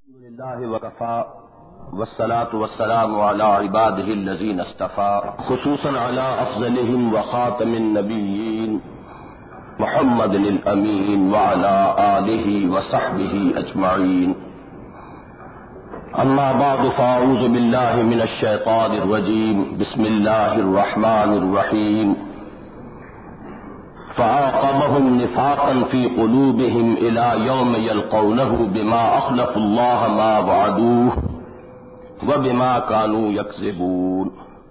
الحمد لله وكفى والصلاة والسلام على عباده الذين اصطفى خصوصا على أفضلهم وخاتم النبيين محمد الأمين وعلى آله وصحبه أجمعين. أما بعد فأعوذ بالله من الشيطان الرجيم. بسم الله الرحمن الرحيم. فعاقبهم نفاقا في قلوبهم إلى يوم يلقونه بما أخلفوا الله ما وعدوه وبما كانوا يكذبون.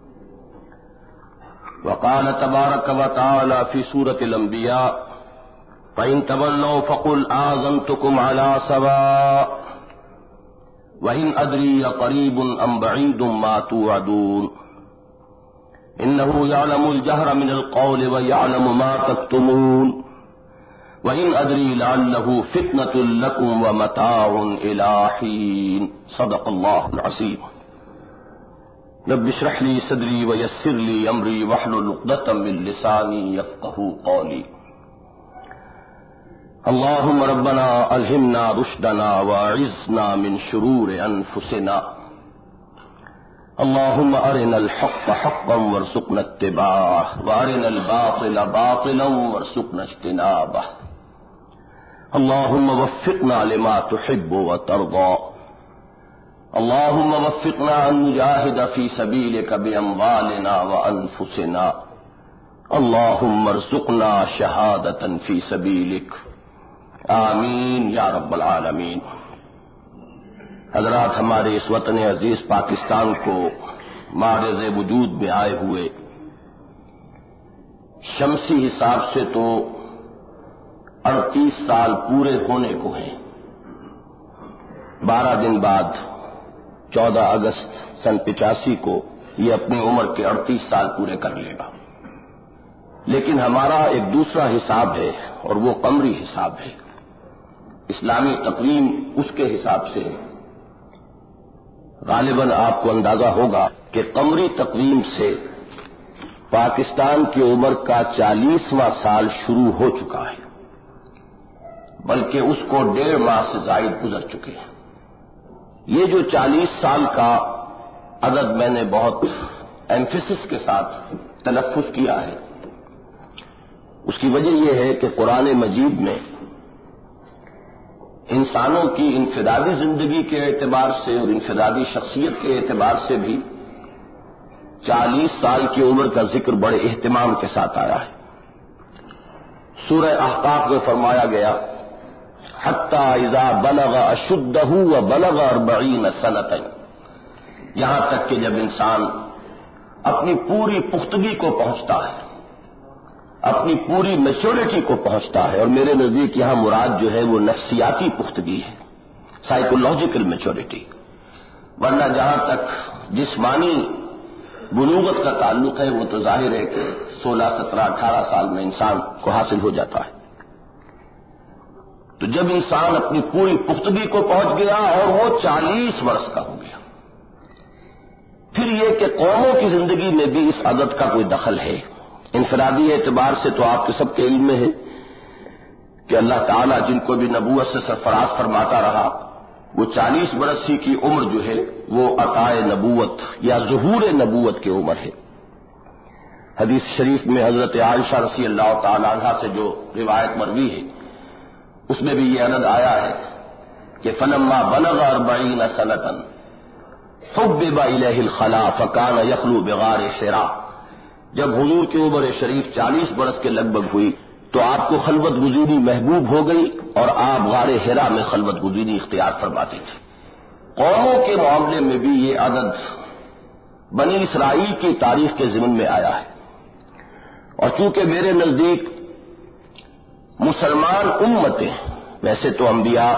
وقال تبارك وتعالى في سورة الأنبياء: فإن تولوا فقل آذنتكم على سواء وإن أدري قريب أم بعيد ما توعدون إنه يعلم الجهر من القول ويعلم ما تكتمون وإن أدري لعله فتنة لكم ومتاع إلى حين. صدق الله العظيم. رب اشرح لي صدري ويسر لي أمري واحلل عقدة من لساني يفقهوا قولي. اللهم ربنا ألهمنا رشدنا وأعذنا من شرور أنفسنا. اللهم أرنا الحق حقا وارزقنا اتباعه وأرنا الباطل باطلا وارزقنا اجتنابه. اللهم وفقنا لما تحب وترضى. اللهم وفقنا أن نجاهد في سبيلك بأموالنا وأنفسنا. اللهم ارزقنا شهادة في سبيلك. آمین یا رب العالمین. حضرات، ہمارے اس وطن عزیز پاکستان کو معرض وجود میں آئے ہوئے شمسی حساب سے تو 38 سال پورے ہونے کو ہیں. 12 دن بعد 14 اگست سن 85 کو یہ اپنی عمر کے 38 سال پورے کر لے گا. لیکن ہمارا ایک دوسرا حساب ہے اور وہ قمری حساب ہے. اسلامی تقویم اس کے حساب سے ہے. غالباً آپ کو اندازہ ہوگا کہ قمری تقویم سے پاکستان کی عمر کا 40واں سال شروع ہو چکا ہے، بلکہ اس کو 1.5 ماہ سے زائد گزر چکے ہیں. یہ جو 40 سال کا عدد میں نے بہت ایمفیسس کے ساتھ تلفظ کیا ہے، اس کی وجہ یہ ہے کہ قرآن مجید میں انسانوں کی انفرادی زندگی کے اعتبار سے اور انفرادی شخصیت کے اعتبار سے بھی 40 سال کی عمر کا ذکر بڑے اہتمام کے ساتھ آیا ہے. سورہ احقاف میں فرمایا گیا: حتی اذا بلغ اشدہ وبلغ 40 سنۃ، یہاں تک کہ جب انسان اپنی پوری پختگی کو پہنچتا ہے، اپنی پوری میچورٹی کو پہنچتا ہے. اور میرے نزدیک یہاں مراد جو ہے وہ نفسیاتی پختگی ہے، سائیکولوجیکل میچورٹی. ورنہ جہاں تک جسمانی بلوغت کا تعلق ہے وہ تو ظاہر ہے کہ 16, 17, 18 سال میں انسان کو حاصل ہو جاتا ہے. تو جب انسان اپنی پوری پختگی کو پہنچ گیا اور وہ 40 برس کا ہو گیا، پھر یہ کہ قوموں کی زندگی میں بھی اس عدد کا کوئی دخل ہے. انفرادی اعتبار سے تو آپ کے سب کے علم میں ہے کہ اللہ تعالیٰ جن کو بھی نبوت سے سرفراز فرماتا رہا، وہ 40 برس ہی کی عمر جو ہے وہ عطائے نبوت یا ظہور نبوت کی عمر ہے. حدیث شریف میں حضرت عائشہ رضی اللہ تعالی عنہا سے جو روایت مروی ہے، اس میں بھی یہ عدد آیا ہے کہ فلما بلغ 40 سنۃ حبب الیہ الخلاء فکان یخلو بغار حراء. جب حضور کی عمر شریف 40 برس کے لگ بھگ ہوئی تو آپ کو خلوت گزینی محبوب ہو گئی اور آپ غار حرا میں خلوت گزینی اختیار فرماتے تھے. قوموں کے معاملے میں بھی یہ عدد بنی اسرائیل کی تاریخ کے ضمن میں آیا ہے. اور چونکہ میرے نزدیک مسلمان امتیں، ویسے تو انبیاء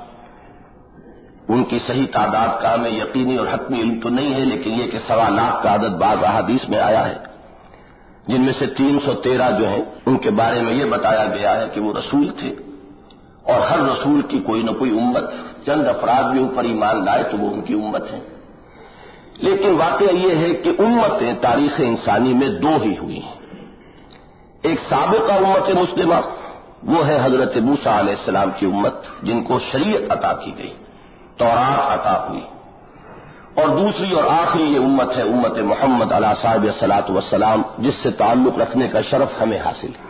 ان کی صحیح تعداد کا ہمیں یقینی اور حتمی علم تو نہیں ہے، لیکن یہ کہ 1.25 لاکھ کا عدد بعض احادیث میں آیا ہے، جن میں سے 313 جو ہیں ان کے بارے میں یہ بتایا گیا ہے کہ وہ رسول تھے، اور ہر رسول کی کوئی نہ کوئی امت، چند افراد بھی اوپر ایمان لائے تو وہ ان کی امت ہیں. لیکن واقعہ یہ ہے کہ امتیں تاریخ انسانی میں 2 ہی ہوئی ہیں. ایک سابقہ امت مسلمہ، وہ ہے حضرت موسیٰ علیہ السلام کی امت، جن کو شریعت عطا کی گئی. تورات عطا ہوئی، اور دوسری اور آخری یہ امت ہے امت محمد علیہ صاحب الصلاۃ والسلام، جس سے تعلق رکھنے کا شرف ہمیں حاصل ہے۔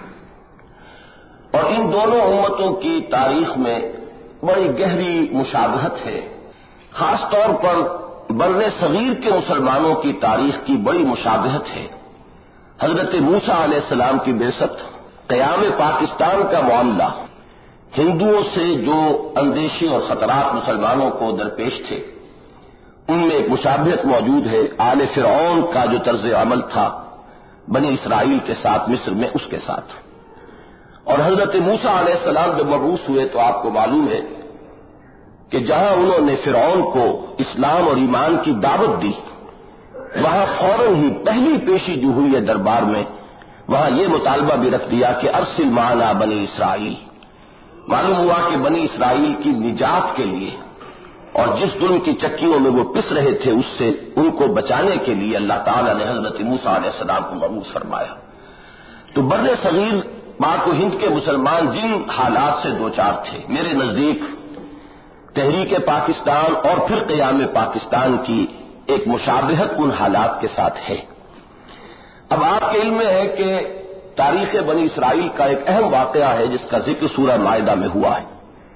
اور ان دونوں امتوں کی تاریخ میں بڑی گہری مشابہت ہے، خاص طور پر بر صغیر کے مسلمانوں کی تاریخ کی بڑی مشابہت ہے۔ حضرت موسیٰ علیہ السلام کی بعثت، قیام پاکستان کا معاملہ، ہندوؤں سے جو اندیشے اور خطرات مسلمانوں کو درپیش تھے، ان میں ایک مشابہت موجود ہے۔ آل فرعون کا جو طرز عمل تھا بنی اسرائیل کے ساتھ، مصر میں، اس کے ساتھ۔ اور حضرت موسیٰ علیہ السلام جب مبعوث ہوئے تو آپ کو معلوم ہے کہ جہاں انہوں نے فرعون کو اسلام اور ایمان کی دعوت دی، وہاں فوراً ہی پہلی پیشی جو ہوئی ہے دربار میں، وہاں یہ مطالبہ بھی رکھ دیا کہ ارسل معنا بنی اسرائیل۔ معلوم ہوا کہ بنی اسرائیل کی نجات کے لیے اور جس ظلم کی چکیوں میں وہ پس رہے تھے اس سے ان کو بچانے کے لیے اللہ تعالیٰ نے حضرت موسیٰ علیہ السلام کو مبعوث فرمایا۔ تو بر صغیر پاک و ہند کے مسلمان جن حالات سے دوچار تھے، میرے نزدیک تحریک پاکستان اور پھر قیام پاکستان کی ایک مشابہت ان حالات کے ساتھ ہے۔ اب آپ کے علم میں ہے کہ تاریخ بنی اسرائیل کا ایک اہم واقعہ ہے جس کا ذکر سورہ مائدہ میں ہوا ہے۔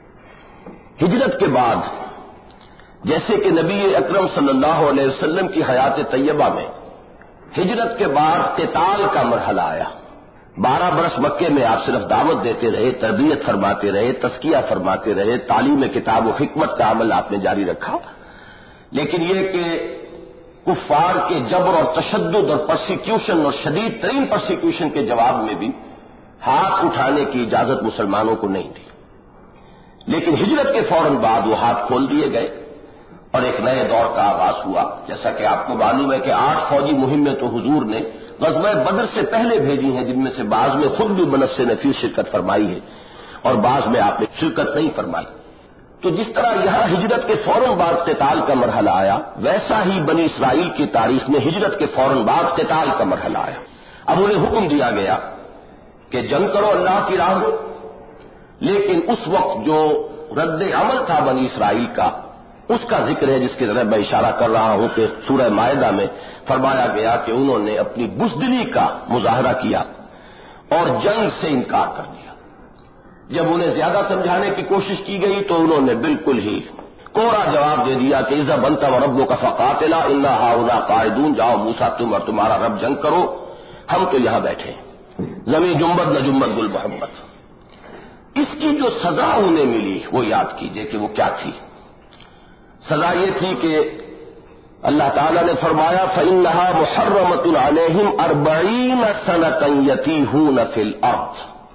ہجرت کے بعد، جیسے کہ نبی اکرم صلی اللہ علیہ وسلم کی حیات طیبہ میں ہجرت کے بعد قتال کا مرحلہ آیا۔ 12 برس مکے میں آپ صرف دعوت دیتے رہے، تربیت فرماتے رہے، تزکیہ فرماتے رہے، تعلیم کتاب و حکمت کا عمل آپ نے جاری رکھا، لیکن یہ کہ کفار کے جبر اور تشدد اور پرسیکیوشن اور شدید ترین پرسیکیوشن کے جواب میں بھی ہاتھ اٹھانے کی اجازت مسلمانوں کو نہیں دی۔ لیکن ہجرت کے فوراً بعد وہ ہاتھ کھول دیے گئے اور ایک نئے دور کا آغاز ہوا۔ جیسا کہ آپ کو معلوم ہے کہ 8 فوجی مہمیں تو حضور نے غزوہ بدر سے پہلے بھیجی ہیں، جن میں سے بعض میں خود بھی بنفس نفیس شرکت فرمائی ہے اور بعض میں آپ نے شرکت نہیں فرمائی۔ تو جس طرح یہاں ہجرت کے فوراً بعد قتال کا مرحلہ آیا، ویسا ہی بنی اسرائیل کی تاریخ میں ہجرت کے فوراً بعد قتال کا مرحلہ آیا۔ اب انہیں حکم دیا گیا کہ جنگ کرو اللہ کی راہ میں، لیکن اس وقت جو رد عمل تھا بنی اسرائیل کا، اس کا ذکر ہے جس کی طرف میں اشارہ کر رہا ہوں کہ سورہ مائدہ میں فرمایا گیا کہ انہوں نے اپنی بزدلی کا مظاہرہ کیا اور جنگ سے انکار کر دیا۔ جب انہیں زیادہ سمجھانے کی کوشش کی گئی تو انہوں نے بالکل ہی کوڑا جواب دے دیا کہ اذهب انت وربك فقاتلا انا هؤلاء قاعدون، جاؤ موسیٰ تم اور تمہارا رب جنگ کرو، ہم تو یہاں بیٹھے ہیں، زمین جنبت نہ جنبت گل محمد۔ اس کی جو سزا انہیں ملی وہ یاد کیجئے کہ وہ کیا تھی۔ سزا یہ تھی کہ اللہ تعالیٰ نے فرمایا فَإِنَّهَا مُحَرَّمَةٌ عَلَيْهِمْ 40 سَنَةً يَتِيهُونَ فِي الْأَرْضِ۔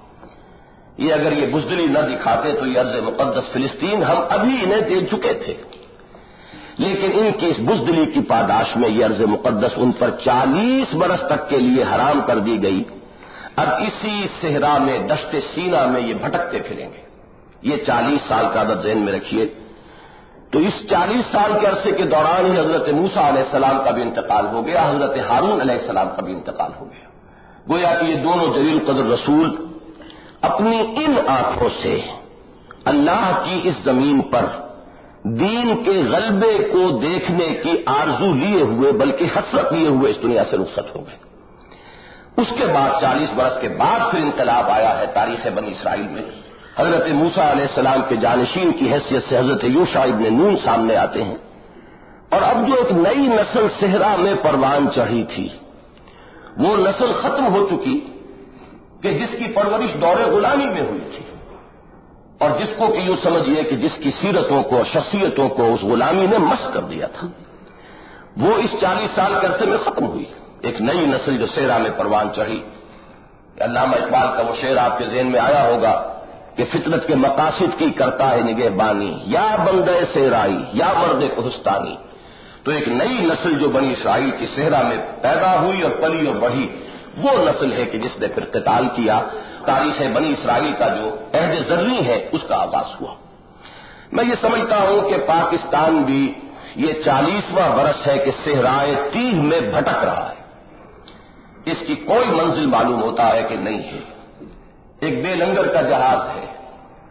یہ اگر یہ بزدلی نہ دکھاتے تو یہ ارض مقدس فلسطین ہم ابھی انہیں دے چکے تھے، لیکن ان کی اس بزدلی کی پاداش میں یہ ارض مقدس ان پر 40 برس تک کے لیے حرام کر دی گئی۔ اب اسی صحرا میں، دشت سینا میں یہ بھٹکتے پھریں گے۔ یہ 40 سال کا عدد ذہن میں رکھیے۔ تو اس 40 سال کے عرصے کے دوران ہی حضرت موسیٰ علیہ السلام کا بھی انتقال ہو گیا، حضرت ہارون علیہ السلام کا بھی انتقال ہو گیا۔ گویا کہ یہ دونوں جلیل قدر رسول اپنی ان آنکھوں سے اللہ کی اس زمین پر دین کے غلبے کو دیکھنے کی آرزو لیے ہوئے، بلکہ حسرت لیے ہوئے اس دنیا سے رخصت ہو گئے۔ اس کے بعد 40 برس کے بعد پھر انقلاب آیا ہے تاریخ بنی اسرائیل میں۔ حضرت موسیٰ علیہ السلام کے جانشین کی حیثیت سے حضرت یوشع ابن نون سامنے آتے ہیں، اور اب جو ایک نئی نسل صحرا میں پروان چڑھی تھی، وہ نسل ختم ہو چکی کہ جس کی پرورش دور غلامی میں ہوئی تھی، اور جس کو کہ یوں سمجھیے کہ جس کی سیرتوں کو، شخصیتوں کو اس غلامی نے مس کر دیا تھا، وہ اس 40 سال کے عرصے میں ختم ہوئی۔ ایک نئی نسل جو صحرا میں پروان چڑھی۔ علامہ اقبال کا وہ شعر آپ کے ذہن میں آیا ہوگا کہ فطرت کے مقاصد کی کرتا ہے نگہبانی، یا بندے صحرائی یا مرد کوہستانی۔ تو ایک نئی نسل جو بنی اسرائیل کی صحرا میں پیدا ہوئی اور پلی اور بڑھی، وہ نسل ہے کہ جس نے پھر قتال کیا۔ تاریخ بنی اسرائیل کا جو عہد زرعی ہے اس کا آغاز ہوا۔ میں یہ سمجھتا ہوں کہ پاکستان بھی یہ 40واں برس ہے کہ صحرائے تیہ میں بھٹک رہا ہے۔ اس کی کوئی منزل معلوم ہوتا ہے کہ نہیں ہے۔ ایک بے لنگر کا جہاز ہے،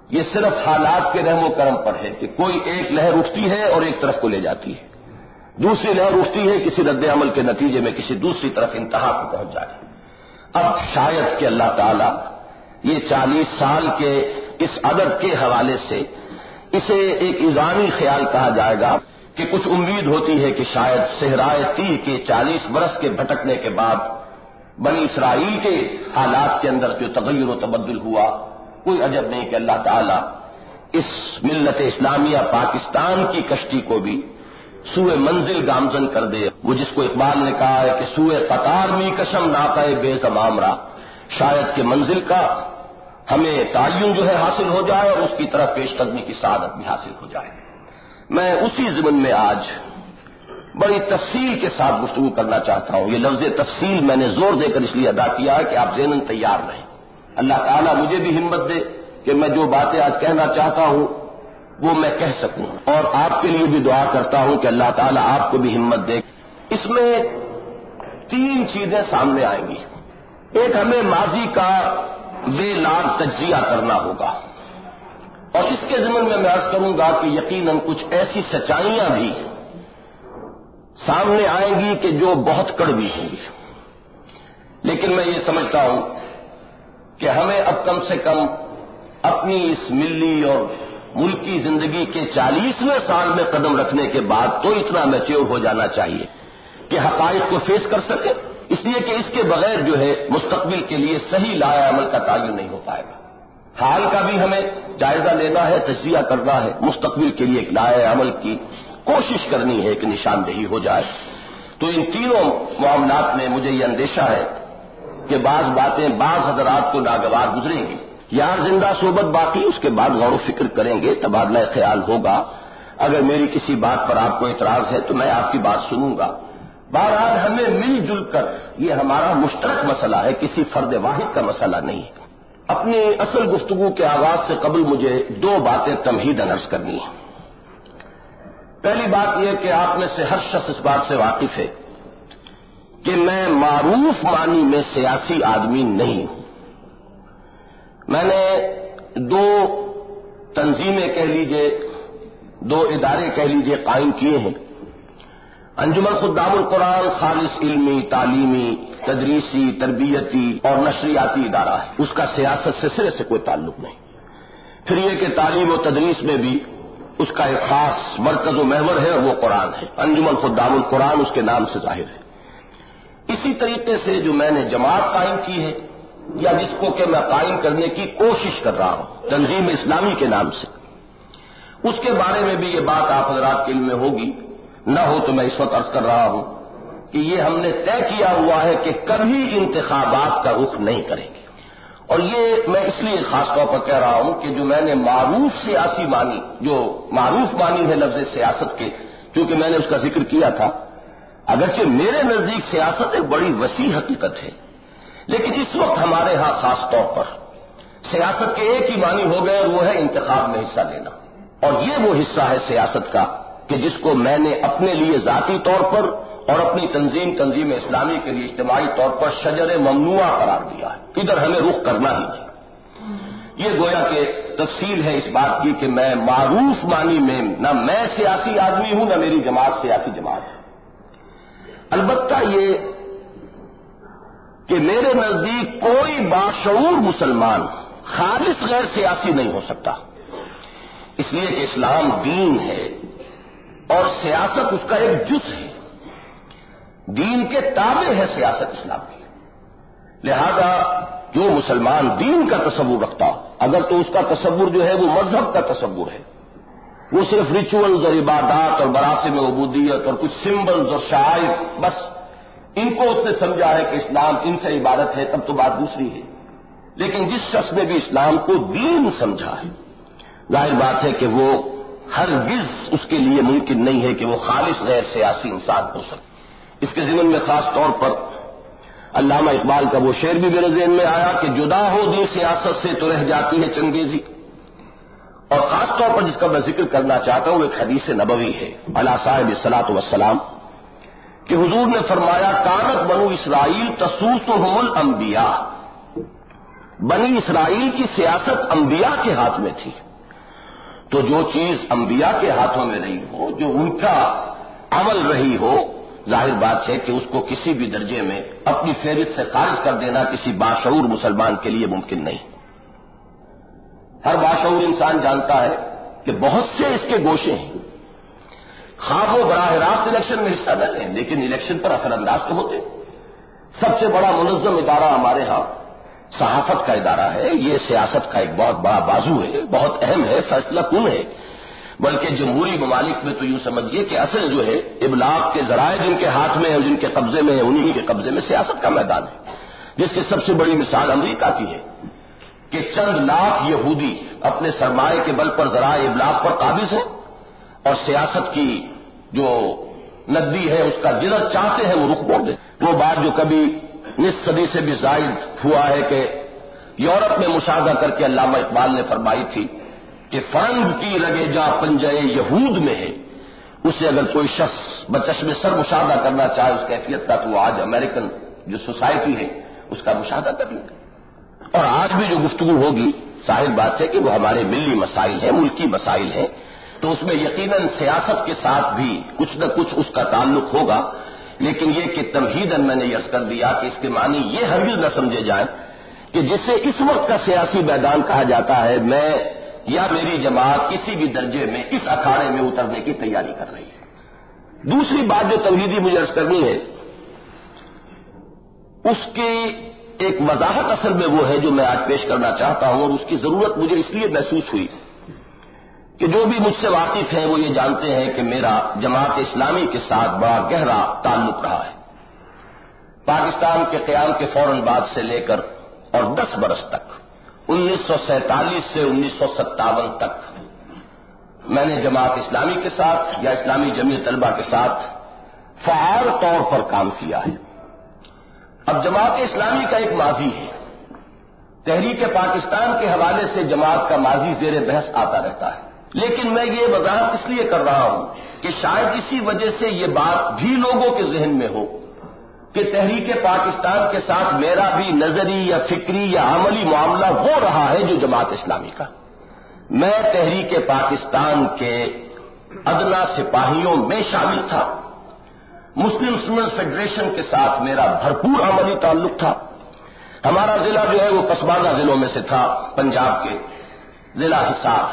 یہ صرف حالات کے رحم و کرم پر ہے کہ کوئی ایک لہر اٹھتی ہے اور ایک طرف کو لے جاتی ہے، دوسری لہر اٹھتی ہے کسی رد عمل کے نتیجے میں کسی دوسری طرف انتہا کو پہنچ جائے۔ اب شاید کہ اللہ تعالی یہ 40 سال کے اس عدد کے حوالے سے اسے ایک ایزانی خیال کہا جائے گا کہ کچھ امید ہوتی ہے کہ شاید صحرائے تیہ کے 40 برس کے بھٹکنے کے بعد بنی اسرائیل کے حالات کے اندر جو تغیر و تبدل ہوا، کوئی عجب نہیں کہ اللہ تعالی اس ملت اسلامیہ پاکستان کی کشتی کو بھی سوئے منزل گامزن کر دے۔ وہ جس کو اقبال نے کہا ہے کہ سوئے قطار می کشم ناقہ بے زمام را، شاید کہ منزل کا ہمیں تعین جو ہے حاصل ہو جائے اور اس کی طرف پیش قدمی کی سعادت بھی حاصل ہو جائے۔ میں اسی ضمن میں آج بڑی تفصیل کے ساتھ گفتگو کرنا چاہتا ہوں۔ یہ لفظ تفصیل میں نے زور دے کر اس لیے ادا کیا ہے کہ آپ ذہناً تیار رہیں، اللہ تعالیٰ مجھے بھی ہمت دے کہ میں جو باتیں آج کہنا چاہتا ہوں وہ میں کہہ سکوں، اور آپ کے لیے بھی دعا کرتا ہوں کہ اللہ تعالیٰ آپ کو بھی ہمت دے۔ اس میں 3 چیزیں سامنے آئیں گی۔ ایک، ہمیں ماضی کا بے لاگ تجزیہ کرنا ہوگا، اور اس کے ضمن میں عرض کروں گا کہ یقیناً کچھ ایسی سچائیاں بھی سامنے آئیں گی کہ جو بہت کڑوی ہوں گی، لیکن میں یہ سمجھتا ہوں کہ ہمیں اب کم سے کم اپنی اس ملی اور ملکی زندگی کے 40ویں سال میں قدم رکھنے کے بعد تو اتنا میچور ہو جانا چاہیے کہ حقائق کو فیس کر سکے، اس لیے کہ اس کے بغیر جو ہے مستقبل کے لیے صحیح لائحہ عمل کا تعین نہیں ہو پائے گا۔ حال کا بھی ہمیں جائزہ لینا ہے، تجزیہ کرنا ہے، مستقبل کے لیے ایک لائحہ عمل کی کوشش کرنی ہے کہ نشاندہی ہو جائے۔ تو ان تینوں معاملات میں مجھے یہ اندیشہ ہے کہ بعض باتیں بعض حضرات کو ناگوار گزریں گی۔ یار زندہ صحبت باقی، اس کے بعد غور و فکر کریں گے، تبادلہ خیال ہوگا۔ اگر میری کسی بات پر آپ کو اعتراض ہے تو میں آپ کی بات سنوں گا۔ بہرحال ہمیں مل جل کر، یہ ہمارا مشترک مسئلہ ہے، کسی فرد واحد کا مسئلہ نہیں ہے۔ اپنی اصل گفتگو کے آغاز سے قبل مجھے 2 باتیں تمہیداً عرض کرنی ہیں۔ پہلی بات یہ کہ آپ میں سے ہر شخص اس بات سے واقف ہے کہ میں معروف معنی میں سیاسی آدمی نہیں ہوں۔ میں نے 2 تنظیمیں کہہ لیجئے، 2 ادارے کہہ لیجئے قائم کیے ہیں۔ انجمن خدام القرآن خالص علمی، تعلیمی، تدریسی، تربیتی اور نشریاتی ادارہ ہے، اس کا سیاست سے سرے سے کوئی تعلق نہیں۔ پھر یہ کہ تعلیم و تدریس میں بھی اس کا ایک خاص مرکز و محور ہے اور وہ قرآن ہے، انجمن خدام القرآن اس کے نام سے ظاہر ہے۔ اسی طریقے سے جو میں نے جماعت قائم کی ہے، یا جس کو کہ میں قائم کرنے کی کوشش کر رہا ہوں تنظیم اسلامی کے نام سے، اس کے بارے میں بھی یہ بات آپ حضرات کے علم میں ہوگی، نہ ہو تو میں اس وقت عرض کر رہا ہوں کہ یہ ہم نے طے کیا ہوا ہے کہ کبھی انتخابات کا رخ نہیں کریں گے۔ اور یہ میں اس لیے خاص طور پر کہہ رہا ہوں کہ جو میں نے معروف سیاسی معنی، جو معروف معنی ہے لفظ سیاست کے، کیونکہ میں نے اس کا ذکر کیا تھا، اگرچہ میرے نزدیک سیاست ایک بڑی وسیع حقیقت ہے، لیکن اس وقت ہمارے ہاں خاص طور پر سیاست کے ایک ہی معنی ہو گئے، وہ ہے انتخاب میں حصہ لینا۔ اور یہ وہ حصہ ہے سیاست کا کہ جس کو میں نے اپنے لیے ذاتی طور پر اور اپنی تنظیم اسلامی کے لیے اجتماعی طور پر شجر ممنوعہ قرار دیا ہے، ادھر ہمیں رخ کرنا ہی نہیں۔ یہ گویا کہ تفصیل ہے اس بات کی کہ میں معروف معنی میں نہ میں سیاسی آدمی ہوں، نہ میری جماعت سیاسی جماعت ہے۔ البتہ یہ کہ میرے نزدیک کوئی باشعور مسلمان خالص غیر سیاسی نہیں ہو سکتا، اس لیے کہ اسلام دین ہے اور سیاست اس کا ایک جز ہے، دین کے تابع ہے سیاست اسلام کی۔ لہذا جو مسلمان دین کا تصور رکھتا ہو، اگر تو اس کا تصور جو ہے وہ مذہب کا تصور ہے، وہ صرف ریچولز اور عبادات اور مراسم عبودیت اور کچھ سمبلز اور شعائر، بس ان کو اس نے سمجھا ہے کہ اسلام ان سے عبادت ہے، تب تو بات دوسری ہے۔ لیکن جس شخص نے بھی اسلام کو دین سمجھا ہے، ظاہر بات ہے کہ وہ ہرگز اس کے لیے ممکن نہیں ہے کہ وہ خالص غیر سیاسی انسان ہو سکے۔ اس کے ضمن میں خاص طور پر علامہ اقبال کا وہ شعر بھی میرے ذہن میں آیا کہ جدا ہو دین سیاست سے تو رہ جاتی ہے چنگیزی، اور خاص طور پر جس کا میں ذکر کرنا چاہتا ہوں ایک حدیث نبوی ہے علی صاحب الصلاۃ والسلام کہ حضور نے فرمایا کانت بنو اسرائیل تسوسهم الانبیاء، بنی اسرائیل کی سیاست انبیاء کے ہاتھ میں تھی، تو جو چیز انبیاء کے ہاتھوں میں رہی ہو، جو ان کا عمل رہی ہو، ظاہر بات ہے کہ اس کو کسی بھی درجے میں اپنی فہرست سے خارج کر دینا کسی باشعور مسلمان کے لیے ممکن نہیں۔ ہر باشعور انسان جانتا ہے کہ بہت سے اس کے گوشے ہیں، خواہ وہ براہ راست الیکشن میں حصہ نہ لیں لیکن الیکشن پر اثر انداز تو ہوتے۔ سب سے بڑا منظم ادارہ ہمارے ہاں صحافت کا ادارہ ہے، یہ سیاست کا ایک بہت بڑا بازو ہے، بہت اہم ہے، فیصلہ کن ہے، بلکہ جمہوری ممالک میں تو یوں سمجھیے کہ اصل جو ہے ابلاغ کے ذرائع جن کے ہاتھ میں ہیں، جن کے قبضے میں ہیں، انہی کے قبضے میں سیاست کا میدان ہے، جس کی سب سے بڑی مثال امریکہ کی ہے کہ چند لاکھ یہودی اپنے سرمایہ کے بل پر ذرائع ابلاغ پر قابض ہیں اور سیاست کی جو ندی ہے اس کا جدھر چاہتے ہیں وہ رخ موڑ دیں۔ وہ بات جو کبھی نصف صدی سے بھی زائد ہوا ہے کہ یورپ میں مشاہدہ کر کے علامہ اقبال نے فرمائی تھی کہ فرنگ کی رگے جا پنجے یہود میں ہے، اسے اگر کوئی شخص بچشم سر مشاہدہ کرنا چاہے اس کیفیت کا تو وہ آج امریکن جو سوسائٹی ہے اس کا مشاہدہ کر لیں۔ اور آج بھی جو گفتگو ہوگی ظاہر بات ہے کہ وہ ہمارے ملی مسائل ہیں، ملکی مسائل ہیں، تو اس میں یقیناً سیاست کے ساتھ بھی کچھ نہ کچھ اس کا تعلق ہوگا، لیکن یہ کہ تمہیداً میں نے عرض کر دیا کہ اس کے معنی یہ ہرگز نہ سمجھے جائیں کہ جسے اس وقت کا سیاسی میدان کہا جاتا ہے میں یا میری جماعت کسی بھی درجے میں اس اکھاڑے میں اترنے کی تیاری کر رہی ہے۔ دوسری بات جو توحیدی مجھے عرض کرنی ہے اس کی ایک وضاحت اصل میں وہ ہے جو میں آج پیش کرنا چاہتا ہوں، اور اس کی ضرورت مجھے اس لیے محسوس ہوئی کہ جو بھی مجھ سے واقف ہیں وہ یہ جانتے ہیں کہ میرا جماعت اسلامی کے ساتھ بڑا گہرا تعلق رہا ہے۔ پاکستان کے قیام کے فوراً بعد سے لے کر اور 10 برس تک 1947 سے 1957 تک میں نے جماعت اسلامی کے ساتھ یا اسلامی جمعیت طلبہ کے ساتھ فعال طور پر کام کیا ہے۔ اب جماعت اسلامی کا ایک ماضی ہے، تحریک پاکستان کے حوالے سے جماعت کا ماضی زیر بحث آتا رہتا ہے، لیکن میں یہ وضاحت اس لیے کر رہا ہوں کہ شاید اسی وجہ سے یہ بات بھی لوگوں کے ذہن میں ہو کہ تحریک پاکستان کے ساتھ میرا بھی نظری یا فکری یا عملی معاملہ وہ رہا ہے جو جماعت اسلامی کا۔ میں تحریک پاکستان کے ادنا سپاہیوں میں شامل تھا، مسلم اسٹوڈنٹس فیڈریشن کے ساتھ میرا بھرپور عملی تعلق تھا۔ ہمارا ضلع جو ہے وہ پسماندہ ضلعوں میں سے تھا، پنجاب کے ضلع حصار،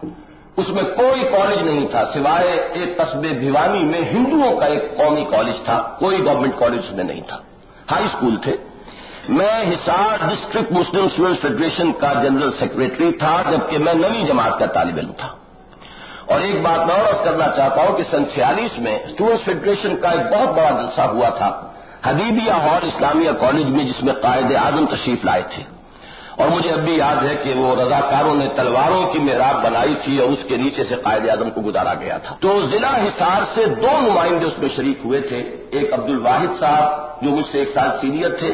اس میں کوئی کالج نہیں تھا سوائے ایک قصبے بھیوانی میں ہندوؤں کا ایک قومی کالج تھا، کوئی گورنمنٹ کالج اس میں نہیں تھا، ہائی اسکول تھے۔ میں Hisar district Muslim students federation کا جنرل سیکریٹری تھا، جبکہ میں نئی جماعت کا طالب علم تھا۔ اور ایک بات میں اور عرض کرنا چاہتا ہوں کہ سن 46 میں اسٹوڈنٹس فیڈریشن کا ایک بہت بڑا جلسہ ہوا تھا حبیبیہ ہال اسلامیہ کالج میں، جس میں قائد اعظم تشریف لائے تھے، اور مجھے اب بھی یاد ہے کہ وہ رضاکاروں نے تلواروں کی محراب بنائی تھی اور اس کے نیچے سے قائد اعظم کو گزارا گیا تھا۔ تو ضلع حصار سے 2 نمائندے اس میں شریک ہوئے تھے، ایک عبد الواحد صاحب جو مجھ سے 1 سال سینئر تھے،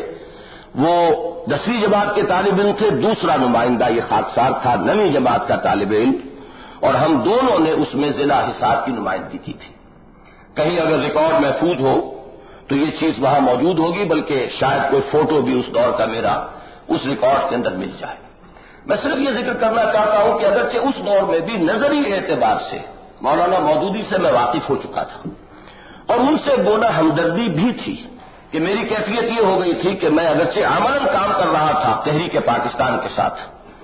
وہ 10ویں جماعت کے طالب علم تھے، دوسرا نمائندہ یہ خاکسار تھا 9ویں جماعت کا طالب علم، اور ہم دونوں نے اس میں ضلع حصار کی نمائندگی کی تھی۔ کہیں اگر ریکارڈ محفوظ ہو تو یہ چیز وہاں موجود ہوگی، بلکہ شاید کوئی فوٹو بھی اس دور کا میرا اس ریکارڈ کے اندر مل جائے۔ میں صرف یہ ذکر کرنا چاہتا ہوں کہ اگرچہ اس دور میں بھی نظری اعتبار سے مولانا مودودی سے میں واقف ہو چکا تھا اور ان سے گونا ہمدردی بھی تھی کہ میری کیفیت یہ ہو گئی تھی کہ میں اگرچہ عملاً کام کر رہا تھا تحریک پاکستان کے ساتھ،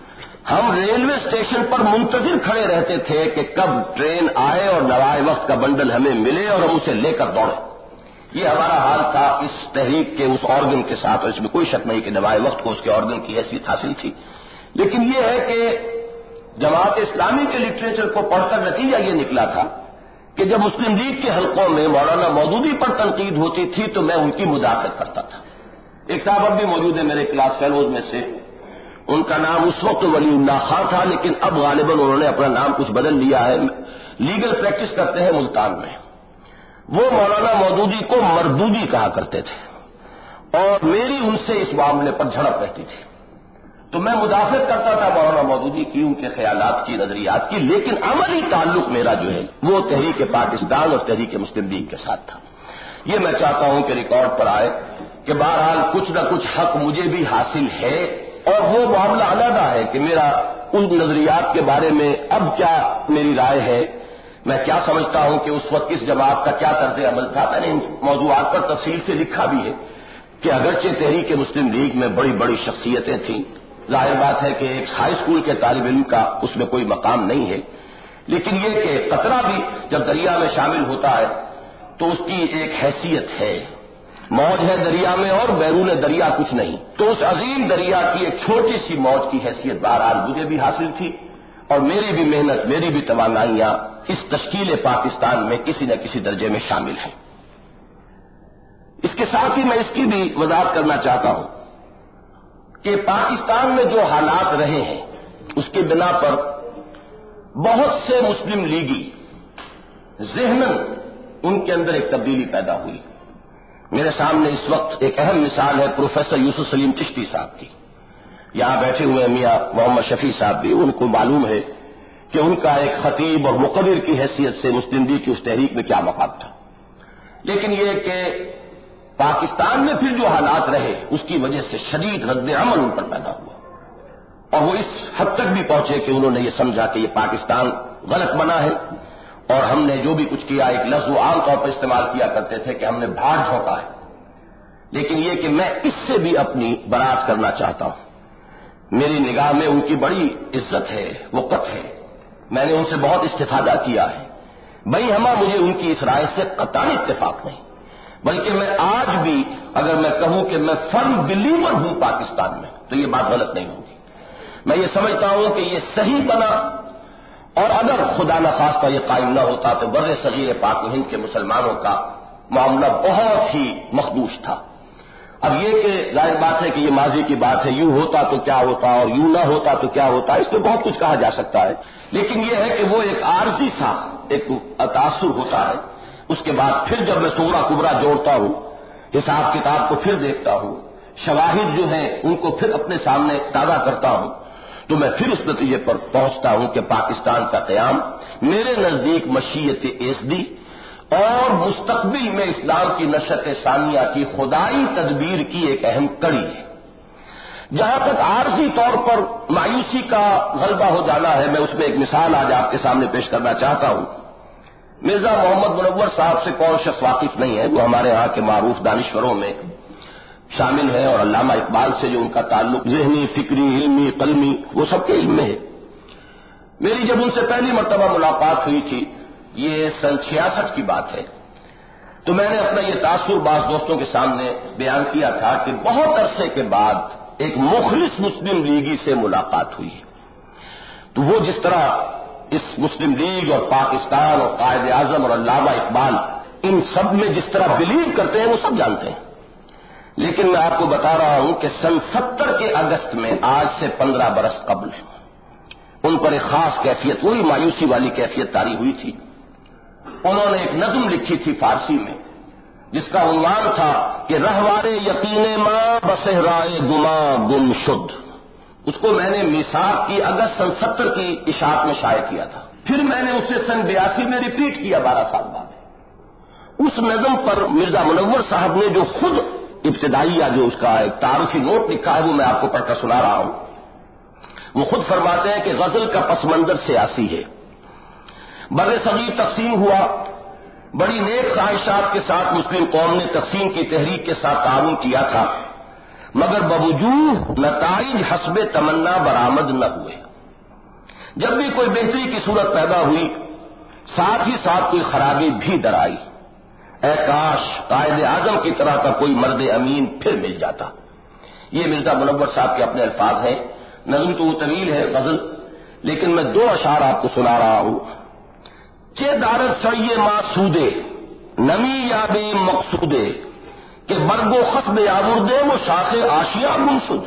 ہم ریلوے اسٹیشن پر منتظر کھڑے رہتے تھے کہ کب ٹرین آئے اور نوائے وقت کا بنڈل ہمیں ملے اور ہم اسے لے کر دوڑیں۔ یہ ہمارا حال تھا اس تحریک کے اس آرگن کے ساتھ، اور اس میں کوئی شک نہیں کہ نوائے وقت کو اس کے آرگن کی حیثیت حاصل تھی۔ لیکن یہ ہے کہ جماعت اسلامی کے لٹریچر کو پڑھ کر نتیجہ یہ نکلا تھا کہ جب مسلم لیگ کے حلقوں میں مولانا مودودی پر تنقید ہوتی تھی تو میں ان کی مدافعت کرتا تھا۔ ایک صاحب اب بھی موجود ہے میرے کلاس فیلوز میں سے، ان کا نام اس وقت ولی اللہ خان تھا، لیکن اب غالباً انہوں نے اپنا نام کچھ بدل لیا ہے، لیگل پریکٹس کرتے ہیں ملتان میں۔ وہ مولانا مودودی کو مردودی کہا کرتے تھے اور میری ان سے اس معاملے پر جھڑپ رہتی تھی، تو میں مدافعت کرتا تھا مولانا مودودی کی، ان کے خیالات کی، نظریات کی، لیکن عملی تعلق میرا جو ہے وہ تحریک پاکستان اور تحریک مسلم لیگ کے ساتھ تھا۔ یہ میں چاہتا ہوں کہ ریکارڈ پر آئے کہ بہرحال کچھ نہ کچھ حق مجھے بھی حاصل ہے اور وہ معاملہ علیحدہ ہے کہ میرا ان نظریات کے بارے میں اب کیا میری رائے ہے، میں کیا سمجھتا ہوں کہ اس وقت کس جماعت کا کیا طرز عمل تھا. میں نے ان موضوعات پر تفصیل سے لکھا بھی ہے کہ اگرچہ تحریک مسلم لیگ میں بڑی بڑی شخصیتیں تھیں، ظاہر بات ہے کہ ایک ہائی اسکول کے طالب علم کا اس میں کوئی مقام نہیں ہے، لیکن یہ کہ قطرہ بھی جب دریا میں شامل ہوتا ہے تو اس کی ایک حیثیت ہے. موج ہے دریا میں اور بیرون دریا کچھ نہیں، تو اس عظیم دریا کی ایک چھوٹی سی موج کی حیثیت بہرحال مجھے بھی حاصل تھی، اور میری بھی محنت، میری بھی توانائیاں اس تشکیل پاکستان میں کسی نہ کسی درجے میں شامل ہیں. اس کے ساتھ ہی میں اس کی بھی وضاحت کرنا چاہتا ہوں کہ پاکستان میں جو حالات رہے ہیں اس کی بنا پر بہت سے مسلم لیگی ذہناً ان کے اندر ایک تبدیلی پیدا ہوئی. میرے سامنے اس وقت ایک اہم مثال ہے پروفیسر یوسف سلیم چشتی صاحب کی. یہاں بیٹھے ہوئے میاں محمد شفیع صاحب بھی، ان کو معلوم ہے کہ ان کا ایک خطیب اور مقرر کی حیثیت سے مسلم لیگ کی اس تحریک میں کیا مقام تھا. لیکن یہ کہ پاکستان میں پھر جو حالات رہے اس کی وجہ سے شدید رد عمل ان پر پیدا ہوا، اور وہ اس حد تک بھی پہنچے کہ انہوں نے یہ سمجھا کہ یہ پاکستان غلط بنا ہے، اور ہم نے جو بھی کچھ کیا ایک لفظ عام طور پر استعمال کیا کرتے تھے کہ ہم نے بھاڑ جھونکا ہے. لیکن یہ کہ میں اس سے بھی اپنی برات کرنا چاہتا ہوں. میری نگاہ میں ان کی بڑی عزت ہے، وقت ہے، میں نے ان سے بہت استفادہ کیا ہے. بھائی مجھے ان کی اس رائے سے قطعی اتفاق نہیں، بلکہ میں آج بھی اگر میں کہوں کہ میں فرم بلیور ہوں پاکستان میں تو یہ بات غلط نہیں ہوگی. میں یہ سمجھتا ہوں کہ یہ صحیح بنا، اور اگر خدا نخواستہ یہ قائم نہ ہوتا تو بر صغیر پاک و ہند کے مسلمانوں کا معاملہ بہت ہی مخدوش تھا. اب یہ کہ ظاہر بات ہے کہ یہ ماضی کی بات ہے، یوں ہوتا تو کیا ہوتا اور یوں نہ ہوتا تو کیا ہوتا، اس میں بہت کچھ کہا جا سکتا ہے. لیکن یہ ہے کہ وہ ایک عارضی سا ایک تاثر ہوتا ہے. اس کے بعد پھر جب میں صغرا کبرا جوڑتا ہوں، حساب کتاب کو پھر دیکھتا ہوں، شواہد جو ہیں ان کو پھر اپنے سامنے تازہ کرتا ہوں، تو میں پھر اس نتیجے پر پہنچتا ہوں کہ پاکستان کا قیام میرے نزدیک مشیت ایزدی اور مستقبل میں اسلام کی نشأت ثانیہ کی خدائی تدبیر کی ایک اہم کڑی ہے. جہاں تک عارضی طور پر مایوسی کا غلبہ ہو جانا ہے، میں اس میں ایک مثال آج آپ کے سامنے پیش کرنا چاہتا ہوں. مرزا محمد منور صاحب سے کون شخص واقف نہیں ہے، وہ ہمارے ہاں کے معروف دانشوروں میں شامل ہے، اور علامہ اقبال سے جو ان کا تعلق ذہنی، فکری، علمی، قلمی، وہ سب کے علم میں ہے. میری جب ان سے پہلی مرتبہ ملاقات ہوئی تھی، یہ سن 66 کی بات ہے، تو میں نے اپنا یہ تاثر بعض دوستوں کے سامنے بیان کیا تھا کہ بہت عرصے کے بعد ایک مخلص مسلم لیگی سے ملاقات ہوئی. تو وہ جس طرح اس مسلم لیگ اور پاکستان اور قائد اعظم اور علامہ اقبال ان سب میں جس طرح بلیو کرتے ہیں وہ سب جانتے ہیں. لیکن میں آپ کو بتا رہا ہوں کہ سن 70 کے اگست میں، آج سے 15 برس قبل، ان پر ایک خاص کیفیت، وہی مایوسی والی کیفیت طاری ہوئی تھی. انہوں نے ایک نظم لکھی تھی فارسی میں جس کا عنوان تھا کہ رہوارے یقین ماں بصحرائے گماں گم شد. اس کو میں نے میثاق کی اگست سن 70 کی اشاعت میں شائع کیا تھا. پھر میں نے اسے سن 82 میں ریپیٹ کیا 12 سال بعد. اس نظم پر مرزا منور صاحب نے جو خود ابتدائیہ جو اس کا ایک تعارفی نوٹ لکھا ہے وہ میں آپ کو پڑھ کر سنا رہا ہوں. وہ خود فرماتے ہیں کہ غزل کا پس منظر سیاسی ہے. بر صغیر تقسیم ہوا، بڑی نیک خواہشات کے ساتھ مسلم قوم نے تقسیم کی تحریک کے ساتھ تعاون کیا تھا، مگر بوجوہ نتائج حسب تمنا برآمد نہ ہوئے. جب بھی کوئی بہتری کی صورت پیدا ہوئی، ساتھ ہی ساتھ کوئی خرابی بھی در آئی. اے کاش قائد اعظم کی طرح کا کوئی مرد امین پھر مل جاتا. یہ مرزا منور صاحب کے اپنے الفاظ ہیں. نظم تو وہ طویل ہے غزل، لیکن میں 2 اشعار آپ کو سنا رہا ہوں. چے دارت سوئے ماسودے نمی یا بے مقصودے کہ برگ و خصب آوردے وہ شاخ آشیاں گمشد.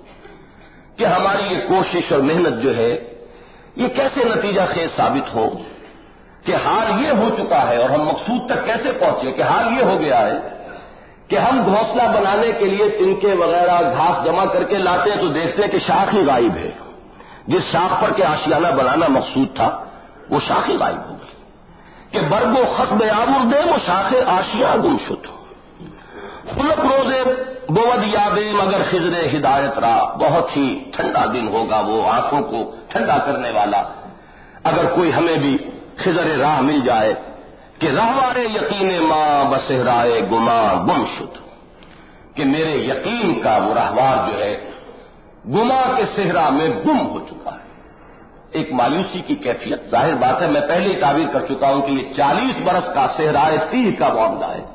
کہ ہماری یہ کوشش اور محنت جو ہے یہ کیسے نتیجہ خیز ثابت ہو کہ حال یہ ہو چکا ہے، اور ہم مقصود تک کیسے پہنچے کہ حال یہ ہو گیا ہے کہ ہم گھونسلہ بنانے کے لیے تنکے وغیرہ گھاس جمع کر کے لاتے ہیں تو دیکھتے ہیں کہ شاخ ہی غائب ہے. جس شاخ پر کے آشیانہ بنانا مقصود تھا وہ شاخ ہی غائب ہو گئی. کہ برگ و خط بیامر دے وہ شاخ آشیاں گم شد. خلق روزے بود یابے مگر خضر ہدایت را، بہت ہی ٹھنڈا دن ہوگا وہ، آنکھوں کو ٹھنڈا کرنے والا، اگر کوئی ہمیں بھی خضر راہ مل جائے کہ راہوارے یقین ماں بصحرائے گماں گم شد، کہ میرے یقین کا وہ راہوار جو ہے گما کے صحرا میں گم ہو چکا ہے۔ ایک مایوسی کی کیفیت، ظاہر بات ہے میں پہلے ہی تعبیر کر چکا ہوں کہ یہ 40 برس کا صحرائے تیہ کا معاملہ ہے،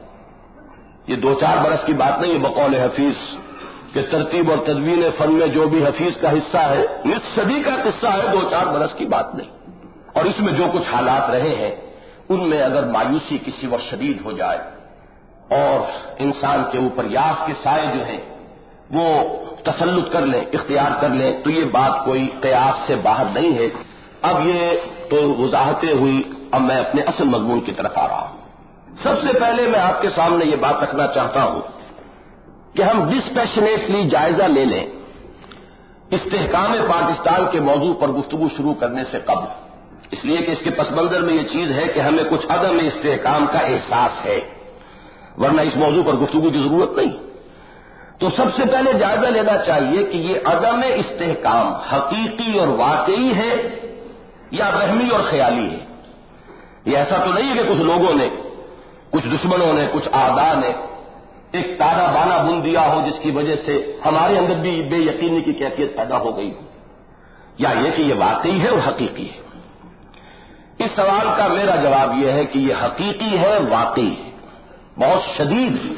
یہ 2-4 برس کی بات نہیں ہے۔ بقول حفیظ کہ ترتیب اور تدوین فن میں جو بھی حفیظ کا حصہ ہے نصف صدی کا قصہ ہے، 2-4 برس کی بات نہیں۔ اور اس میں جو کچھ حالات رہے ہیں ان میں اگر مایوسی کسی وقت شدید ہو جائے اور انسان کے اوپر یاس کے سائے جو ہیں وہ تسلط کر لیں، اختیار کر لیں، تو یہ بات کوئی قیاس سے باہر نہیں ہے۔ اب یہ تو وضاحتیں ہوئی، اب میں اپنے اصل مضمون کی طرف آ رہا ہوں۔ سب سے پہلے میں آپ کے سامنے یہ بات رکھنا چاہتا ہوں کہ ہم ڈسپیشنیٹلی جائزہ لے لیں استحکام پاکستان کے موضوع پر گفتگو شروع کرنے سے قبل، اس لیے کہ اس کے پس منظر میں یہ چیز ہے کہ ہمیں کچھ عدم استحکام کا احساس ہے، ورنہ اس موضوع پر گفتگو کی ضرورت نہیں۔ تو سب سے پہلے جائزہ لینا چاہیے کہ یہ عدم استحکام حقیقی اور واقعی ہے یا وہمی اور خیالی ہے۔ یہ ایسا تو نہیں ہے کہ کچھ لوگوں نے، کچھ دشمنوں نے، کچھ اعداء نے ایک تارا بانا بن دیا ہو جس کی وجہ سے ہمارے اندر بھی بے یقینی کی کیفیت پیدا ہو گئی ہو، یا یہ کہ یہ واقعی ہے اور حقیقی ہے۔ اس سوال کا میرا جواب یہ ہے کہ یہ حقیقی ہے، واقعی ہے، بہت شدید ہے،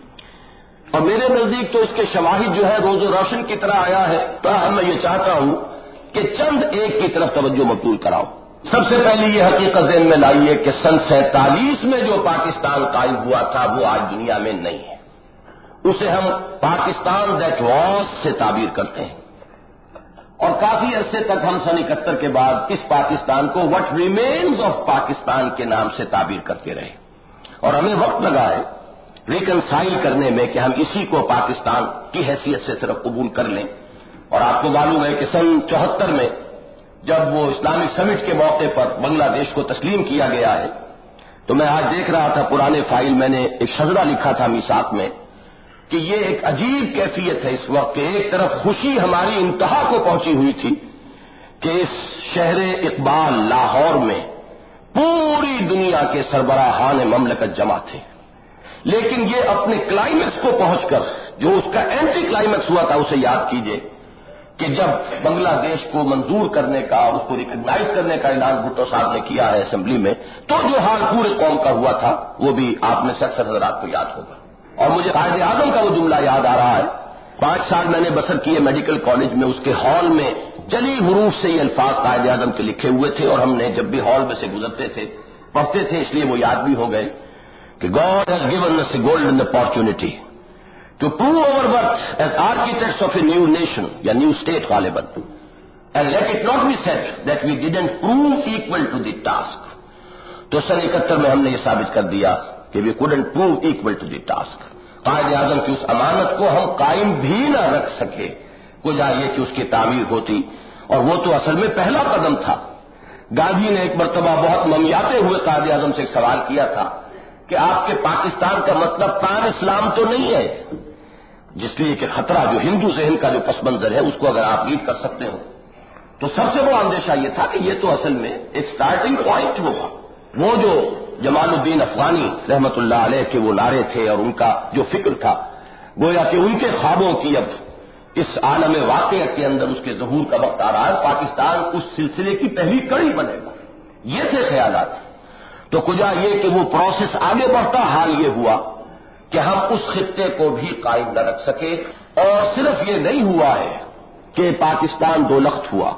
اور میرے نزدیک تو اس کے شواہد جو ہے روز و روشن کی طرح آیا ہے۔ تاہم میں یہ چاہتا ہوں کہ چند ایک کی طرف توجہ مبذول کراؤ۔ سب سے پہلے یہ حقیقت ذہن میں لائیے کہ سن 47 میں جو پاکستان قائم ہوا تھا وہ آج دنیا میں نہیں ہے، اسے ہم پاکستان دیٹ واز سے تعبیر کرتے ہیں، اور کافی عرصے تک ہم سن 71 کے بعد اس پاکستان کو وٹ ریمینز آف پاکستان کے نام سے تعبیر کرتے رہے، اور ہمیں وقت لگا ہے ریکنسائل کرنے میں کہ ہم اسی کو پاکستان کی حیثیت سے صرف قبول کر لیں۔ اور آپ کو معلوم ہے کہ سن 74 میں جب وہ اسلامک سمٹ کے موقع پر بنگلہ دیش کو تسلیم کیا گیا ہے، تو میں آج دیکھ رہا تھا پرانے فائل، میں نے ایک شذرہ لکھا تھا میثاق میں کہ یہ ایک عجیب کیفیت ہے اس وقت کہ ایک طرف خوشی ہماری انتہا کو پہنچی ہوئی تھی کہ اس شہر اقبال لاہور میں پوری دنیا کے سربراہان مملکت جمع تھے، لیکن یہ اپنے کلائمیکس کو پہنچ کر جو اس کا اینٹی کلائمیکس ہوا تھا اسے یاد کیجئے کہ جب بنگلہ دیش کو منظور کرنے کا اور اس کو ریکگنائز کرنے کا اعلان بھٹو صاحب نے کیا ہے اسمبلی میں، تو جو حال پورے قوم کا ہوا تھا وہ بھی آپ میں سے اکثر حضرات کو یاد ہوگا۔ اور مجھے قائد اعظم کا وہ جملہ یاد آ رہا ہے، 5 سال میں نے بسر کیے میڈیکل کالج میں، اس کے ہال میں جلی حروف سے یہ الفاظ قائد اعظم کے لکھے ہوئے تھے، اور ہم نے جب بھی ہال میں سے گزرتے تھے پڑھتے تھے، اس لیے وہ یاد بھی ہو گئے کہ God has given us a golden opportunity to prove our worth as architects of a new nation, یا new state غالباً, and let it not be said that we didn't prove equal to the task. تو سن 71 میں ہم نے یہ ثابت کر دیا کہ we couldn't prove equal to the task. Quaid Azam کی اس امانت کو ہم قائم بھی نہ رکھ سکے، کجا یہ کہ اس کی تعمیر ہوتی، اور وہ تو اصل میں پہلا قدم تھا۔ گاندھی نے ایک مرتبہ بہت ممیاتے ہوئے قائد اعظم سے ایک سوال کیا تھا کہ آپ کے پاکستان کا مطلب پان اسلام تو نہیں ہے، جس لیے کہ خطرہ جو ہندو ذہن کا جو پس منظر ہے اس کو اگر آپ ریڈ کر سکتے ہو تو سب سے بڑا اندیشہ یہ تھا کہ یہ تو اصل میں ایک سٹارٹنگ پوائنٹ ہوگا۔ وہ جو جمال الدین افغانی رحمت اللہ علیہ کے وہ نعرے تھے اور ان کا جو فکر تھا، گویا کہ ان کے خوابوں کی اب اس عالم واقعہ کے اندر اس کے ظہور کا وقت آ رہا ہے، پاکستان اس سلسلے کی پہلی کڑی بنے گا، یہ تھے خیالات۔ تو کجا یہ کہ وہ پروسیس آگے بڑھتا، حال یہ ہوا کہ ہم اس خطے کو بھی قائم نہ رکھ سکے، اور صرف یہ نہیں ہوا ہے کہ پاکستان دو لخت ہوا،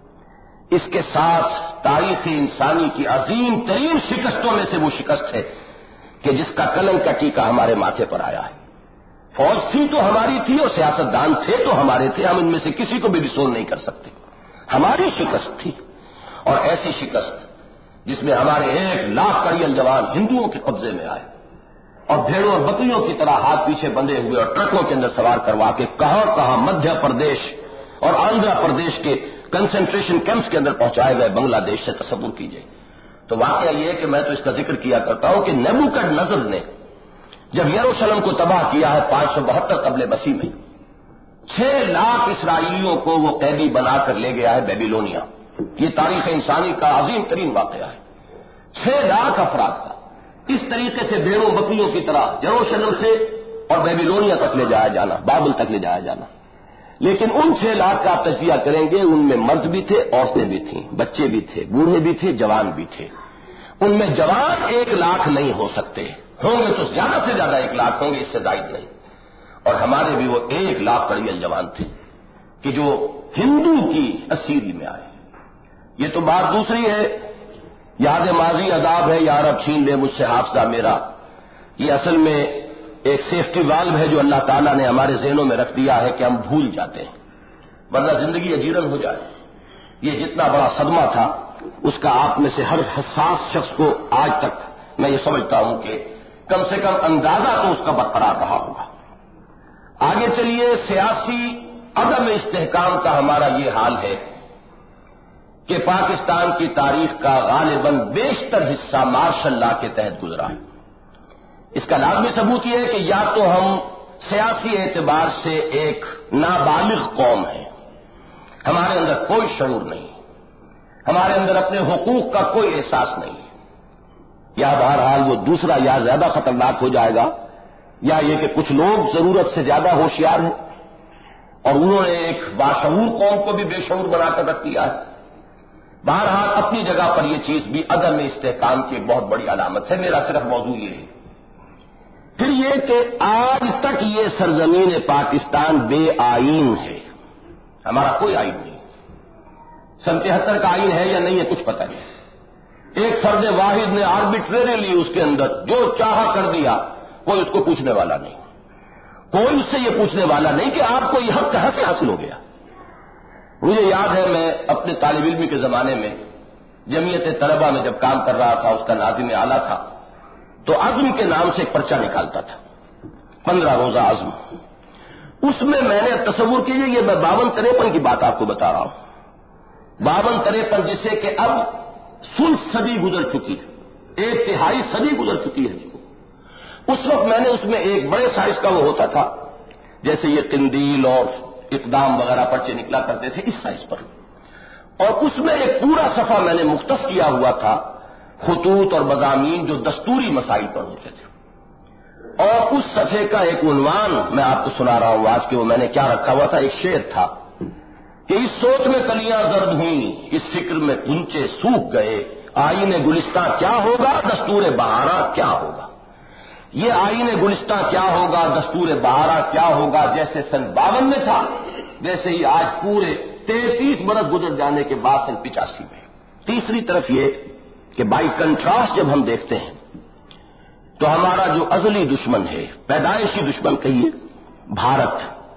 اس کے ساتھ تاریخ انسانی کی عظیم ترین شکستوں میں سے وہ شکست ہے کہ جس کا کلنک کا ٹیکا ہمارے ماتھے پر آیا ہے۔ فوج تھی تو ہماری تھی اور سیاستدان تھے تو ہمارے تھے، ہم ان میں سے کسی کو بھی ڈسون نہیں کر سکتے، ہماری شکست تھی، اور ایسی شکست جس میں ہمارے 1,00,000 کڑیل جوان ہندوؤں کے قبضے میں آئے اور بھیڑوں اور بکریوں کی طرح ہاتھ پیچھے بندھے ہوئے اور ٹرکوں کے اندر سوار کروا کے کہاں کہاں مدھیہ پردیش اور آندھرا پردیش کے کنسنٹریشن کیمپس کے اندر پہنچائے گئے، بنگلہ دیش سے تصور کیجئے۔ تو واقعہ یہ ہے کہ میں تو اس کا ذکر کیا کرتا ہوں کہ نیبوکڈ نظر نے جب یروشلم کو تباہ کیا ہے 572 قبل مسیح میں، 6 لاکھ اسرائیلیوں کو وہ قیدی بنا کر لے گیا ہے بیبیلونیا. یہ تاریخ انسانی کا عظیم ترین واقعہ ہے. 6 لاکھ افراد کا اس طریقے سے بھیڑوں بکریوں کی طرح یروشلم سے اور بیبیلونیا تک لے جایا جانا، بابل تک لے جایا جانا. لیکن ان 6 لاکھ کا آپ تجزیہ کریں گے، ان میں مرد بھی تھے، عورتیں بھی تھیں، بچے بھی تھے، بوڑھے بھی تھے، جوان بھی تھے. ان میں جوان 1 لاکھ نہیں ہو سکتے، ہوں گے تو زیادہ سے زیادہ 1 لاکھ ہوں گے، اس سے زائد نہیں. اور ہمارے بھی وہ 1 لاکھ قریب جوان تھے کہ جو ہندو کی اسیری میں آئے. یہ تو بات دوسری ہے، یاد ماضی عذاب ہے، یا رب چھین لے مجھ سے حافظہ میرا. یہ اصل میں ایک سیفٹی والو ہے جو اللہ تعالیٰ نے ہمارے ذہنوں میں رکھ دیا ہے کہ ہم بھول جاتے ہیں، ورنہ زندگی اجیرن ہو جائے. یہ جتنا بڑا صدمہ تھا اس کا آپ میں سے ہر حساس شخص کو آج تک میں یہ سمجھتا ہوں کہ کم سے کم اندازہ تو اس کا برقرار رہا ہوگا. آگے چلیے، سیاسی عدم استحکام کا ہمارا یہ حال ہے کہ پاکستان کی تاریخ کا غالباً بیشتر حصہ مارشل لا کے تحت گزرا ہے. اس کا لازمی ثبوت یہ ہے کہ یا تو ہم سیاسی اعتبار سے ایک نابالغ قوم ہیں، ہمارے اندر کوئی شعور نہیں، ہمارے اندر اپنے حقوق کا کوئی احساس نہیں، یا بہرحال وہ دوسرا یا زیادہ خطرناک ہو جائے گا، یا یہ کہ کچھ لوگ ضرورت سے زیادہ ہوشیار ہیں اور انہوں نے ایک باشعور قوم کو بھی بے شعور بنا کر رکھ دیا ہے. بہرحال اپنی جگہ پر یہ چیز بھی عدم استحکام کی ایک بہت بڑی علامت ہے. میرا صرف موضوع یہ ہے. پھر یہ کہ آج تک یہ سرزمین پاکستان بے آئین ہے، ہمارا کوئی آئین نہیں. 73 کا آئین ہے یا نہیں ہے کچھ پتہ نہیں. ایک فرد واحد نے آربیٹریریلی اس کے اندر جو چاہا کر دیا، کوئی اس کو پوچھنے والا نہیں، کوئی اس سے یہ پوچھنے والا نہیں کہ آپ کو یہ حق کہاں سے حاصل ہو گیا. مجھے یاد ہے میں اپنے طالب علمی کے زمانے میں جمعیت طلبہ میں جب کام کر رہا تھا، اس کا ناظم اعلیٰ تھا، تو عزم کے نام سے ایک پرچہ نکالتا تھا، 15 روزہ عزم. اس میں نے تصور کیجیے، یہ میں 52-53 کی بات آپ کو بتا رہا ہوں، 52-53 جسے کہ اب ثلث صدی گزر چکی ہے، 1/3 صدی گزر چکی ہے. اس وقت میں نے اس میں ایک بڑے سائز کا وہ ہوتا تھا، جیسے یہ قندیل اور اقدام وغیرہ پرچے نکلا کرتے تھے اس سائز پر، اور اس میں ایک پورا صفحہ میں نے مختص کیا ہوا تھا خطوط اور مضامین جو دستوری مسائل پر ہوتے تھے. اور اس صفحے کا ایک عنوان میں آپ کو سنا رہا ہوں آج، کہ وہ میں نے کیا رکھا ہوا تھا، ایک شعر تھا کہ اس سوچ میں کلیاں زرد ہوئیں، اس فکر میں کنچے سوکھ گئے، آئین گلستہ کیا ہوگا، دستور بہارا کیا ہوگا. یہ آئین گلستہ کیا ہوگا، دستور بہارا کیا ہوگا، جیسے سن 52 میں تھا ویسے ہی آج پورے 33 برس گزر جانے کے بعد سن 85 میں. تیسری طرف یہ کہ بائی کنٹراسٹ جب ہم دیکھتے ہیں تو ہمارا جو ازلی دشمن ہے، پیدائشی دشمن کہیے، بھارت،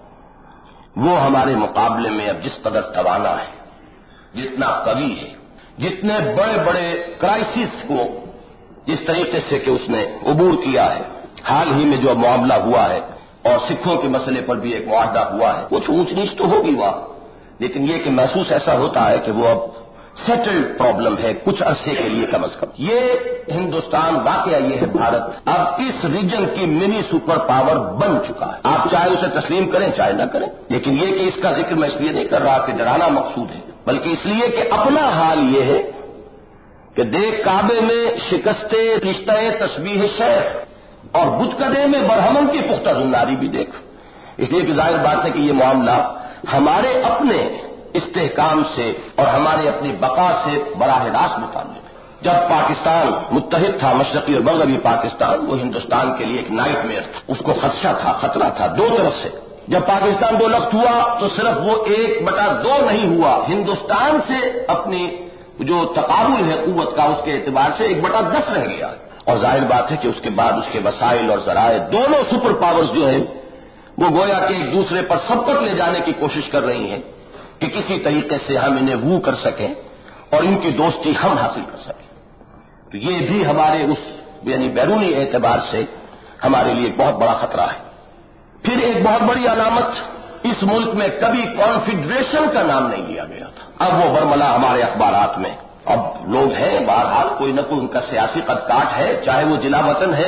وہ ہمارے مقابلے میں اب جس قدر توانا ہے، جتنا قوی ہے، جتنے بڑے بڑے کرائسس کو جس طریقے سے کہ اس نے عبور کیا ہے، حال ہی میں جو معاملہ ہوا ہے اور سکھوں کے مسئلے پر بھی ایک معاہدہ ہوا ہے، کچھ اونچ نیچ تو ہوگی وہاں، لیکن یہ کہ محسوس ایسا ہوتا ہے کہ وہ اب سیٹلڈ پرابلم ہے کچھ عرصے کے لیے کم از کم. یہ ہندوستان، واقعہ یہ ہے بھارت اب اس ریجن کی منی سپر پاور بن چکا ہے. آپ چاہے اسے تسلیم کریں چاہے نہ کریں، لیکن یہ کہ اس کا ذکر میں اس لیے نہیں کر رہا کہ ڈرانا مقصود ہے، بلکہ اس لیے کہ اپنا حال یہ ہے کہ دیکھ کعبے میں شکستے رشتہ تسبیح شیخ اور بتکدے میں برہمن کی پختہ زناری بھی دیکھ. اس لیے کہ ظاہر بات ہے کہ یہ معاملہ ہمارے اپنے استحکام سے اور ہمارے اپنی بقا سے براہ راست متعلق ہے. جب پاکستان متحد تھا، مشرقی اور مغربی پاکستان، وہ ہندوستان کے لیے ایک نائٹ میئر تھا، اس کو خدشہ تھا، خطرہ تھا دو طرف سے. جب پاکستان 2 لخت ہوا تو صرف وہ 1/2 نہیں ہوا، ہندوستان سے اپنی جو تقابل ہے قوت کا اس کے اعتبار سے 1/10 رہ گیا. اور ظاہر بات ہے کہ اس کے بعد اس کے وسائل اور ذرائع دونوں سپر پاورز جو ہیں وہ گویا کہ ایک دوسرے پر سبقت لے جانے کی کوشش کر رہی ہیں کہ کسی طریقے سے ہم انہیں وو کر سکیں اور ان کی دوستی ہم حاصل کر سکیں. تو یہ بھی ہمارے اس یعنی بیرونی اعتبار سے ہمارے لیے ایک بہت بڑا خطرہ ہے. پھر ایک بہت بڑی علامت، اس ملک میں کبھی کانفیڈریشن کا نام نہیں لیا گیا تھا. اب وہ برملا ہمارے اخبارات میں، اب لوگ ہیں بہرحال کوئی نہ کوئی ان کا سیاسی قد کاٹ ہے، چاہے وہ جلا وطن ہے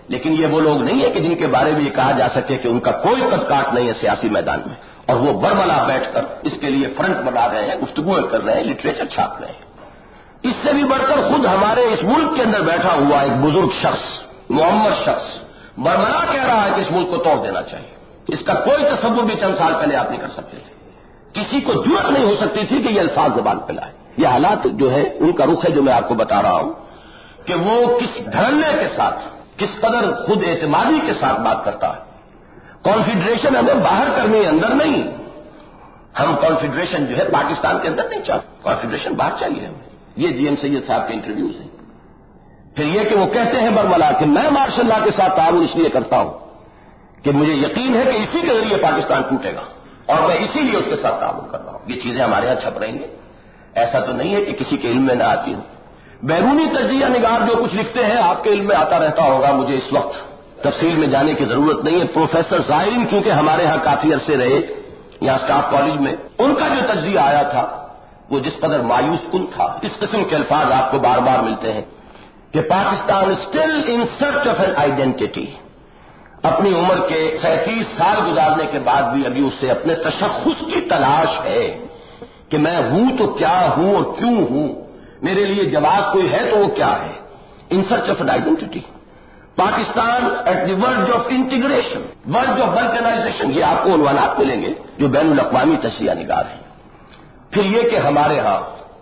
لیکن یہ وہ لوگ نہیں ہے کہ جن کے بارے میں یہ کہا جا سکے کہ ان کا کوئی قد کاٹ نہیں ہے سیاسی میدان میں، اور وہ برملا بیٹھ کر اس کے لیے فرنٹ بنا رہے ہیں، گفتگویں کر رہے ہیں، لٹریچر چھاپ رہے ہیں۔ اس سے بھی بڑھ کر خود ہمارے اس ملک کے اندر بیٹھا ہوا ایک بزرگ شخص، معمر شخص، برملا کہہ رہا ہے کہ اس ملک کو توڑ دینا چاہیے۔ اس کا کوئی تصور بھی چند سال پہلے آپ نہیں کر سکتے تھے، کسی کو جرأت نہیں ہو سکتی تھی کہ یہ الفاظ زبان پہ لائے۔ یہ حالات جو ہے ان کا رخ ہے جو میں آپ کو بتا رہا ہوں کہ وہ کس دھڑلے کے ساتھ، کس قدر خود اعتمادی کے ساتھ بات کرتا ہے۔ کانفیڈریشن ہمیں باہر کرنی ہے، اندر نہیں۔ ہم کانفیڈریشن جو ہے پاکستان کے اندر نہیں چاہتے، کانفیڈریشن باہر چاہیے ہمیں۔ یہ جی ایم سید صاحب کے انٹرویوز ہیں۔ پھر یہ کہ وہ کہتے ہیں برملا کہ میں مارشل لا کے ساتھ تعاون اس لیے کرتا ہوں کہ مجھے یقین ہے کہ اسی کے ذریعے پاکستان ٹوٹے گا، اور میں اسی لیے اس کے ساتھ تعاون کر رہا ہوں۔ یہ چیزیں ہمارے ہاں چھپ رہی ہیں، ایسا تو نہیں ہے کہ کسی کے علم میں نہ آتی ہوں۔ بیرونی تجزیہ نگار جو کچھ لکھتے ہیں آپ کے علم میں آتا رہتا ہوگا، مجھے اس وقت تفصیل میں جانے کی ضرورت نہیں ہے۔ پروفیسر زائرین کیونکہ ہمارے ہاں کافی عرصے رہے یہاں اسٹاف کالج میں، ان کا جو تجزیہ آیا تھا وہ جس قدر مایوس کن تھا، اس قسم کے الفاظ آپ کو بار بار ملتے ہیں کہ Pakistan still in search of an identity, اپنی عمر کے 37 سال گزارنے کے بعد بھی ابھی اسے اپنے تشخص کی تلاش ہے کہ میں ہوں تو کیا ہوں اور کیوں ہوں، میرے لیے جماعت کوئی ہے تو وہ کیا ہے۔ In search of an identity, Pakistan at the verge of integration, verge of balkanization, یہ آپ کو عنوانات ملیں گے جو بین الاقوامی تجزیہ نگار ہیں۔ پھر یہ کہ ہمارے ہاں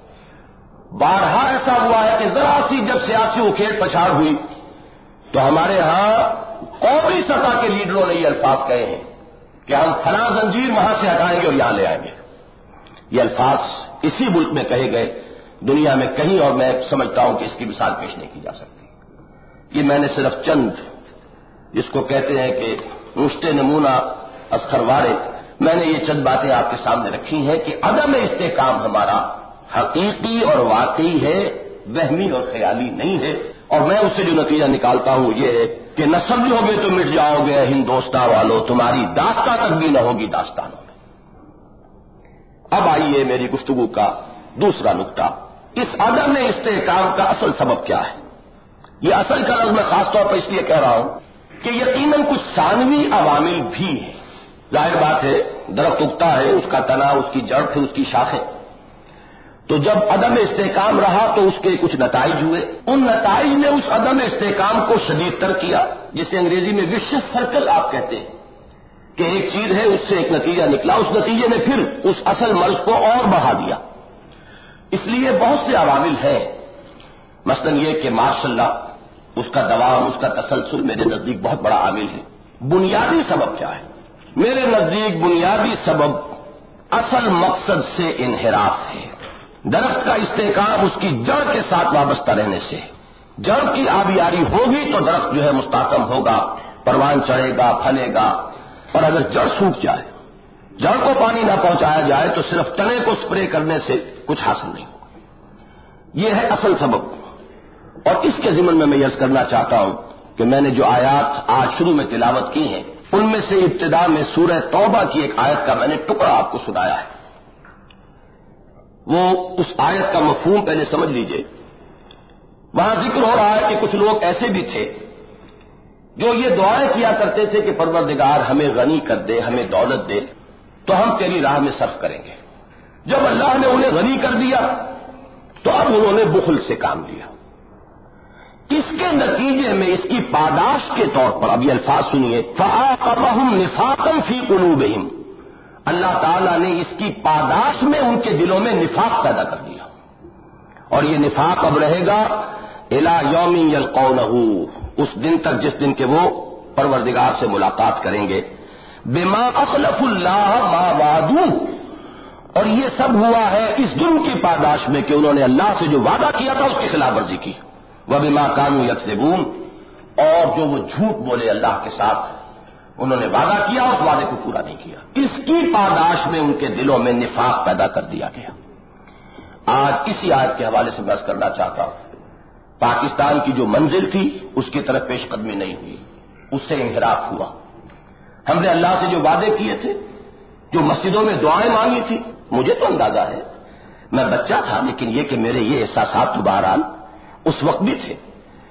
بارہا ایسا ہوا ہے کہ ذرا سی جب سیاسی اکھیڑ پچھاڑ ہوئی تو ہمارے ہاں قومی سطح کے لیڈروں نے یہ الفاظ کہے ہیں کہ ہم فلاں زنجیر وہاں سے ہٹائیں گے اور یہاں لے آئیں گے۔ یہ الفاظ اسی ملک میں کہے گئے، دنیا میں کہیں اور میں سمجھتا ہوں کہ اس کی مثال پیش نہیں کی جا سکتی۔ یہ میں نے صرف چند، جس کو کہتے ہیں کہ مشت نمونہ اسخر وارد، میں نے یہ چند باتیں آپ کے سامنے رکھی ہیں کہ عدم استحکام ہمارا حقیقی اور واقعی ہے، وہمی اور خیالی نہیں ہے، اور میں اس سے جو نتیجہ نکالتا ہوں یہ ہے کہ نہ سمجھو گے تو مٹ جاؤ گے ہندوستان والو، تمہاری داستان تک بھی نہ ہوگی داستانوں میں۔ اب آئیے میری گفتگو کا دوسرا نقطہ، اس عدم استحکام کا اصل سبب کیا ہے؟ یہ اصل کا لفظ میں خاص طور پر اس لیے کہہ رہا ہوں کہ یقیناً کچھ ثانوی عوامل بھی ہیں۔ ظاہر بات ہے درخت اگتا ہے، اس کا تنا، اس کی جڑ، پھر اس کی شاخیں، تو جب عدم استحکام رہا تو اس کے کچھ نتائج ہوئے، ان نتائج نے اس عدم استحکام کو شدید تر کیا، جسے انگریزی میں وشیس سرکل آپ کہتے ہیں کہ ایک چیز ہے اس سے ایک نتیجہ نکلا، اس نتیجے نے پھر اس اصل مرض کو اور بڑھا دیا۔ اس لیے بہت سے عوامل ہیں، مثلا یہ کہ ماشاء اللہ اس کا دوام، اس کا تسلسل میرے نزدیک بہت بڑا عامل ہے۔ بنیادی سبب کیا ہے؟ میرے نزدیک بنیادی سبب اصل مقصد سے انحراف ہے۔ درخت کا استحکام اس کی جڑ کے ساتھ وابستہ رہنے سے، جڑ کی آبیاری ہوگی تو درخت جو ہے مستحکم ہوگا، پروان چڑھے گا، پھلے گا، اور اگر جڑ سوکھ جائے، جڑ کو پانی نہ پہنچایا جائے تو صرف تنے کو سپرے کرنے سے کچھ حاصل نہیں ہوگا۔ یہ ہے اصل سبب، اور اس کے ضمن میں عرض کرنا چاہتا ہوں کہ میں نے جو آیات آج شروع میں تلاوت کی ہیں ان میں سے ابتدا میں سورہ توبہ کی ایک آیت کا میں نے ٹکڑا آپ کو سنایا ہے۔ وہ اس آیت کا مفہوم پہلے سمجھ لیجئے۔ وہاں ذکر ہو رہا ہے کہ کچھ لوگ ایسے بھی تھے جو یہ دعائیں کیا کرتے تھے کہ پروردگار ہمیں غنی کر دے، ہمیں دولت دے تو ہم تیری راہ میں صرف کریں گے۔ جب اللہ نے انہیں غنی کر دیا تو اب انہوں نے بخل سے کام لیا۔ اس کے نتیجے میں اس کی پاداش کے طور پر اب یہ الفاظ سنیے، فَعَاقَبَهُمْ نِفَاقًا فِي قُلُوبِهِمْ، اللہ تعالیٰ نے اس کی پاداش میں ان کے دلوں میں نفاق پیدا کر دیا، اور یہ نفاق اب رہے گا اِلَى يَوْمٍ يَلْقَوْنَهُ، اس دن تک جس دن کے وہ پروردگار سے ملاقات کریں گے، بِمَا أَخْلَفُوا اللَّهَ مَا وَعَدُوهُ، اور یہ سب ہوا ہے اس جرم کی پاداش میں کہ انہوں نے اللہ سے جو وعدہ کیا تھا اس کی خلاف ورزی کی، وَبِمَا كَانُوا يَكْذِبُونَ، اور جو وہ جھوٹ بولے اللہ کے ساتھ، انہوں نے وعدہ کیا اس وعدے کو پورا نہیں کیا، اس کی پاداش میں ان کے دلوں میں نفاق پیدا کر دیا گیا۔ آج اسی آیت کے حوالے سے بحث کرنا چاہتا ہوں۔ پاکستان کی جو منزل تھی اس کی طرف پیش قدمی نہیں ہوئی، اس سے انحراف ہوا۔ ہم نے اللہ سے جو وعدے کیے تھے، جو مسجدوں میں دعائیں مانگی تھی، مجھے تو اندازہ ہے، میں بچہ تھا لیکن یہ کہ میرے یہ احساسات تو بہرحال اس وقت بھی تھے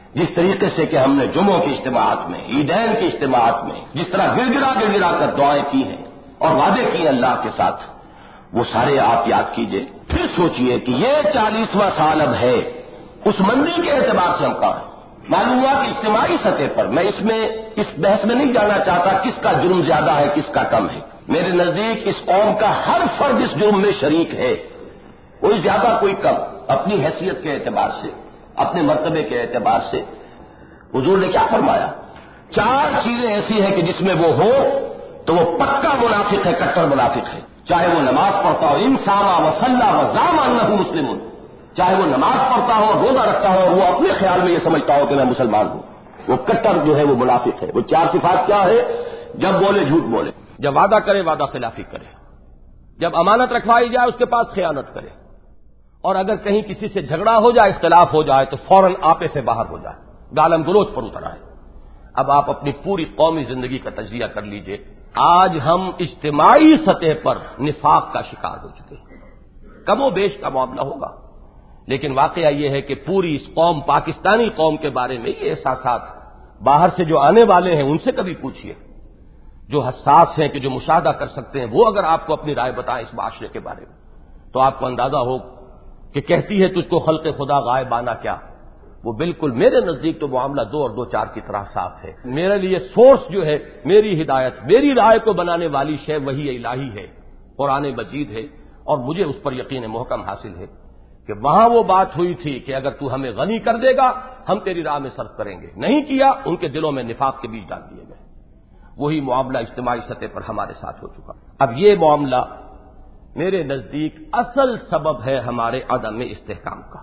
جس طریقے سے کہ ہم نے جمعوں کی اجتماعات میں، عیدین کی اجتماعات میں جس طرح گر گرا کر دعائیں کی ہیں اور وعدے کیے اللہ کے ساتھ، وہ سارے آپ یاد کیجئے. پھر سوچئے کہ یہ 40واں سال اب ہے، اس منزل کے اعتبار سے ہم کہاں ہیں. معلوم ہوا کہ اجتماعی سطح پر، میں اس بحث میں نہیں جانا چاہتا کس کا جرم زیادہ ہے کس کا کم ہے. میرے نزدیک اس قوم کا ہر فرد اس جرم میں شریک ہے، کوئی زیادہ کوئی کم، اپنی حیثیت کے اعتبار سے، اپنے مرتبے کے اعتبار سے. حضور نے کیا فرمایا؟ 4 چیزیں ایسی ہیں کہ جس میں وہ ہو تو وہ پکا منافق ہے، کٹر منافق ہے. چاہے وہ نماز پڑھتا ہو، انساما وصلى وزعم انه مسلم، چاہے وہ نماز پڑھتا ہو، روزہ رکھتا ہو اور وہ اپنے خیال میں یہ سمجھتا ہو کہ میں مسلمان ہوں، وہ کٹر جو ہے وہ منافق ہے. وہ 4 صفات کیا ہے؟ جب بولے جھوٹ بولے، جب وعدہ کرے وعدہ خلافی کرے، جب امانت رکھوائی جائے اس کے پاس خیانت کرے، اور اگر کہیں کسی سے جھگڑا ہو جائے، اختلاف ہو جائے تو فوراً آپے سے باہر ہو جائے، گالم گلوچ پر اتر آئے. اب آپ اپنی پوری قومی زندگی کا تجزیہ کر لیجئے. آج ہم اجتماعی سطح پر نفاق کا شکار ہو چکے ہیں. کم و بیش کا معاملہ ہوگا، لیکن واقعہ یہ ہے کہ پوری اس قوم، پاکستانی قوم کے بارے میں یہ احساسات باہر سے جو آنے والے ہیں ان سے کبھی پوچھئے، جو حساس ہیں، کہ جو مشاہدہ کر سکتے ہیں، وہ اگر آپ کو اپنی رائے بتائیں اس معاشرے کے بارے میں تو آپ کو اندازہ ہو کہ کہتی ہے تجھ کو خلق خدا غائب آنا کیا. وہ بالکل میرے نزدیک تو معاملہ 2 اور 2 4 کی طرح صاف ہے. میرے لیے سورس جو ہے، میری ہدایت، میری رائے کو بنانے والی شے وحی الہی ہے، قرآن مجید ہے، اور مجھے اس پر یقین محکم حاصل ہے کہ وہاں وہ بات ہوئی تھی کہ اگر تو ہمیں غنی کر دے گا ہم تیری راہ میں صرف کریں گے. نہیں کیا، ان کے دلوں میں نفاق کے بیج ڈال دیے گئے. وہی معاملہ اجتماعی سطح پر ہمارے ساتھ ہو چکا. اب یہ معاملہ میرے نزدیک اصل سبب ہے ہمارے عدم استحکام کا.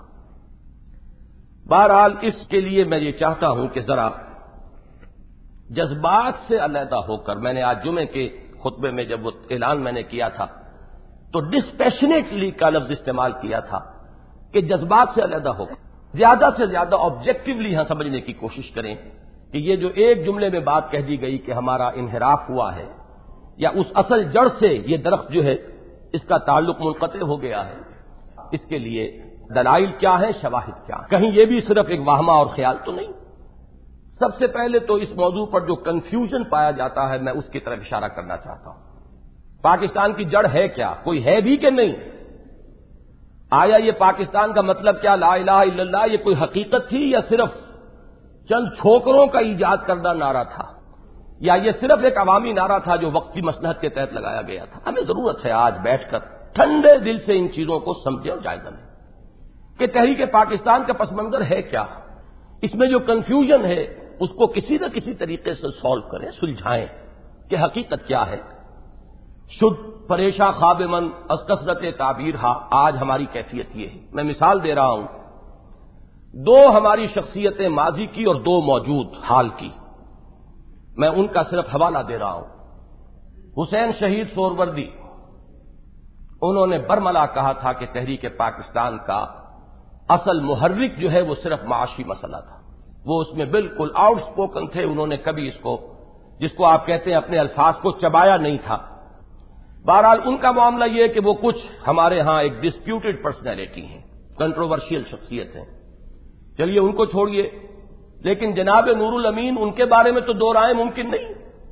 بہرحال اس کے لیے میں یہ چاہتا ہوں کہ ذرا جذبات سے علیحدہ ہو کر، میں نے آج جمعے کے خطبے میں جب وہ اعلان میں نے کیا تھا تو ڈسپیشنیٹلی کا لفظ استعمال کیا تھا کہ جذبات سے علیحدہ ہو کر زیادہ سے زیادہ آبجیکٹولی ہاں سمجھنے کی کوشش کریں کہ یہ جو ایک جملے میں بات کہہ دی گئی کہ ہمارا انحراف ہوا ہے، یا اس اصل جڑ سے یہ درخت جو ہے اس کا تعلق منقطع ہو گیا ہے، اس کے لیے دلائل کیا ہے، شواہد کیا ہے. کہیں یہ بھی صرف ایک واہمہ اور خیال تو نہیں. سب سے پہلے تو اس موضوع پر جو کنفیوژن پایا جاتا ہے میں اس کی طرف اشارہ کرنا چاہتا ہوں. پاکستان کی جڑ ہے کیا؟ کوئی ہے بھی کہ نہیں؟ آیا یہ پاکستان کا مطلب کیا لا الہ الا اللہ یہ کوئی حقیقت تھی، یا صرف چند چھوکروں کا ایجاد کردہ نعرہ تھا، یا یہ صرف ایک عوامی نعرہ تھا جو وقتی مصلحت کے تحت لگایا گیا تھا؟ ہمیں ضرورت ہے آج بیٹھ کر ٹھنڈے دل سے ان چیزوں کو سمجھیں اور جائزہ لیں کہ تحریک پاکستان کا پس منظر ہے کیا. اس میں جو کنفیوژن ہے اس کو کسی نہ کسی طریقے سے سالو کریں، سلجھائیں کہ حقیقت کیا ہے. شد پریشاں خواب من از کثرت تعبیر ہا، آج ہماری کیفیت یہ ہے. میں مثال دے رہا ہوں 2 ہماری شخصیتیں ماضی کی اور 2 موجود حال کی، میں ان کا صرف حوالہ دے رہا ہوں. حسین شہید سہروردی، انہوں نے برملا کہا تھا کہ تحریک پاکستان کا اصل محرک جو ہے وہ صرف معاشی مسئلہ تھا. وہ اس میں بالکل آؤٹ سپوکن تھے، انہوں نے کبھی اس کو، جس کو آپ کہتے ہیں اپنے الفاظ کو چبایا نہیں تھا. بہرحال ان کا معاملہ یہ ہے کہ وہ کچھ ہمارے ہاں ایک ڈسپیوٹڈ پرسنالٹی ہیں، کنٹروورشیل شخصیت ہیں. چلیے ان کو چھوڑیے، لیکن جناب نور الامین ان کے بارے میں تو 2 رائے ممکن نہیں.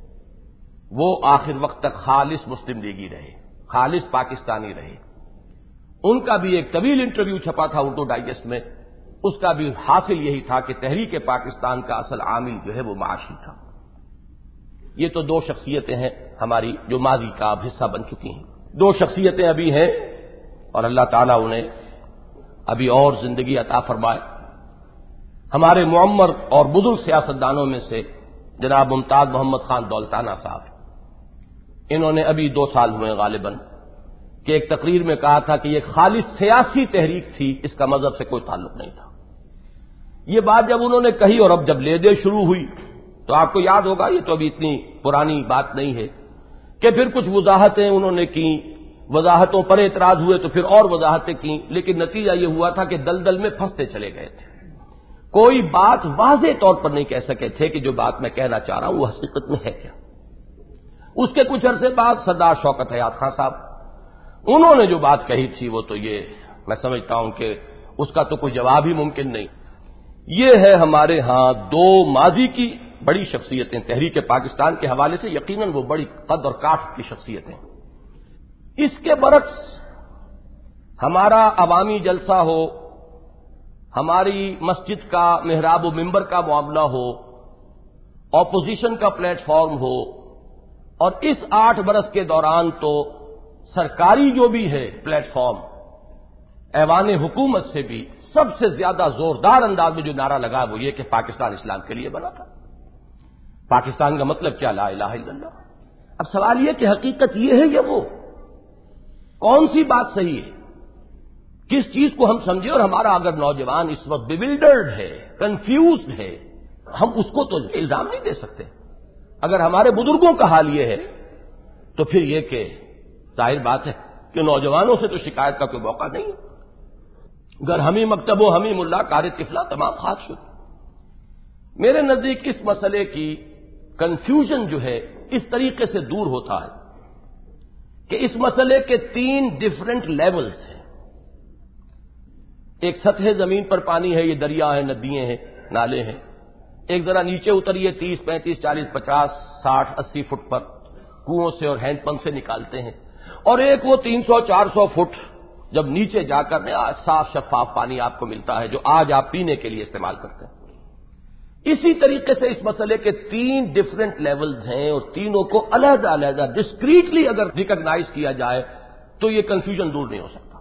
وہ آخر وقت تک خالص مسلم لیگی رہے، خالص پاکستانی رہے. ان کا بھی ایک طویل انٹرویو چھپا تھا اردو ڈائجسٹ میں، اس کا بھی حاصل یہی تھا کہ تحریک پاکستان کا اصل عامل جو ہے وہ معاشی تھا. یہ تو 2 شخصیتیں ہیں ہماری جو ماضی کا اب حصہ بن چکی ہیں. 2 شخصیتیں ابھی ہیں اور اللہ تعالیٰ انہیں ابھی اور زندگی عطا فرمائے. ہمارے معمر اور بزرگ سیاستدانوں میں سے جناب ممتاز محمد خان دولتانہ صاحب، انہوں نے ابھی 2 سال ہوئے غالباً کہ ایک تقریر میں کہا تھا کہ یہ خالص سیاسی تحریک تھی، اس کا مذہب سے کوئی تعلق نہیں تھا. یہ بات جب انہوں نے کہی اور اب جب لیدے شروع ہوئی تو آپ کو یاد ہوگا، یہ تو ابھی اتنی پرانی بات نہیں ہے کہ پھر کچھ وضاحتیں انہوں نے کی، وضاحتوں پر اعتراض ہوئے تو پھر اور وضاحتیں کی، لیکن نتیجہ یہ ہوا تھا کہ دلدل میں پھنستے چلے گئے تھے. کوئی بات واضح طور پر نہیں کہہ سکے تھے کہ جو بات میں کہنا چاہ رہا ہوں وہ حقیقت میں ہے کیا. اس کے کچھ عرصے بعد سردار شوکت حیات خان صاحب، انہوں نے جو بات کہی تھی وہ تو یہ میں سمجھتا ہوں کہ اس کا تو کوئی جواب ہی ممکن نہیں. یہ ہے ہمارے ہاں دو ماضی کی بڑی شخصیتیں تحریک پاکستان کے حوالے سے، یقیناً وہ بڑی قد اور کاٹ کی شخصیتیں۔ اس کے برعکس ہمارا عوامی جلسہ ہو، ہماری مسجد کا محراب و منبر کا معاملہ ہو، اپوزیشن کا پلیٹ فارم ہو، اور اس 8 برس کے دوران تو سرکاری جو بھی ہے پلیٹ فارم، ایوان حکومت سے بھی سب سے زیادہ زوردار انداز میں جو نعرہ لگا وہ یہ کہ پاکستان اسلام کے لیے بنا تھا۔ پاکستان کا مطلب کیا؟ لا الہ الا اللہ۔ اب سوال یہ کہ حقیقت یہ ہے یا وہ؟ کون سی بات صحیح ہے؟ کس چیز کو ہم سمجھے؟ اور ہمارا اگر نوجوان اس وقت بیولڈرڈ ہے، کنفیوزڈ ہے، ہم اس کو تو الزام نہیں دے سکتے۔ اگر ہمارے بزرگوں کا حال یہ ہے تو پھر یہ کہ ظاہر بات ہے کہ نوجوانوں سے تو شکایت کا کوئی موقع نہیں ہے۔ گر ہمیں مکتب و ہمیں ملا کار طفلہ تمام خاک شد۔ میرے نزدیک اس مسئلے کی کنفیوژن جو ہے اس طریقے سے دور ہوتا ہے کہ اس مسئلے کے 3 ڈفرنٹ لیولز ہیں۔ ایک سطح زمین پر پانی ہے، یہ دریا ہیں، ندیاں ہیں، نالے ہیں۔ ایک ذرا نیچے اتریے 30 35 40 50 60 80 فٹ پر کنووں سے اور ہینڈ پمپ سے نکالتے ہیں، اور ایک وہ 300 400 فٹ جب نیچے جا کر صاف شفاف پانی آپ کو ملتا ہے جو آج آپ پینے کے لیے استعمال کرتے ہیں۔ اسی طریقے سے اس مسئلے کے 3 ڈفرنٹ لیولز ہیں، اور تینوں کو علیحدہ علیحدہ ڈسکریٹلی اگر ریکگنائز کیا جائے تو یہ کنفیوژن دور نہیں ہو سکتا۔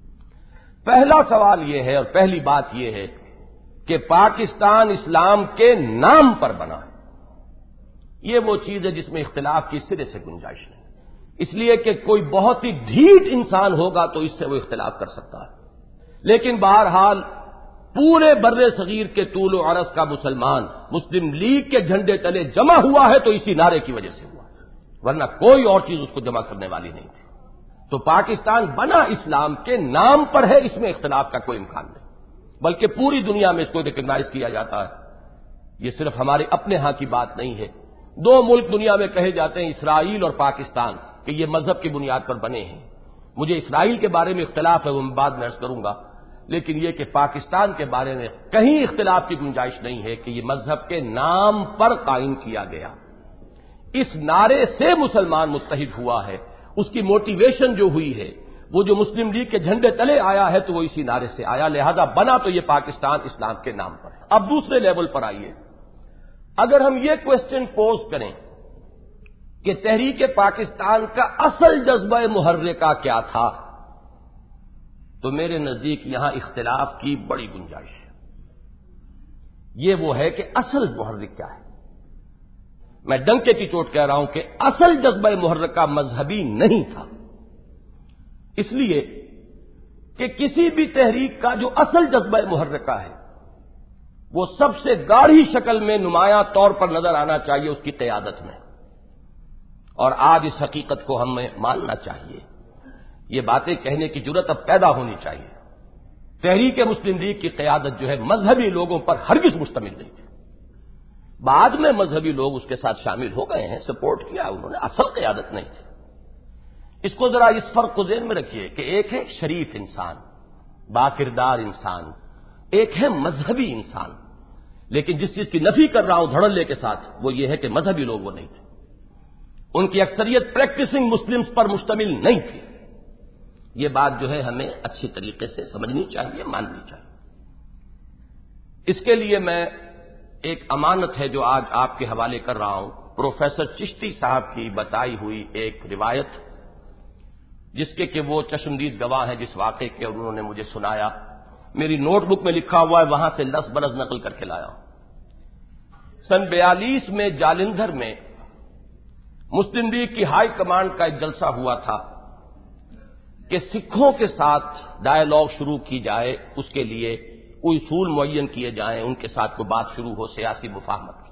پہلا سوال یہ ہے اور پہلی بات یہ ہے کہ پاکستان اسلام کے نام پر بنا ہے۔ یہ وہ چیز ہے جس میں اختلاف کی سرے سے گنجائش نہیں، اس لیے کہ کوئی بہت ہی ڈھیٹ انسان ہوگا تو اس سے وہ اختلاف کر سکتا ہے، لیکن بہرحال پورے بر صغیر کے طول و عرض کا مسلمان مسلم لیگ کے جھنڈے تلے جمع ہوا ہے تو اسی نعرے کی وجہ سے ہوا، ورنہ کوئی اور چیز اس کو جمع کرنے والی نہیں تھی۔ تو پاکستان بنا اسلام کے نام پر ہے، اس میں اختلاف کا کوئی امکان نہیں، بلکہ پوری دنیا میں اس کو ریکگنائز کیا جاتا ہے۔ یہ صرف ہمارے اپنے ہاں کی بات نہیں ہے۔ 2 ملک دنیا میں کہے جاتے ہیں، اسرائیل اور پاکستان، کہ یہ مذہب کی بنیاد پر بنے ہیں۔ مجھے اسرائیل کے بارے میں اختلاف ہے، وہ میں بعد میں عرض کروں گا، لیکن یہ کہ پاکستان کے بارے میں کہیں اختلاف کی گنجائش نہیں ہے کہ یہ مذہب کے نام پر قائم کیا گیا۔ اس نعرے سے مسلمان متحد ہوا ہے، اس کی موٹیویشن جو ہوئی ہے، وہ جو مسلم لیگ کے جھنڈے تلے آیا ہے تو وہ اسی نعرے سے آیا، لہذا بنا تو یہ پاکستان اسلام کے نام پر ہے۔ اب دوسرے لیول پر آئیے، اگر ہم یہ کوسچن پوز کریں کہ تحریک پاکستان کا اصل جذبہ محرکہ کیا تھا، تو میرے نزدیک یہاں اختلاف کی بڑی گنجائش ہے۔ یہ وہ ہے کہ اصل محرک کیا ہے۔ میں ڈنکے کی چوٹ کہہ رہا ہوں کہ اصل جذبہ محرکہ مذہبی نہیں تھا، اس لیے کہ کسی بھی تحریک کا جو اصل جذبہ محرکہ ہے وہ سب سے گاڑھی شکل میں نمایاں طور پر نظر آنا چاہیے اس کی قیادت میں، اور آج اس حقیقت کو ہمیں ماننا چاہیے۔ یہ باتیں کہنے کی جرأت اب پیدا ہونی چاہیے۔ تحریک مسلم لیگ کی قیادت جو ہے مذہبی لوگوں پر ہرگز مشتمل نہیں تھی، بعد میں مذہبی لوگ اس کے ساتھ شامل ہو گئے ہیں، سپورٹ کیا انہوں نے، اصل قیادت نہیں تھی۔ اس کو ذرا اس فرق کو ذہن میں رکھیے کہ ایک ہے شریف انسان، باکردار انسان، ایک ہے مذہبی انسان، لیکن جس چیز کی نفی کر رہا ہوں دھڑلے کے ساتھ وہ یہ ہے کہ مذہبی لوگ وہ نہیں تھے، ان کی اکثریت پریکٹسنگ مسلمز پر مشتمل نہیں تھی۔ یہ بات جو ہے ہمیں اچھی طریقے سے سمجھنی چاہیے، ماننی چاہیے۔ اس کے لیے میں ایک امانت ہے جو آج آپ کے حوالے کر رہا ہوں، پروفیسر چشتی صاحب کی بتائی ہوئی ایک روایت، جس کے کہ وہ چشمدید گواہ ہیں جس واقعے کے، اور انہوں نے مجھے سنایا، میری نوٹ بک میں لکھا ہوا ہے، وہاں سے 10 برس نقل کر کے لایا ہوں۔ سن 42 میں جالندھر میں مسلم لیگ کی ہائی کمانڈ کا ایک جلسہ ہوا تھا کہ سکھوں کے ساتھ ڈائیلاگ شروع کی جائے، اس کے لیے کوئی اصول معین کیے جائیں، ان کے ساتھ کوئی بات شروع ہو سیاسی مفاہمت کی۔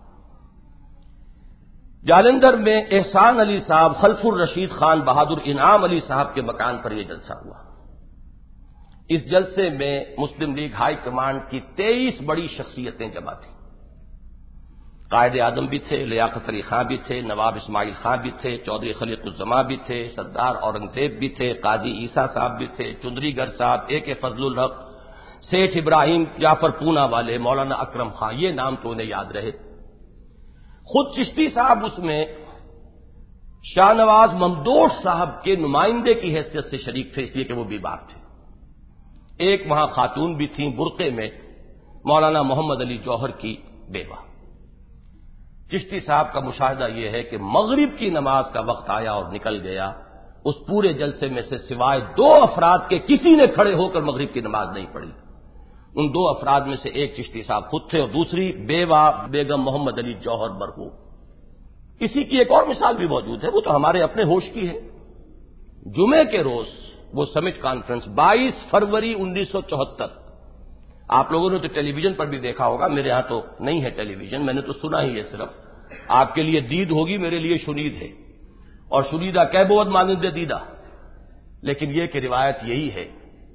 جالندھر میں احسان علی صاحب، خلف الرشید خان بہادر، انعام علی صاحب کے مکان پر یہ جلسہ ہوا۔ اس جلسے میں مسلم لیگ ہائی کمانڈ کی 23 بڑی شخصیتیں جمع تھیں۔ قائد اعظم بھی تھے، لیاقت علی خان بھی تھے، نواب اسماعیل خان بھی تھے، چودھری خلیق الزماں بھی تھے، سردار اورنگزیب بھی تھے، قاضی عیسیٰ صاحب بھی تھے، چندری گر صاحب، اے کے فضل الحق، سیٹھ ابراہیم جعفر پونا والے، مولانا اکرم خان، یہ نام تو انہیں یاد رہے۔ خود چشتی صاحب اس میں شاہ نواز ممدوح صاحب کے نمائندے کی حیثیت سے شریک تھے، اس لیے کہ وہ بیمار تھے۔ ایک وہاں خاتون بھی تھیں برقعے میں، مولانا محمد علی جوہر کی بیوہ۔ چشتی صاحب کا مشاہدہ یہ ہے کہ مغرب کی نماز کا وقت آیا اور نکل گیا، اس پورے جلسے میں سے سوائے 2 افراد کے کسی نے کھڑے ہو کر مغرب کی نماز نہیں پڑھی۔ ان 2 افراد میں سے ایک چشتی صاحب خود تھے اور دوسری بیوہ بیگم محمد علی جوہر مرحوم۔ اسی کی ایک اور مثال بھی موجود ہے، وہ تو ہمارے اپنے ہوش کی ہے۔ جمعے کے روز وہ سمٹ کانفرنس 22 فروری 1974، آپ لوگوں نے تو ٹیلی ویژن پر بھی دیکھا ہوگا، میرے ہاں تو نہیں ہے ٹیلی ویژن، میں نے تو سنا ہی ہے صرف۔ آپ کے لیے دید ہوگی، میرے لیے شنید ہے، اور شنیدہ کہ بود مانند دیدہ، لیکن یہ کہ روایت یہی ہے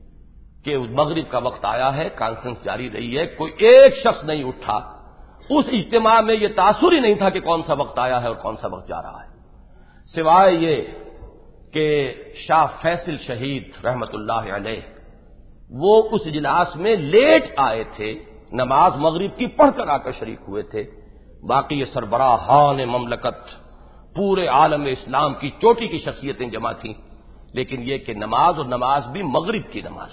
کہ مغرب کا وقت آیا ہے، کانفرنس جاری رہی ہے، کوئی ایک شخص نہیں اٹھا۔ اس اجتماع میں یہ تاثر ہی نہیں تھا کہ کون سا وقت آیا ہے اور کون سا وقت جا رہا ہے، سوائے یہ کہ شاہ فیصل شہید رحمت اللہ علیہ وہ اس اجلاس میں لیٹ آئے تھے، نماز مغرب کی پڑھ کر آ کر شریک ہوئے تھے۔ باقی یہ سربراہان مملکت، پورے عالم اسلام کی چوٹی کی شخصیتیں جمع تھیں، لیکن یہ کہ نماز اور نماز بھی مغرب کی نماز۔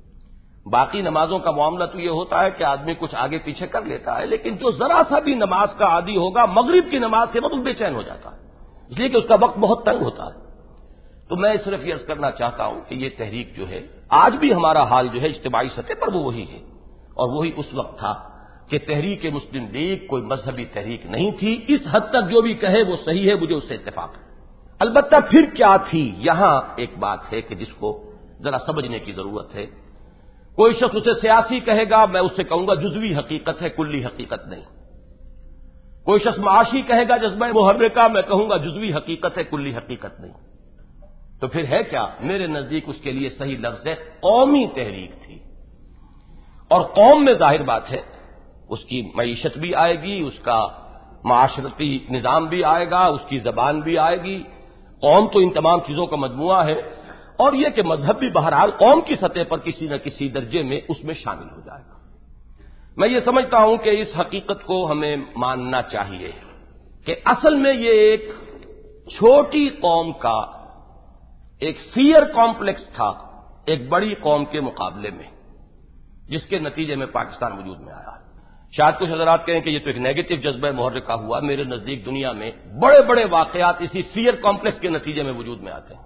باقی نمازوں کا معاملہ تو یہ ہوتا ہے کہ آدمی کچھ آگے پیچھے کر لیتا ہے، لیکن جو ذرا سا بھی نماز کا عادی ہوگا مغرب کی نماز کے وقت بے چین ہو جاتا ہے، اس لیے کہ اس کا وقت بہت تنگ ہوتا ہے۔ تو میں صرف یہ عرض کرنا چاہتا ہوں کہ یہ تحریک جو ہے، آج بھی ہمارا حال جو ہے اجتماعی سطح پر وہ وہی ہے، اور وہی اس وقت تھا کہ تحریک مسلم لیگ کوئی مذہبی تحریک نہیں تھی۔ اس حد تک جو بھی کہے وہ صحیح ہے، مجھے اس سے اتفاق ہے۔ البتہ پھر کیا تھی، یہاں ایک بات ہے کہ جس کو ذرا سمجھنے کی ضرورت ہے۔ کوئی شخص اسے سیاسی کہے گا، میں اس سے کہوں گا جزوی حقیقت ہے، کلی حقیقت نہیں۔ کوئی شخص معاشی کہے گا جذبہ محرکہ، میں کہوں گا جزوی حقیقت ہے، کلی حقیقت نہیں۔ تو پھر ہے کیا؟ میرے نزدیک اس کے لیے صحیح لفظ ہے قومی تحریک تھی، اور قوم میں ظاہر بات ہے اس کی معیشت بھی آئے گی، اس کا معاشرتی نظام بھی آئے گا، اس کی زبان بھی آئے گی۔ قوم تو ان تمام چیزوں کا مجموعہ ہے، اور یہ کہ مذہب بھی بہرحال قوم کی سطح پر کسی نہ کسی درجے میں اس میں شامل ہو جائے گا۔ میں یہ سمجھتا ہوں کہ اس حقیقت کو ہمیں ماننا چاہیے کہ اصل میں یہ ایک چھوٹی قوم کا ایک فیئر کمپلیکس تھا ایک بڑی قوم کے مقابلے میں، جس کے نتیجے میں پاکستان وجود میں آیا۔ شاید کچھ حضرات کہیں کہ یہ تو ایک نیگیٹو جذبہ محرکہ ہوا، میرے نزدیک دنیا میں بڑے بڑے واقعات اسی فیئر کمپلیکس کے نتیجے میں وجود میں آتے ہیں۔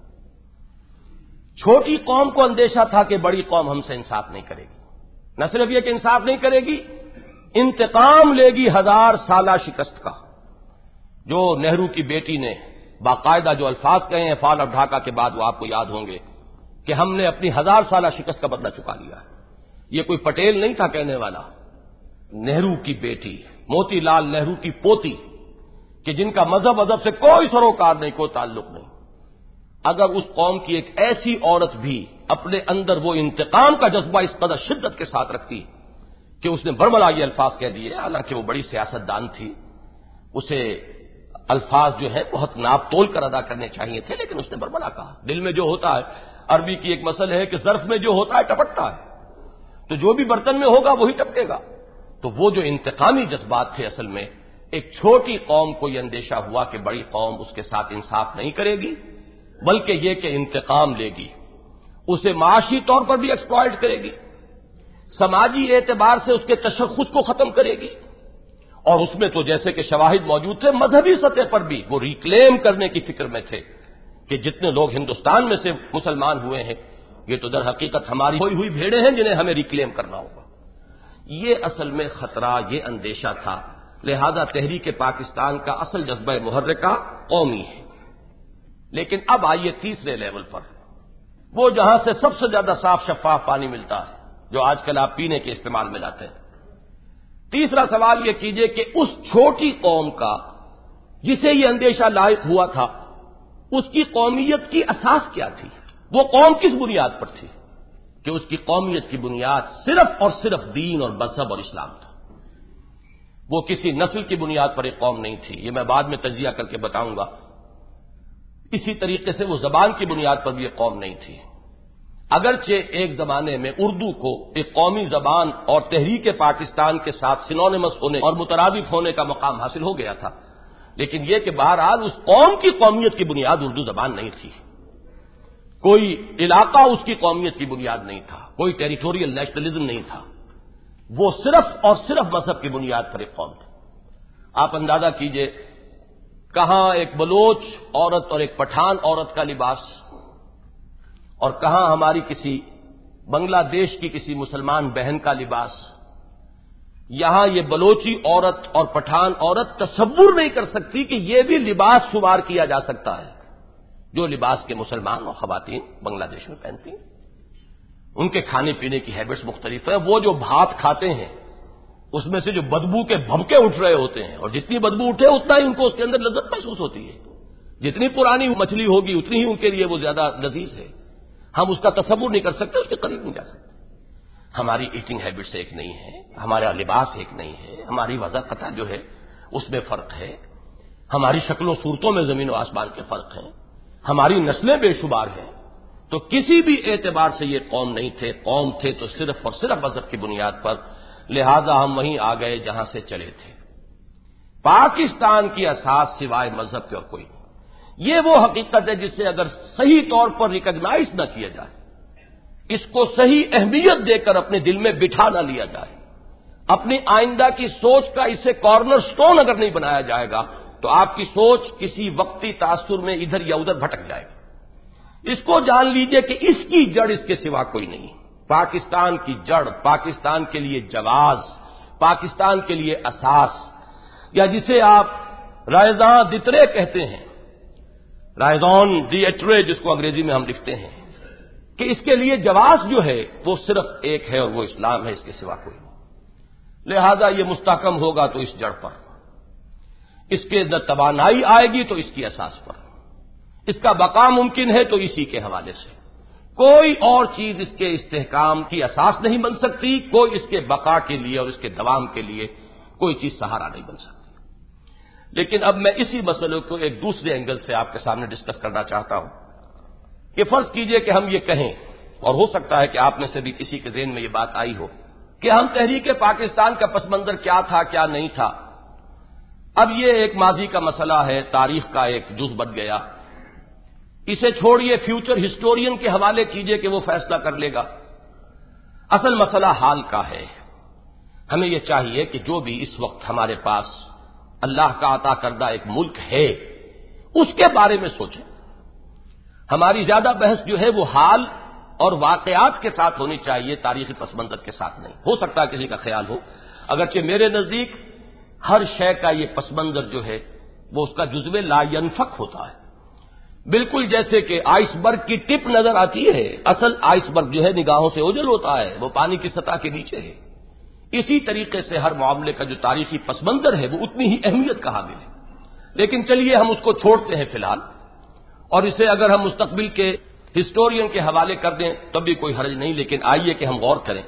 چھوٹی قوم کو اندیشہ تھا کہ بڑی قوم ہم سے انصاف نہیں کرے گی، نہ صرف یہ کہ انصاف نہیں کرے گی، انتقام لے گی 1000 سالہ شکست کا۔ جو نہرو کی بیٹی نے باقاعدہ جو الفاظ کہے ہیں فال آف ڈھاکہ کے بعد، وہ آپ کو یاد ہوں گے کہ ہم نے اپنی 1000 سالہ شکست کا بدلہ چکا لیا ہے۔ یہ کوئی پٹیل نہیں تھا کہنے والا، نہرو کی بیٹی، موتی لال نہرو کی پوتی، کہ جن کا مذہب سے کوئی سروکار نہیں، کوئی تعلق نہیں۔ اگر اس قوم کی ایک ایسی عورت بھی اپنے اندر وہ انتقام کا جذبہ اس قدر شدت کے ساتھ رکھتی کہ اس نے برملا یہ الفاظ کہہ دیے، حالانکہ وہ بڑی سیاست دان تھی، اسے الفاظ جو ہے بہت ناپ تول کر ادا کرنے چاہیے تھے، لیکن اس نے برملا کہا۔ دل میں جو ہوتا ہے، عربی کی ایک مسئلہ ہے کہ ظرف میں جو ہوتا ہے ٹپکتا ہے، تو جو بھی برتن میں ہوگا وہی ٹپکے گا۔ تو وہ جو انتقامی جذبات تھے، اصل میں ایک چھوٹی قوم کو یہ اندیشہ ہوا کہ بڑی قوم اس کے ساتھ انصاف نہیں کرے گی، بلکہ یہ کہ انتقام لے گی، اسے معاشی طور پر بھی ایکسپلائٹ کرے گی، سماجی اعتبار سے اس کے تشخص کو ختم کرے گی، اور اس میں تو جیسے کہ شواہد موجود تھے مذہبی سطح پر بھی وہ ریکلیم کرنے کی فکر میں تھے کہ جتنے لوگ ہندوستان میں سے مسلمان ہوئے ہیں یہ تو در حقیقت ہماری ہوئی بھیڑیں ہیں جنہیں ہمیں ریکلیم کرنا ہوگا۔ یہ اصل میں خطرہ، یہ اندیشہ تھا، لہذا تحریک پاکستان کا اصل جذبہ محرکہ قومی ہے۔ لیکن اب آئیے تیسرے لیول پر، وہ جہاں سے سب سے زیادہ صاف شفاف پانی ملتا ہے، جو آج کل آپ پینے کے استعمال میں لاتے ہیں۔ تیسرا سوال یہ کیجئے کہ اس چھوٹی قوم کا جسے یہ اندیشہ لاحق ہوا تھا، اس کی قومیت کی اساس کیا تھی؟ وہ قوم کس بنیاد پر تھی؟ کہ اس کی قومیت کی بنیاد صرف اور صرف دین اور مذہب اور اسلام تھا۔ وہ کسی نسل کی بنیاد پر ایک قوم نہیں تھی، یہ میں بعد میں تجزیہ کر کے بتاؤں گا۔ اسی طریقے سے وہ زبان کی بنیاد پر بھی ایک قوم نہیں تھی، اگرچہ ایک زمانے میں اردو کو ایک قومی زبان اور تحریک پاکستان کے ساتھ سنونیمس ہونے اور مترادف ہونے کا مقام حاصل ہو گیا تھا، لیکن یہ کہ بہرحال اس قوم کی قومیت کی بنیاد اردو زبان نہیں تھی، کوئی علاقہ اس کی قومیت کی بنیاد نہیں تھا، کوئی ٹیریٹوریل نیشنلزم نہیں تھا، وہ صرف اور صرف مذہب کی بنیاد پر ایک قوم تھی۔ آپ اندازہ کیجئے کہاں ایک بلوچ عورت اور ایک پٹھان عورت کا لباس، اور کہاں ہماری کسی بنگلہ دیش کی کسی مسلمان بہن کا لباس۔ یہاں یہ بلوچی عورت اور پٹھان عورت تصور نہیں کر سکتی کہ یہ بھی لباس شمار کیا جا سکتا ہے جو لباس کے مسلمان اور خواتین بنگلہ دیش میں پہنتی ہیں۔ ان کے کھانے پینے کی ہیبٹس مختلف ہیں، وہ جو بھات کھاتے ہیں اس میں سے جو بدبو کے بھبکے اٹھ رہے ہوتے ہیں، اور جتنی بدبو اٹھے اتنا ہی ان کو اس کے اندر لذت محسوس ہوتی ہے، جتنی پرانی مچھلی ہوگی اتنی ہی ان کے لیے وہ زیادہ لذیذ ہے، ہم اس کا تصور نہیں کر سکتے، اس کے قریب نہیں جا سکتے۔ ہماری ایٹنگ ہیبٹس ایک نہیں ہے، ہمارا لباس ایک نہیں ہے، ہماری وضاقتہ جو ہے اس میں فرق ہے، ہماری شکل و صورتوں میں زمین و آسمان کے فرق ہیں، ہماری نسلیں بے شمار ہیں، تو کسی بھی اعتبار سے یہ قوم نہیں تھے، قوم تھے تو صرف اور صرف مذہب کی بنیاد پر، لہذا ہم وہیں آ گئے جہاں سے چلے تھے۔ پاکستان کی اساس سوائے مذہب کے اور کوئی نہیں۔ یہ وہ حقیقت ہے جسے اگر صحیح طور پر ریکگنائز نہ کیا جائے، اس کو صحیح اہمیت دے کر اپنے دل میں بٹھا نہ لیا جائے، اپنی آئندہ کی سوچ کا اسے کارنر سٹون اگر نہیں بنایا جائے گا، تو آپ کی سوچ کسی وقتی تاثر میں ادھر یا ادھر بھٹک جائے گی۔ اس کو جان لیجئے کہ اس کی جڑ اس کے سوا کوئی نہیں۔ پاکستان کی جڑ، پاکستان کے لیے جواز، پاکستان کے لیے اساس، یا جسے آپ رائزاں دترے کہتے ہیں، رائزون دی ایٹرے جس کو انگریزی میں ہم لکھتے ہیں، کہ اس کے لیے جواز جو ہے وہ صرف ایک ہے اور وہ اسلام ہے، اس کے سوا کوئی نہیں۔ لہذا یہ مستحکم ہوگا تو اس جڑ پر، اس کے اندر توانائی آئے گی تو اس کی اساس پر، اس کا بقا ممکن ہے تو اسی کے حوالے سے، کوئی اور چیز اس کے استحکام کی اساس نہیں بن سکتی، کوئی اس کے بقا کے لیے اور اس کے دوام کے لیے کوئی چیز سہارا نہیں بن سکتی۔ لیکن اب میں اسی مسئلے کو ایک دوسرے اینگل سے آپ کے سامنے ڈسکس کرنا چاہتا ہوں کہ فرض کیجئے کہ ہم یہ کہیں، اور ہو سکتا ہے کہ آپ میں سے بھی کسی کے ذہن میں یہ بات آئی ہو، کہ ہم تحریک پاکستان کا پس منظر کیا تھا کیا نہیں تھا، اب یہ ایک ماضی کا مسئلہ ہے، تاریخ کا ایک جز بن گیا، اسے چھوڑیے فیوچر ہسٹورین کے حوالے کیجئے کہ وہ فیصلہ کر لے گا۔ اصل مسئلہ حال کا ہے۔ ہمیں یہ چاہیے کہ جو بھی اس وقت ہمارے پاس اللہ کا عطا کردہ ایک ملک ہے اس کے بارے میں سوچیں۔ ہماری زیادہ بحث جو ہے وہ حال اور واقعات کے ساتھ ہونی چاہیے، تاریخی پس منظر کے ساتھ نہیں۔ ہو سکتا ہے کسی کا خیال ہو، اگرچہ میرے نزدیک ہر شے کا یہ پس منظر جو ہے وہ اس کا جزو لا ینفک ہوتا ہے، بالکل جیسے کہ آئس برگ کی ٹپ نظر آتی ہے، اصل آئس برگ جو ہے نگاہوں سے اوجھل ہوتا ہے، وہ پانی کی سطح کے نیچے ہے۔ اسی طریقے سے ہر معاملے کا جو تاریخی پس منظر ہے وہ اتنی ہی اہمیت کا حامل ہے، لیکن چلیے ہم اس کو چھوڑتے ہیں فی الحال، اور اسے اگر ہم مستقبل کے ہسٹورین کے حوالے کر دیں تب بھی کوئی حرج نہیں، لیکن آئیے کہ ہم غور کریں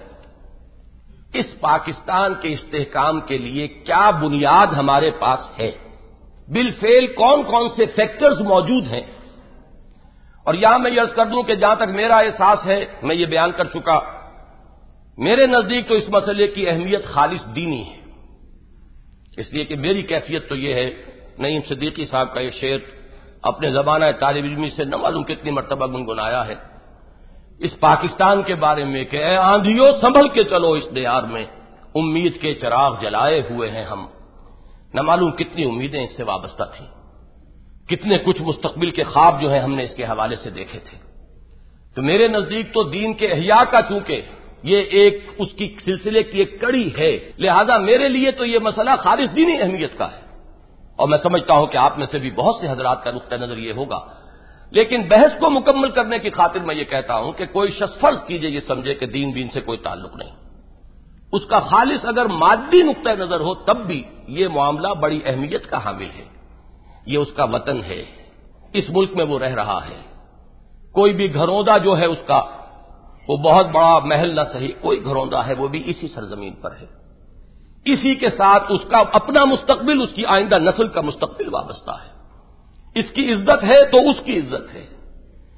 اس پاکستان کے استحکام کے لیے کیا بنیاد ہمارے پاس ہے، بالفعل کون کون سے فیکٹرز موجود ہیں۔ اور یہاں میں یہ عرض کر دوں کہ جہاں تک میرا احساس ہے، میں یہ بیان کر چکا، میرے نزدیک تو اس مسئلے کی اہمیت خالص دینی ہے، اس لیے کہ میری کیفیت تو یہ ہے، نعیم صدیقی صاحب کا یہ شعر اپنے زمانہ طالب علمی سے نہ معلوم کتنی مرتبہ گنگنایا ہے اس پاکستان کے بارے میں کہ اے آندھیوں سنبھل کے چلو اس دیار میں، امید کے چراغ جلائے ہوئے ہیں ہم۔ نہ معلوم کتنی امیدیں اس سے وابستہ تھیں، کتنے کچھ مستقبل کے خواب جو ہیں ہم نے اس کے حوالے سے دیکھے تھے۔ تو میرے نزدیک تو دین کے احیاء کا چونکہ یہ ایک اس کی سلسلے کی ایک کڑی ہے، لہذا میرے لیے تو یہ مسئلہ خالص دینی اہمیت کا ہے، اور میں سمجھتا ہوں کہ آپ میں سے بھی بہت سے حضرات کا نقطہ نظر یہ ہوگا۔ لیکن بحث کو مکمل کرنے کی خاطر میں یہ کہتا ہوں کہ کوئی شخص فرض کیجئے یہ سمجھے کہ دین سے کوئی تعلق نہیں، اس کا خالص اگر مادی نقطہ نظر ہو تب بھی یہ معاملہ بڑی اہمیت کا حامل ہے، یہ اس کا وطن ہے، اس ملک میں وہ رہ رہا ہے، کوئی بھی گھروندہ جو ہے اس کا وہ بہت بڑا محل نہ صحیح، کوئی گھروندہ ہے وہ بھی اسی سرزمین پر ہے، اسی کے ساتھ اس کا اپنا مستقبل، اس کی آئندہ نسل کا مستقبل وابستہ ہے، اس کی عزت ہے تو اس کی عزت ہے،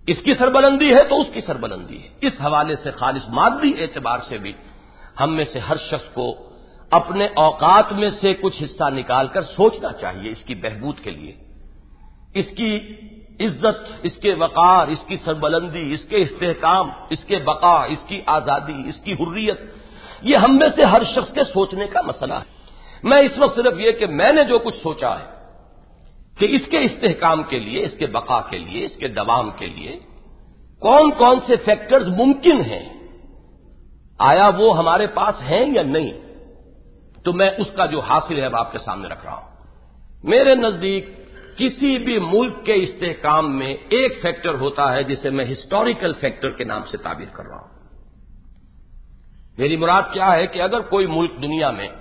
اس کی سربلندی ہے تو اس کی سربلندی ہے۔ اس حوالے سے خالص مادی اعتبار سے بھی ہم میں سے ہر شخص کو اپنے اوقات میں سے کچھ حصہ نکال کر سوچنا چاہیے اس کی بہبود کے لیے، اس کی عزت، اس کے وقار، اس کی سربلندی، اس کے استحکام، اس کے بقا، اس کی آزادی، اس کی حریت، یہ ہم میں سے ہر شخص کے سوچنے کا مسئلہ ہے۔ میں اس وقت صرف یہ کہ میں نے جو کچھ سوچا ہے کہ اس کے استحکام کے لیے، اس کے بقا کے لیے، اس کے دوام کے لیے کون کون سے فیکٹرز ممکن ہیں، آیا وہ ہمارے پاس ہیں یا نہیں، تو میں اس کا جو حاصل ہے اب آپ کے سامنے رکھ رہا ہوں۔ میرے نزدیک کسی بھی ملک کے استحکام میں ایک فیکٹر ہوتا ہے جسے میں ہسٹوریکل فیکٹر کے نام سے تعبیر کر رہا ہوں۔ میری مراد کیا ہے کہ اگر کوئی ملک دنیا میں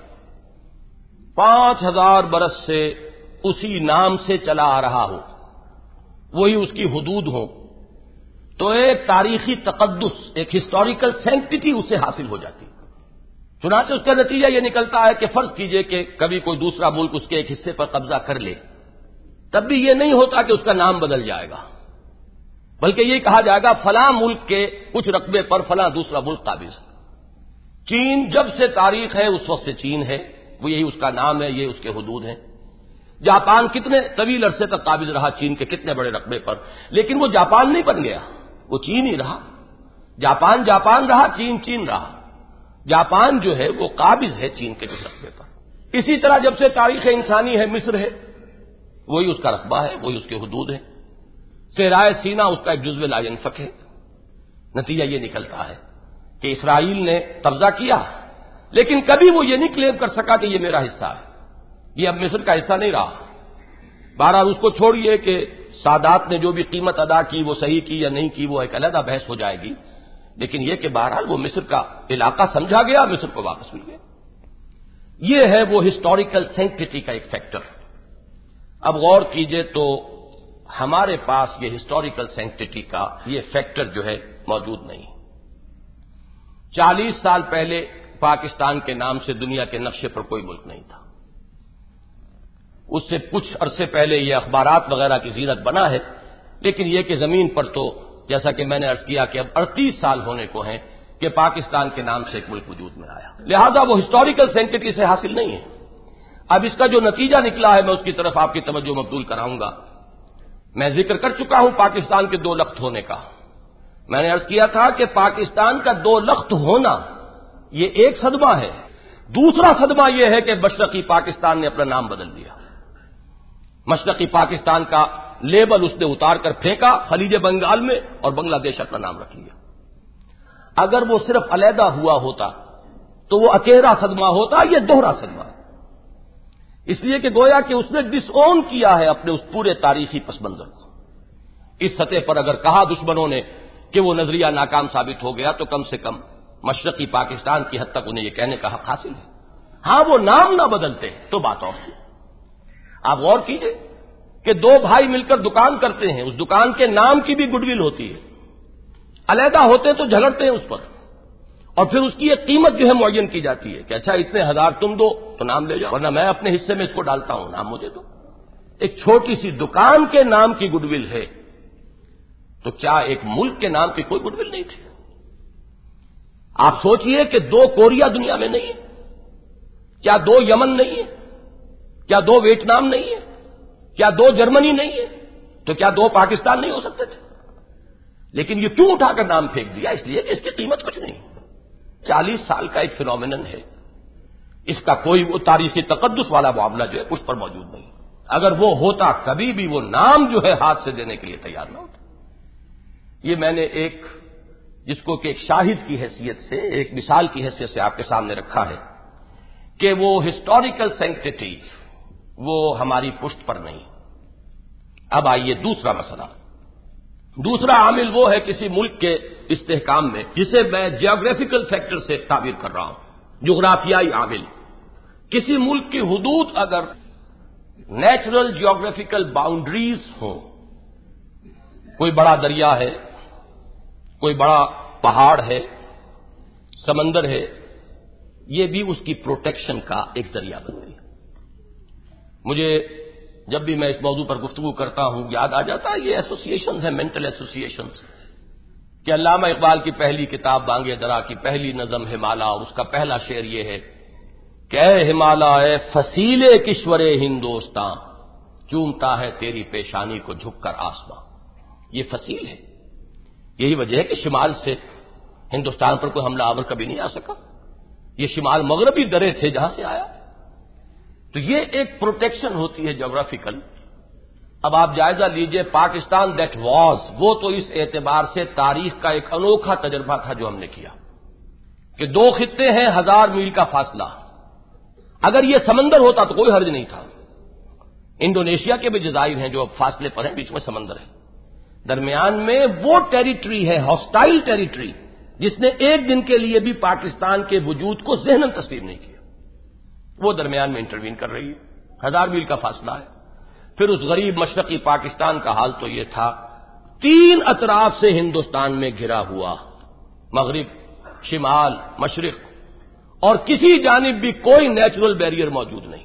5000 برس سے اسی نام سے چلا آ رہا ہو، وہی اس کی حدود ہو، تو ایک تاریخی تقدس، ایک ہسٹوریکل سینکٹیٹی اسے حاصل ہو جاتی۔ چنانچہ اس کا نتیجہ یہ نکلتا ہے کہ فرض کیجئے کہ کبھی کوئی دوسرا ملک اس کے ایک حصے پر قبضہ کر لے، تب بھی یہ نہیں ہوتا کہ اس کا نام بدل جائے گا، بلکہ یہ کہا جائے گا فلاں ملک کے کچھ رقبے پر فلاں دوسرا ملک قابض ہے۔ چین جب سے تاریخ ہے اس وقت سے چین ہے، وہ یہی اس کا نام ہے، یہ اس کے حدود ہیں۔ جاپان کتنے طویل عرصے تک قابض رہا چین کے کتنے بڑے رقبے پر، لیکن وہ جاپان نہیں بن گیا، وہ چین ہی رہا۔ جاپان جاپان رہا، چین چین رہا۔ جاپان جو ہے وہ قابض ہے چین کے کچھ رقبے پر۔ اسی طرح جب سے تاریخ انسانی ہے، مصر ہے، وہی اس کا رقبہ ہے، وہی اس کے حدود ہیں۔ صحرائے سینا اس کا ایک جزو لا ینفک ہے۔ نتیجہ یہ نکلتا ہے کہ اسرائیل نے قبضہ کیا، لیکن کبھی وہ یہ نہیں کلیم کر سکا کہ یہ میرا حصہ ہے، یہ اب مصر کا حصہ نہیں رہا۔ بہرحال اس کو چھوڑیے کہ سادات نے جو بھی قیمت ادا کی وہ صحیح کی یا نہیں کی، وہ ایک علیحدہ بحث ہو جائے گی، لیکن یہ کہ بہرحال وہ مصر کا علاقہ سمجھا گیا، مصر کو واپس مل گیا۔ یہ ہے وہ ہسٹوریکل سینکٹیٹی کا ایک فیکٹر۔ اب غور کیجئے تو ہمارے پاس یہ ہسٹوریکل سینکٹیٹی کا یہ فیکٹر جو ہے موجود نہیں۔ 40 سال پہلے پاکستان کے نام سے دنیا کے نقشے پر کوئی ملک نہیں تھا۔ اس سے کچھ عرصے پہلے یہ اخبارات وغیرہ کی زینت بنا ہے، لیکن یہ کہ زمین پر تو جیسا کہ میں نے عرض کیا کہ اب 38 سال ہونے کو ہیں کہ پاکستان کے نام سے ایک ملک وجود میں آیا، لہذا وہ ہسٹوریکل سینکٹیٹی سے حاصل نہیں ہے۔ اب اس کا جو نتیجہ نکلا ہے میں اس کی طرف آپ کی توجہ مبذول کراؤں گا۔ میں ذکر کر چکا ہوں پاکستان کے 2 لخت ہونے کا۔ میں نے عرض کیا تھا کہ پاکستان کا 2 لخت ہونا یہ ایک صدمہ ہے۔ دوسرا صدمہ یہ ہے کہ مشرقی پاکستان نے اپنا نام بدل دیا۔ مشرقی پاکستان کا لیبل اس نے اتار کر پھینکا خلیج بنگال میں، اور بنگلہ دیش اپنا نام رکھ لیا۔ اگر وہ صرف علیحدہ ہوا ہوتا تو وہ اکیلا صدمہ ہوتا، یہ دوہرا صدمہ ہے، اس لیے کہ گویا کہ اس نے ڈس اون کیا ہے اپنے اس پورے تاریخی پس منظر کو۔ اس سطح پر اگر کہا دشمنوں نے کہ وہ نظریہ ناکام ثابت ہو گیا، تو کم سے کم مشرقی پاکستان کی حد تک انہیں یہ کہنے کا حق حاصل ہے۔ ہاں وہ نام نہ بدلتے تو بات اور تھی۔ آپ غور کیجئے کہ 2 بھائی مل کر دکان کرتے ہیں، اس دکان کے نام کی بھی گڈ ول ہوتی ہے، علیحدہ ہوتے تو جھگڑتے ہیں اس پر، اور پھر اس کی ایک قیمت جو ہے معین کی جاتی ہے کہ اچھا اتنے ہزار تم دو تو نام لے جاؤ، ورنہ میں اپنے حصے میں اس کو ڈالتا ہوں، نام مجھے دو۔ ایک چھوٹی سی دکان کے نام کی گڈ ول ہے، تو کیا ایک ملک کے نام کی کوئی گڈ ول نہیں تھی؟ آپ سوچئے کہ 2 کوریا دنیا میں نہیں ہے، کیا 2 یمن نہیں ہے، کیا 2 ویتنام نہیں ہے، کیا 2 جرمنی نہیں ہے، تو کیا 2 پاکستان نہیں ہو سکتے تھے؟ لیکن یہ کیوں اٹھا کر نام پھینک دیا؟ اس لیے کہ اس کی قیمت کچھ نہیں۔ 40 سال کا ایک فینومینن ہے، اس کا کوئی وہ تاریخی تقدس والا معاملہ جو ہے اس پر موجود نہیں۔ اگر وہ ہوتا کبھی بھی وہ نام جو ہے ہاتھ سے دینے کے لیے تیار نہ ہوتا۔ یہ میں نے ایک جس کو کہ ایک شاہد کی حیثیت سے، ایک مثال کی حیثیت سے آپ کے سامنے رکھا ہے کہ وہ ہسٹوریکل سینکٹیٹی وہ ہماری پشت پر نہیں۔ اب آئیے دوسرا مسئلہ۔ دوسرا عامل وہ ہے کسی ملک کے استحکام میں جسے میں جیوگرافیکل فیکٹر سے تعبیر کر رہا ہوں، جغرافیائی عامل۔ کسی ملک کی حدود اگر نیچرل جیوگرافیکل باؤنڈریز ہوں، کوئی بڑا دریا ہے، کوئی بڑا پہاڑ ہے، سمندر ہے، یہ بھی اس کی پروٹیکشن کا ایک ذریعہ بنتی ہے۔ مجھے جب بھی میں اس موضوع پر گفتگو کرتا ہوں یاد آ جاتا ہے یہ ایسوسیشنز ہیں، مینٹل ایسوسیشنز، کہ علامہ اقبال کی پہلی کتاب بانگ درا کی پہلی نظم ہمالا، اور اس کا پہلا شعر یہ ہے کہ اے ہمالا اے فصیل کشور ہندوستاں، چومتا ہے تیری پیشانی کو جھک کر آسماں۔ یہ فصیل ہے، یہی وجہ ہے کہ شمال سے ہندوستان پر کوئی حملہ آور کبھی نہیں آ سکا، یہ شمال مغربی درے تھے جہاں سے آیا۔ تو یہ ایک پروٹیکشن ہوتی ہے جغرافیکل۔ اب آپ جائزہ لیجئے پاکستان دیٹ واز، وہ تو اس اعتبار سے تاریخ کا ایک انوکھا تجربہ تھا جو ہم نے کیا کہ دو خطے ہیں، 1000 میل کا فاصلہ، اگر یہ سمندر ہوتا تو کوئی حرج نہیں تھا۔ انڈونیشیا کے بھی جزائر ہیں جو اب فاصلے پر ہیں، بیچ میں سمندر ہے، درمیان میں وہ ٹیریٹری ہے، ہاسٹائل ٹیریٹری، جس نے ایک دن کے لیے بھی پاکستان کے وجود کو ذہناً تسلیم نہیں کیا، وہ درمیان میں انٹروین کر رہی ہے، 1000 میل کا فاصلہ ہے۔ پھر اس غریب مشرقی پاکستان کا حال تو یہ تھا، 3 اطراف سے ہندوستان میں گھرا ہوا، مغرب، شمال، مشرق، اور کسی جانب بھی کوئی نیچرل بیریئر موجود نہیں۔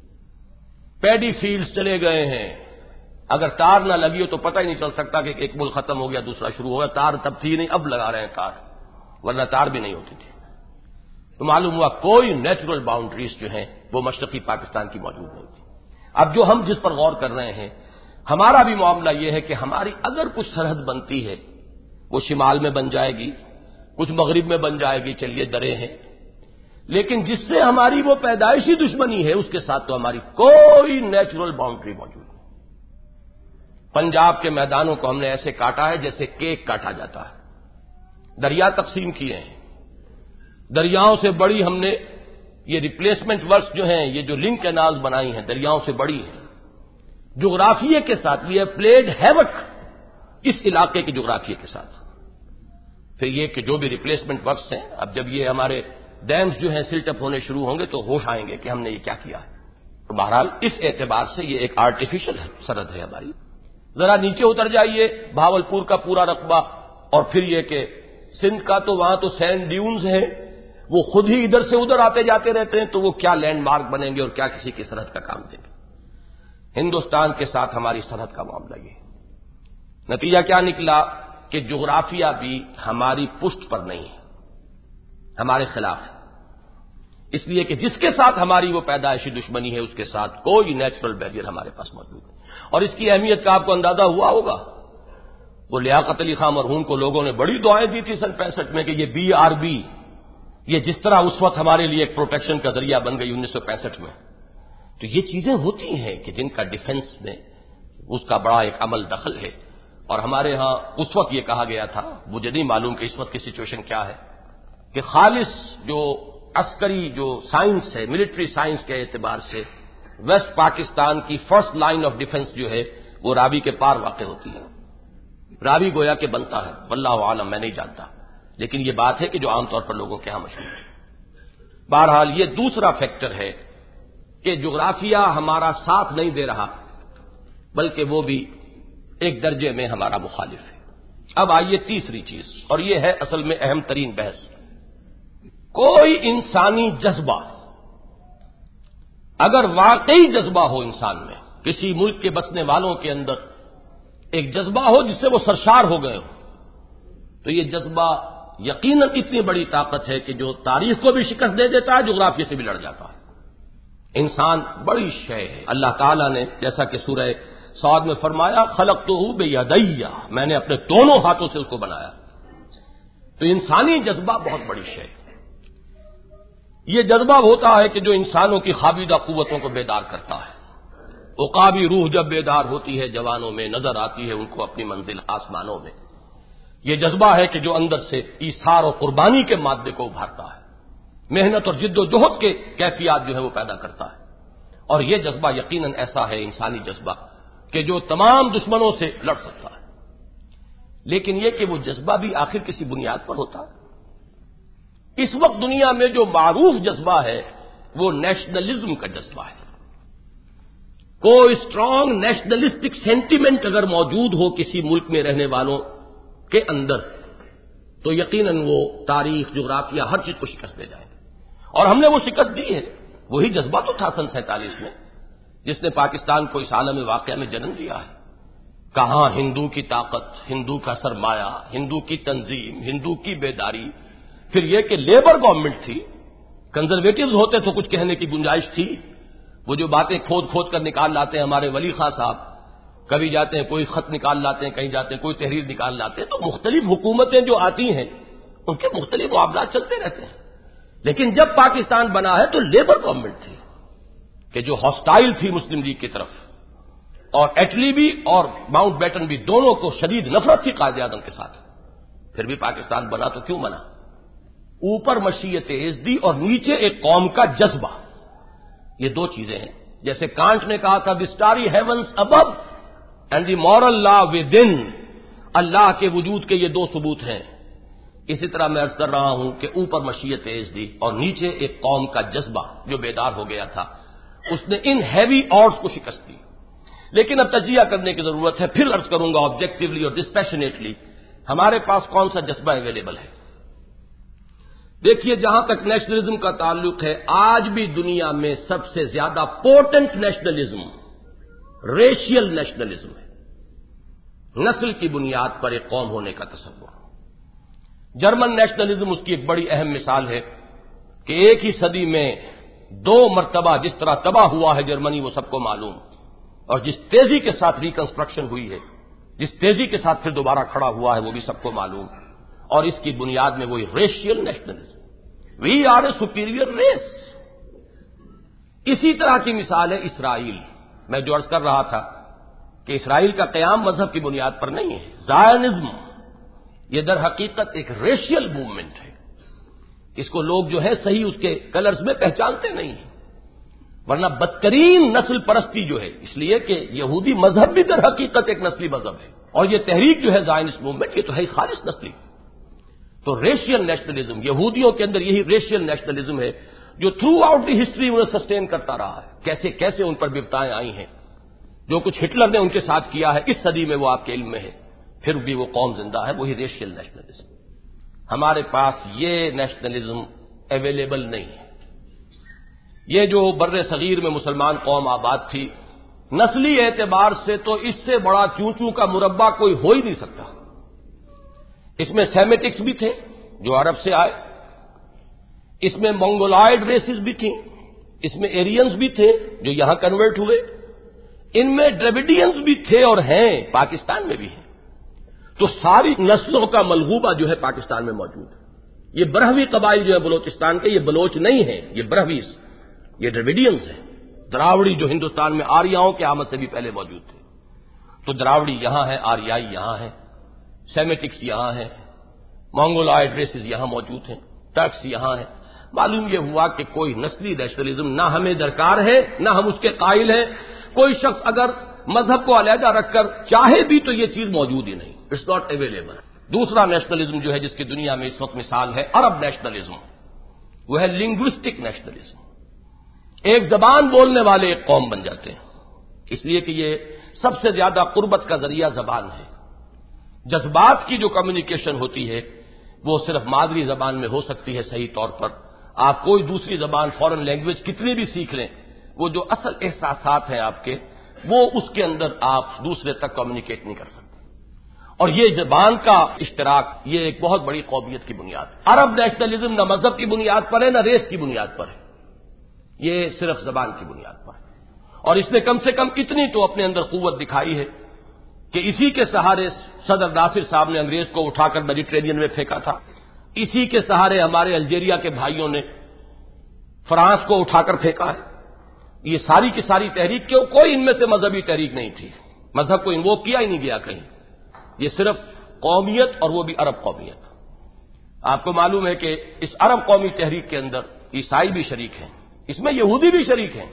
پیڈی فیلڈز چلے گئے ہیں، اگر تار نہ لگی ہو تو پتہ ہی نہیں چل سکتا کہ ایک ملک ختم ہو گیا دوسرا شروع ہو گیا، تار تب تھی نہیں، اب لگا رہے ہیں تار، ورنہ تار بھی نہیں ہوتی تھی۔ تو معلوم ہوا کوئی نیچرل باؤنڈریز جو ہیں وہ مشرقی پاکستان کی موجود نہیں تھی۔ اب جو ہم جس پر غور کر رہے ہیں، ہمارا بھی معاملہ یہ ہے کہ ہماری اگر کچھ سرحد بنتی ہے وہ شمال میں بن جائے گی، کچھ مغرب میں بن جائے گی، چلیے درے ہیں، لیکن جس سے ہماری وہ پیدائشی دشمنی ہے اس کے ساتھ تو ہماری کوئی نیچرل باؤنڈری موجود نہیں۔ پنجاب کے میدانوں کو ہم نے ایسے کاٹا ہے جیسے کیک کاٹا جاتا ہے، دریا تقسیم کیے ہیں، دریاؤں سے بڑی ہم نے یہ ریپلیسمنٹ ورکس جو ہیں، یہ جو لنک کینالز بنائی ہیں دریاؤں سے بڑی ہیں، جغرافیے کے ساتھ یہ پلیڈ ہیوک اس علاقے کے جغرافیے کے ساتھ۔ پھر یہ کہ جو بھی ریپلیسمنٹ ورکس ہیں، اب جب یہ ہمارے ڈیمز جو ہیں سلٹ اپ ہونے شروع ہوں گے تو ہوش آئیں گے کہ ہم نے یہ کیا کیا ہے۔ تو بہرحال اس اعتبار سے یہ ایک آرٹیفیشل سرحد ہے ہماری۔ ذرا نیچے اتر جائیے، بھاولپور کا پورا رقبہ، اور پھر یہ کہ سندھ کا تو وہاں تو سینڈ ڈیونز ہیں، وہ خود ہی ادھر سے ادھر آتے جاتے رہتے ہیں، تو وہ کیا لینڈ مارک بنیں گے اور کیا کسی کی سرحد کا کام دیں گے۔ ہندوستان کے ساتھ ہماری سرحد کا معاملہ یہ نتیجہ کیا نکلا کہ جغرافیہ بھی ہماری پشت پر نہیں ہے، ہمارے خلاف ہے، اس لیے کہ جس کے ساتھ ہماری وہ پیدائشی دشمنی ہے اس کے ساتھ کوئی نیچرل بیریئر ہمارے پاس موجود ہے۔ اور اس کی اہمیت کا آپ کو اندازہ ہوا ہوگا، وہ لیاقت علی خان مرحوم کو لوگوں نے بڑی دعائیں دی تھی سن 65 میں کہ یہ BRB، یہ جس طرح اس وقت ہمارے لیے ایک پروٹیکشن کا ذریعہ بن گئی 1965 میں، تو یہ چیزیں ہوتی ہیں کہ جن کا ڈیفنس میں اس کا بڑا ایک عمل دخل ہے۔ اور ہمارے ہاں اس وقت یہ کہا گیا تھا، مجھے نہیں معلوم کہ اس وقت کی سچویشن کیا ہے، کہ خالص جو عسکری جو سائنس ہے، ملٹری سائنس کے اعتبار سے ویسٹ پاکستان کی فرسٹ لائن آف ڈیفنس جو ہے وہ راوی کے پار واقع ہوتی ہے۔ راوی گویا کہ بنتا ہے، واللہ عالم، میں نہیں جانتا، لیکن یہ بات ہے کہ جو عام طور پر لوگوں کے ہاں مشہور ہے۔ بہرحال یہ دوسرا فیکٹر ہے کہ جغرافیہ ہمارا ساتھ نہیں دے رہا، بلکہ وہ بھی ایک درجے میں ہمارا مخالف ہے۔ اب آئیے تیسری چیز، اور یہ ہے اصل میں اہم ترین بحث، کوئی انسانی جذبہ، اگر واقعی جذبہ ہو انسان میں، کسی ملک کے بسنے والوں کے اندر ایک جذبہ ہو جس سے وہ سرشار ہو گئے ہو، تو یہ جذبہ یقیناً اتنی بڑی طاقت ہے کہ جو تاریخ کو بھی شکست دے دیتا ہے، جغرافیے سے بھی لڑ جاتا ہے۔ انسان بڑی شے ہے، اللہ تعالیٰ نے جیسا کہ سورہ صاد میں فرمایا خلقتہ بیدی، میں نے اپنے دونوں ہاتھوں سے اس کو بنایا۔ تو انسانی جذبہ بہت بڑی شے ہے۔ یہ جذبہ ہوتا ہے کہ جو انسانوں کی خوابیدہ قوتوں کو بیدار کرتا ہے۔ عقابی روح جب بیدار ہوتی ہے جوانوں میں، نظر آتی ہے ان کو اپنی منزل آسمانوں میں۔ یہ جذبہ ہے کہ جو اندر سے ایثار اور قربانی کے مادے کو ابھارتا ہے، محنت اور جد و جہد کے کیفیات جو ہے وہ پیدا کرتا ہے۔ اور یہ جذبہ یقیناً ایسا ہے انسانی جذبہ کہ جو تمام دشمنوں سے لڑ سکتا ہے، لیکن یہ کہ وہ جذبہ بھی آخر کسی بنیاد پر ہوتا ہے۔ اس وقت دنیا میں جو معروف جذبہ ہے وہ نیشنلزم کا جذبہ ہے۔ کوئی اسٹرانگ نیشنلسٹک سینٹیمنٹ اگر موجود ہو کسی ملک میں رہنے والوں کے اندر تو یقیناً وہ تاریخ، جغرافیہ، ہر چیز کو شکست دے جائے گا، اور ہم نے وہ شکست دی ہے۔ وہی جذبہ تو تھا سن 47 میں، جس نے پاکستان کو اس عالم واقعہ میں جنم دیا ہے. کہاں ہندو کی طاقت، ہندو کا سرمایہ، ہندو کی تنظیم، ہندو کی بیداری. پھر یہ کہ لیبر گورنمنٹ تھی، کنزرویٹوز ہوتے تو کچھ کہنے کی گنجائش تھی. وہ جو باتیں کھود کھود کر نکال لاتے ہیں ہمارے ولی خان صاحب، کبھی جاتے ہیں کوئی خط نکال لاتے ہیں، کہیں جاتے ہیں کوئی تحریر نکال لاتے ہیں. تو مختلف حکومتیں جو آتی ہیں ان کے مختلف معاملات چلتے رہتے ہیں. لیکن جب پاکستان بنا ہے تو لیبر گورنمنٹ تھی کہ جو ہاسٹائل تھی مسلم لیگ کی طرف، اور ایٹلی بھی اور ماؤنٹ بیٹن بھی دونوں کو شدید نفرت تھی قائد اعظم کے ساتھ. پھر بھی پاکستان بنا تو کیوں بنا؟ اوپر مشیت عزدی اور نیچے ایک قوم کا جذبہ، یہ دو چیزیں ہیں. جیسے کانٹ نے کہا تھا the starry heavens above and the moral law within, اللہ کے وجود کے یہ دو ثبوت ہیں. اسی طرح میں عرض کر رہا ہوں کہ اوپر مشیت عزدی اور نیچے ایک قوم کا جذبہ جو بیدار ہو گیا تھا، اس نے ان ہیوی آڈز کو شکست دی. لیکن اب تجزیہ کرنے کی ضرورت ہے. پھر عرض کروں گا آبجیکٹولی اور ڈسپیشنیٹلی ہمارے پاس کون سا جذبہ اویلیبل ہے. دیکھیے، جہاں تک نیشنلزم کا تعلق ہے، آج بھی دنیا میں سب سے زیادہ پورٹنٹ نیشنلزم ریشیل نیشنلزم ہے، نسل کی بنیاد پر ایک قوم ہونے کا تصور. جرمن نیشنلزم اس کی ایک بڑی اہم مثال ہے کہ ایک ہی صدی میں 2 مرتبہ جس طرح تباہ ہوا ہے جرمنی وہ سب کو معلوم، اور جس تیزی کے ساتھ ریکنسٹرکشن ہوئی ہے، جس تیزی کے ساتھ پھر دوبارہ کھڑا ہوا ہے وہ بھی سب کو معلوم. اور اس کی بنیاد میں وہی racial nationalism, we are a superior race. اسی طرح کی مثال ہے اسرائیل. میں جو عرض کر رہا تھا کہ اسرائیل کا قیام مذہب کی بنیاد پر نہیں ہے. زائنزم یہ در حقیقت ایک ریشیل موومنٹ ہے. اس کو لوگ جو ہے صحیح اس کے کلرز میں پہچانتے نہیں ہیں، ورنہ بدترین نسل پرستی جو ہے، اس لیے کہ یہودی مذہب بھی در حقیقت ایک نسلی مذہب ہے، اور یہ تحریک جو ہے زائنسٹ موومنٹ یہ تو ہے خالص نسلی. تو ریشیل نیشنلزم، یہودیوں کے اندر یہی ریشیل نیشنلزم ہے جو تھرو آؤٹ دی ہسٹری انہیں سسٹین کرتا رہا ہے. کیسے کیسے ان پر بپتائیں آئی ہیں، جو کچھ ہٹلر نے ان کے ساتھ کیا ہے اس صدی میں وہ آپ کے علم میں ہے، پھر بھی وہ قوم زندہ ہے، وہی ریشیل نیشنلزم. ہمارے پاس یہ نیشنلزم اویلیبل نہیں ہے. یہ جو بر صغیر میں مسلمان قوم آباد تھی، نسلی اعتبار سے تو اس سے بڑا چونچو کا مربع کوئی ہو ہی نہیں سکتا. اس میں سیمیٹکس بھی تھے جو عرب سے آئے، اس میں منگولائڈ ریسز بھی تھیں، اس میں ایرینز بھی تھے جو یہاں کنورٹ ہوئے، ان میں ڈریویڈینز بھی تھے اور ہیں، پاکستان میں بھی ہیں. تو ساری نسلوں کا ملغوبہ جو ہے پاکستان میں موجود ہے. یہ برہوی قبائل جو ہے بلوچستان کے، یہ بلوچ نہیں ہیں، یہ برہویز، یہ ڈریویڈینز ہیں. دراوڑی جو ہندوستان میں آریاؤں کے آمد سے بھی پہلے موجود تھے، تو دراوڑی یہاں ہے، آریائی یہاں ہے، سیمیٹکس یہاں ہے، مانگولائڈ ریسز یہاں موجود ہیں، ٹرکس یہاں ہیں. معلوم یہ ہوا کہ کوئی نسلی نیشنلزم نہ ہمیں درکار ہے، نہ ہم اس کے قائل ہیں. کوئی شخص اگر مذہب کو علیحدہ رکھ کر چاہے بھی تو یہ چیز موجود ہی نہیں، اٹس ناٹ اویلیبل. دوسرا نیشنلزم جو ہے جس کی دنیا میں اس وقت مثال ہے، عرب نیشنلزم، وہ ہے لنگوسٹک نیشنلزم. ایک زبان بولنے والے ایک قوم بن جاتے ہیں، اس لیے کہ یہ سب سے زیادہ قربت کا ذریعہ زبان ہے. جذبات کی جو کمیونیکیشن ہوتی ہے وہ صرف مادری زبان میں ہو سکتی ہے. صحیح طور پر آپ کوئی دوسری زبان، فورن لینگویج کتنی بھی سیکھ لیں، وہ جو اصل احساسات ہیں آپ کے، وہ اس کے اندر آپ دوسرے تک کمیونیکیٹ نہیں کر سکتے. اور یہ زبان کا اشتراک یہ ایک بہت بڑی قومیت کی بنیاد ہے. عرب نیشنلزم نہ مذہب کی بنیاد پر ہے، نہ ریس کی بنیاد پر ہے، یہ صرف زبان کی بنیاد پر ہے. اور اس نے کم سے کم اتنی تو اپنے اندر قوت دکھائی ہے کہ اسی کے سہارے صدر ناصر صاحب نے انگریز کو اٹھا کر میڈیٹرینین میں پھینکا تھا، اسی کے سہارے ہمارے الجیریا کے بھائیوں نے فرانس کو اٹھا کر پھینکا ہے. یہ ساری کی ساری تحریک کیوں؟ کوئی ان میں سے مذہبی تحریک نہیں تھی، مذہب کو انووک کیا ہی نہیں گیا کہیں. یہ صرف قومیت، اور وہ بھی عرب قومیت. آپ کو معلوم ہے کہ اس عرب قومی تحریک کے اندر عیسائی بھی شریک ہیں، اس میں یہودی بھی شریک ہیں.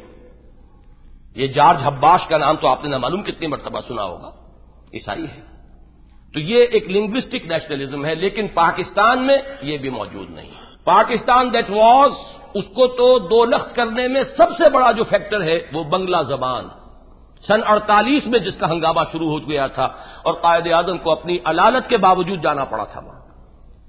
یہ جارج حباش کا نام تو آپ نے نہ معلوم کتنی مرتبہ سنا ہوگا، عیسائی ہے. تو یہ ایک لنگوسٹک نیشنلزم ہے، لیکن پاکستان میں یہ بھی موجود نہیں ہے. پاکستان دیٹ واز، اس کو تو دو لخت کرنے میں سب سے بڑا جو فیکٹر ہے وہ بنگلہ زبان. سن 48 میں جس کا ہنگامہ شروع ہو گیا تھا اور قائد اعظم کو اپنی علالت کے باوجود جانا پڑا تھا وہاں.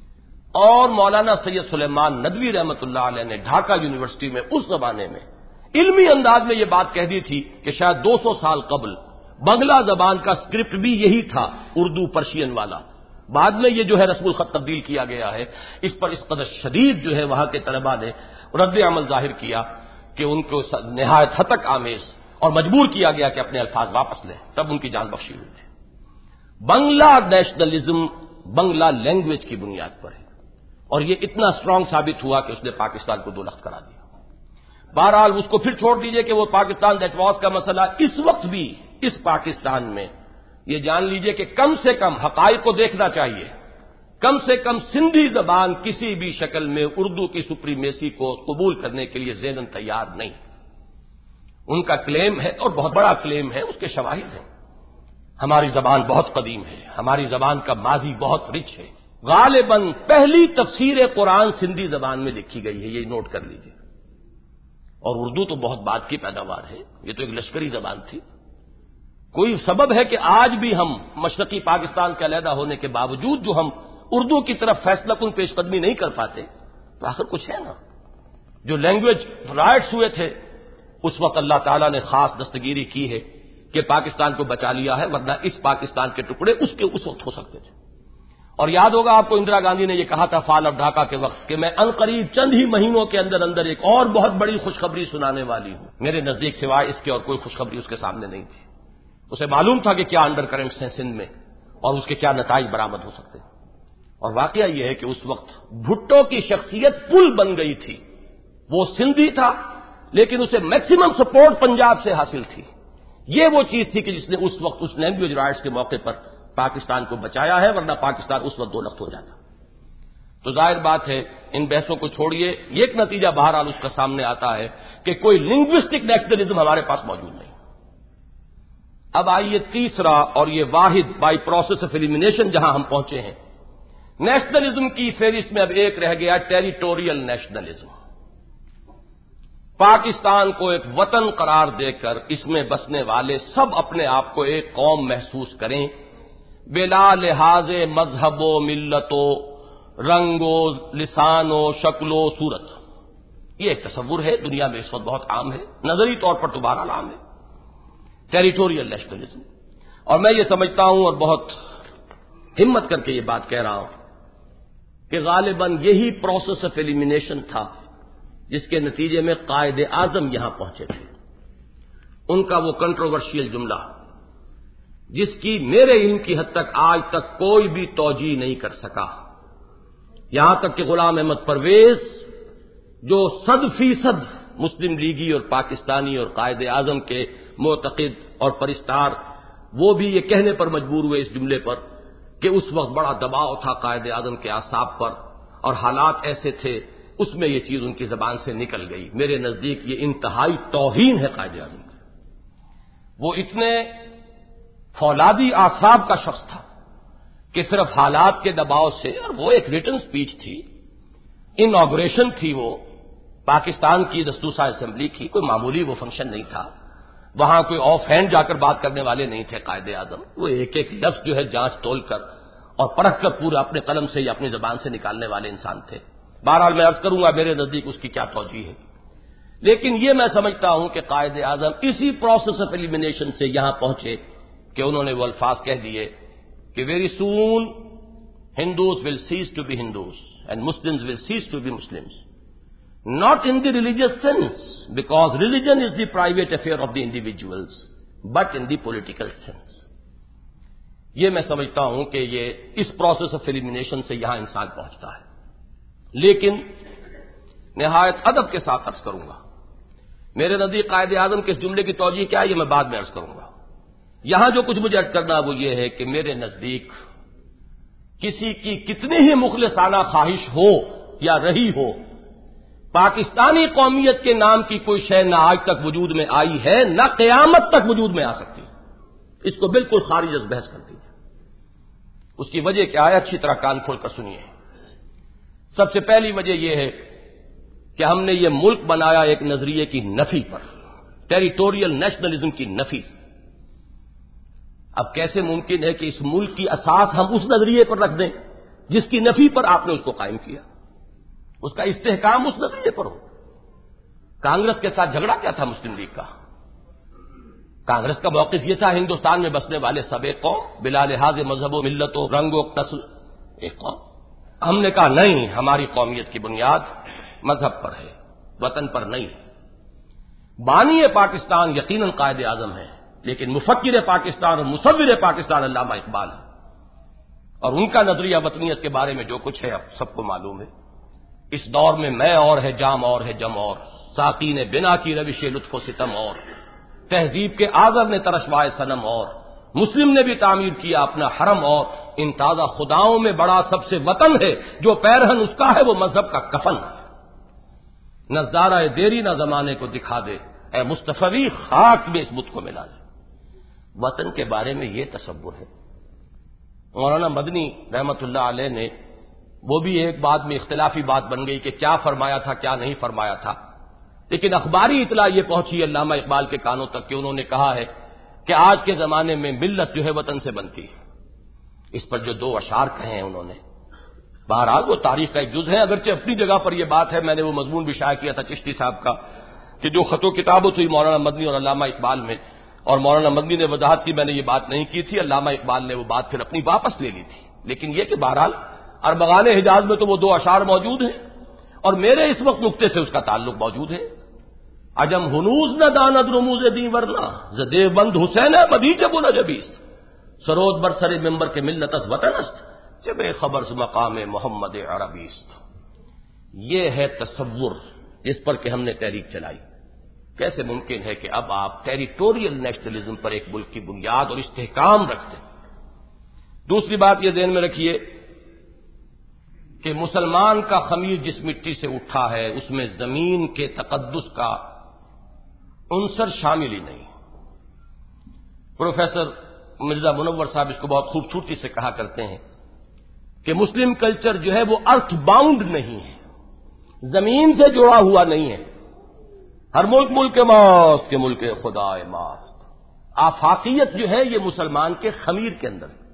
اور مولانا سید سلیمان ندوی رحمۃ اللہ علیہ نے ڈھاکہ یونیورسٹی میں اس زمانے میں علمی انداز میں یہ بات کہہ دی تھی کہ شاید 200 سال قبل بنگلہ زبان کا اسکرپٹ بھی یہی تھا، اردو پرشین والا. بعد میں یہ جو ہے رسم الخط تبدیل کیا گیا ہے. اس پر اس قدر شدید جو ہے وہاں کے طلباء نے رد عمل ظاہر کیا کہ ان کو نہایت ہتک آمیز اور مجبور کیا گیا کہ اپنے الفاظ واپس لیں، تب ان کی جان بخشی ہوئی ہے. بنگلہ نیشنلزم بنگلہ لینگویج کی بنیاد پر ہے، اور یہ اتنا اسٹرانگ ثابت ہوا کہ اس نے پاکستان کو دو لخت کرا دیا. بہرحال اس کو پھر چھوڑ دیجئے کہ وہ پاکستان دیٹ واز کا مسئلہ اس وقت بھی اس پاکستان میں یہ جان لیجئے کہ کم سے کم حقائق کو دیکھنا چاہیے. کم سے کم سندھی زبان کسی بھی شکل میں اردو کی سپریمیسی کو قبول کرنے کے لیے ذہناً تیار نہیں. ان کا کلیم ہے اور بہت بڑا کلیم ہے، اس کے شواہد ہیں. ہماری زبان بہت قدیم ہے، ہماری زبان کا ماضی بہت رچ ہے. غالباً پہلی تفسیر قرآن سندھی زبان میں لکھی گئی ہے، یہ نوٹ کر لیجئے. اور اردو تو بہت بعد کی پیداوار ہے، یہ تو ایک لشکری زبان تھی. کوئی سبب ہے کہ آج بھی ہم مشرقی پاکستان کے علیحدہ ہونے کے باوجود جو ہم اردو کی طرف فیصلہ کن پیش قدمی نہیں کر پاتے؟ تو آخر کچھ ہے نا. جو لینگویج رائٹس ہوئے تھے اس وقت اللہ تعالیٰ نے خاص دستگیری کی ہے کہ پاکستان کو بچا لیا ہے، ورنہ اس پاکستان کے ٹکڑے اس وقت ہو سکتے تھے. اور یاد ہوگا آپ کو اندرا گاندھی نے یہ کہا تھا فال آف ڈھاکہ کے وقت کہ میں عنقریب چند ہی مہینوں کے اندر اندر ایک اور بہت بڑی خوشخبری سنانے والی ہوں. میرے نزدیک سوائے اس کے اور کوئی خوشخبری اس کے سامنے نہیں تھی. اسے معلوم تھا کہ کیا انڈر کرنٹس ہیں سندھ میں اور اس کے کیا نتائج برآمد ہو سکتے ہیں. اور واقعہ یہ ہے کہ اس وقت بھٹو کی شخصیت پل بن گئی تھی. وہ سندھی تھا لیکن اسے میکسیمم سپورٹ پنجاب سے حاصل تھی. یہ وہ چیز تھی کہ جس نے اس وقت اس لینگویج رائٹس کے موقع پر پاکستان کو بچایا ہے، ورنہ پاکستان اس وقت دو لخت ہو جاتا. تو ظاہر بات ہے ان بحثوں کو چھوڑیے، ایک نتیجہ بہرحال اس کا سامنے آتا ہے کہ کوئی لنگوسٹک نیشنلزم ہمارے پاس موجود نہیں. اب آئیے تیسرا اور یہ واحد بائی پروسیس آف ایلیمینیشن جہاں ہم پہنچے ہیں. نیشنلزم کی فہرست میں اب ایک رہ گیا ٹیریٹوریل نیشنلزم. پاکستان کو ایک وطن قرار دے کر اس میں بسنے والے سب اپنے آپ کو ایک قوم محسوس کریں، بلا لحاظ مذہب و ملت و رنگ و لسان و شکل و صورت. یہ ایک تصور ہے، دنیا میں اس وقت بہت عام ہے، نظری طور پر تو بہرحال عام ہے، ٹیریٹوریل نیشنلزم. اور میں یہ سمجھتا ہوں اور بہت ہمت کر کے یہ بات کہہ رہا ہوں کہ غالباً یہی پروسیس آف ایلیمینیشن تھا جس کے نتیجے میں قائد اعظم یہاں پہنچے تھے. ان کا وہ کنٹروورشیل جملہ جس کی میرے علم کی حد تک آج تک کوئی بھی توجیہ نہیں کر سکا، یہاں تک کہ غلام احمد پرویز جو 100% مسلم لیگی اور پاکستانی اور قائد اعظم کے معتقد اور پرستار، وہ بھی یہ کہنے پر مجبور ہوئے اس جملے پر کہ اس وقت بڑا دباؤ تھا قائد اعظم کے اعصاب پر اور حالات ایسے تھے، اس میں یہ چیز ان کی زبان سے نکل گئی. میرے نزدیک یہ انتہائی توہین ہے قائد اعظم کی. وہ اتنے فولادی اعصاب کا شخص تھا کہ صرف حالات کے دباؤ سے، اور وہ ایک ریٹن سپیچ تھی، انوگریشن تھی، وہ پاکستان کی دستور اسمبلی کی، کوئی معمولی وہ فنکشن نہیں تھا. وہاں کوئی آف ہینڈ جا کر بات کرنے والے نہیں تھے قائد اعظم. وہ ایک ایک لفظ جو ہے جانچ تول کر اور پرکھ کر پورا اپنے قلم سے یا اپنی زبان سے نکالنے والے انسان تھے. بہرحال میں عرض کروں گا میرے نزدیک اس کی کیا توجیہ ہے، لیکن یہ میں سمجھتا ہوں کہ قائد اعظم اسی پروسیس آف ایلیمینیشن سے یہاں پہنچے کہ انہوں نے وہ الفاظ کہہ دیے کہ very soon Hindus will cease to be Hindus and Muslims will cease to be Muslims, not in the religious sense, because religion is the private affair of the individuals, but in the political sense. یہ میں سمجھتا ہوں کہ یہ اس process of elimination سے یہاں انسان پہنچتا ہے. لیکن نہایت ادب کے ساتھ عرض کروں گا، میرے نزدیک قائد اعظم کے اس جملے کی توجیہ کیا ہے یہ میں بعد میں عرض کروں گا. یہاں جو کچھ مجھے عرض کرنا وہ یہ ہے کہ میرے نزدیک کسی کی کتنی ہی مخلصانہ خواہش ہو یا رہی ہو، پاکستانی قومیت کے نام کی کوئی شے نہ آج تک وجود میں آئی ہے، نہ قیامت تک وجود میں آ سکتی. اس کو بالکل خارج از بحث کر دیجیے. اس کی وجہ کیا ہے؟ اچھی طرح کان کھول کر سنیے. سب سے پہلی وجہ یہ ہے کہ ہم نے یہ ملک بنایا ایک نظریے کی نفی پر، ٹیریٹوریل نیشنلزم کی نفی. اب کیسے ممکن ہے کہ اس ملک کی اساس ہم اس نظریے پر رکھ دیں جس کی نفی پر آپ نے اس کو قائم کیا، اس کا استحکام اس نظریے پر ہو؟ کانگریس کے ساتھ جھگڑا کیا تھا مسلم لیگ کا؟ کانگریس کا موقف یہ تھا ہندوستان میں بسنے والے سب ایک قوم، بلا لحاظ مذہب و ملت و رنگ و نسل ایک قوم۔ ہم نے کہا نہیں، ہماری قومیت کی بنیاد مذہب پر ہے، وطن پر نہیں۔ بانی پاکستان یقیناً قائد اعظم ہے، لیکن مفکر پاکستان اور مصور پاکستان علامہ اقبال ہے، اور ان کا نظریہ وطنیت کے بارے میں جو کچھ ہے اب سب کو معلوم ہے۔ اس دور میں میں اور ہے، جام اور ہے، جم اور، ساقی نے بنا کی روش لطف و ستم اور، تہذیب کے آذر نے ترشوائے صنم اور، مسلم نے بھی تعمیر کیا اپنا حرم اور، ان تازہ خداؤں میں بڑا سب سے وطن ہے، جو پیرہن اس کا ہے وہ مذہب کا کفن۔ نظارہ دیری نہ زمانے کو دکھا دے، اے مصطفی خاک میں اس بت کو ملا دے۔ وطن کے بارے میں یہ تصور ہے۔ مولانا مدنی رحمت اللہ علیہ نے، وہ بھی ایک بات میں اختلافی بات بن گئی کہ کیا فرمایا تھا کیا نہیں فرمایا تھا، لیکن اخباری اطلاع یہ پہنچی علامہ اقبال کے کانوں تک کہ انہوں نے کہا ہے کہ آج کے زمانے میں ملت جو ہے وطن سے بنتی ہے۔ اس پر جو 2 اشعار کہے ہیں انہوں نے، بہرحال وہ تاریخ کا ایک جز ہے، اگرچہ اپنی جگہ پر یہ بات ہے۔ میں نے وہ مضمون بھی شائع کیا تھا چشتی صاحب کا کہ جو خط و کتابت ہوئی مولانا مدنی اور علامہ اقبال میں، اور مولانا مدنی نے وضاحت کی میں نے یہ بات نہیں کی تھی، علامہ اقبال نے وہ بات پھر اپنی واپس لے لی تھی، لیکن یہ کہ بہرحال اربغان حجاز میں تو وہ 2 اشعار موجود ہیں، اور میرے اس وقت نقطے سے اس کا تعلق موجود ہے۔ عجم ہنوز نہ داند رموز دیں ورنہ زدے بند حسین مدی جب نہ جبیس سرود برسر ممبر کے ملت از وطن است جب خبر مقام محمد عربیست۔ یہ ہے تصور جس پر کہ ہم نے تحریک چلائی۔ کیسے ممکن ہے کہ اب آپ ٹیریٹوریل نیشنلزم پر ایک ملک کی بنیاد اور استحکام رکھتے؟ دوسری بات یہ ذہن میں رکھیے کہ مسلمان کا خمیر جس مٹی سے اٹھا ہے اس میں زمین کے تقدس کا عنصر شامل ہی نہیں۔ پروفیسر مرزا منور صاحب اس کو بہت خوبصورتی سے کہا کرتے ہیں کہ مسلم کلچر جو ہے وہ ارتھ باؤنڈ نہیں ہے، زمین سے جڑا ہوا نہیں ہے۔ ہر ملک ملک ماست کے ملک خدا ماست، آفاقیت جو ہے یہ مسلمان کے خمیر کے اندر ہے۔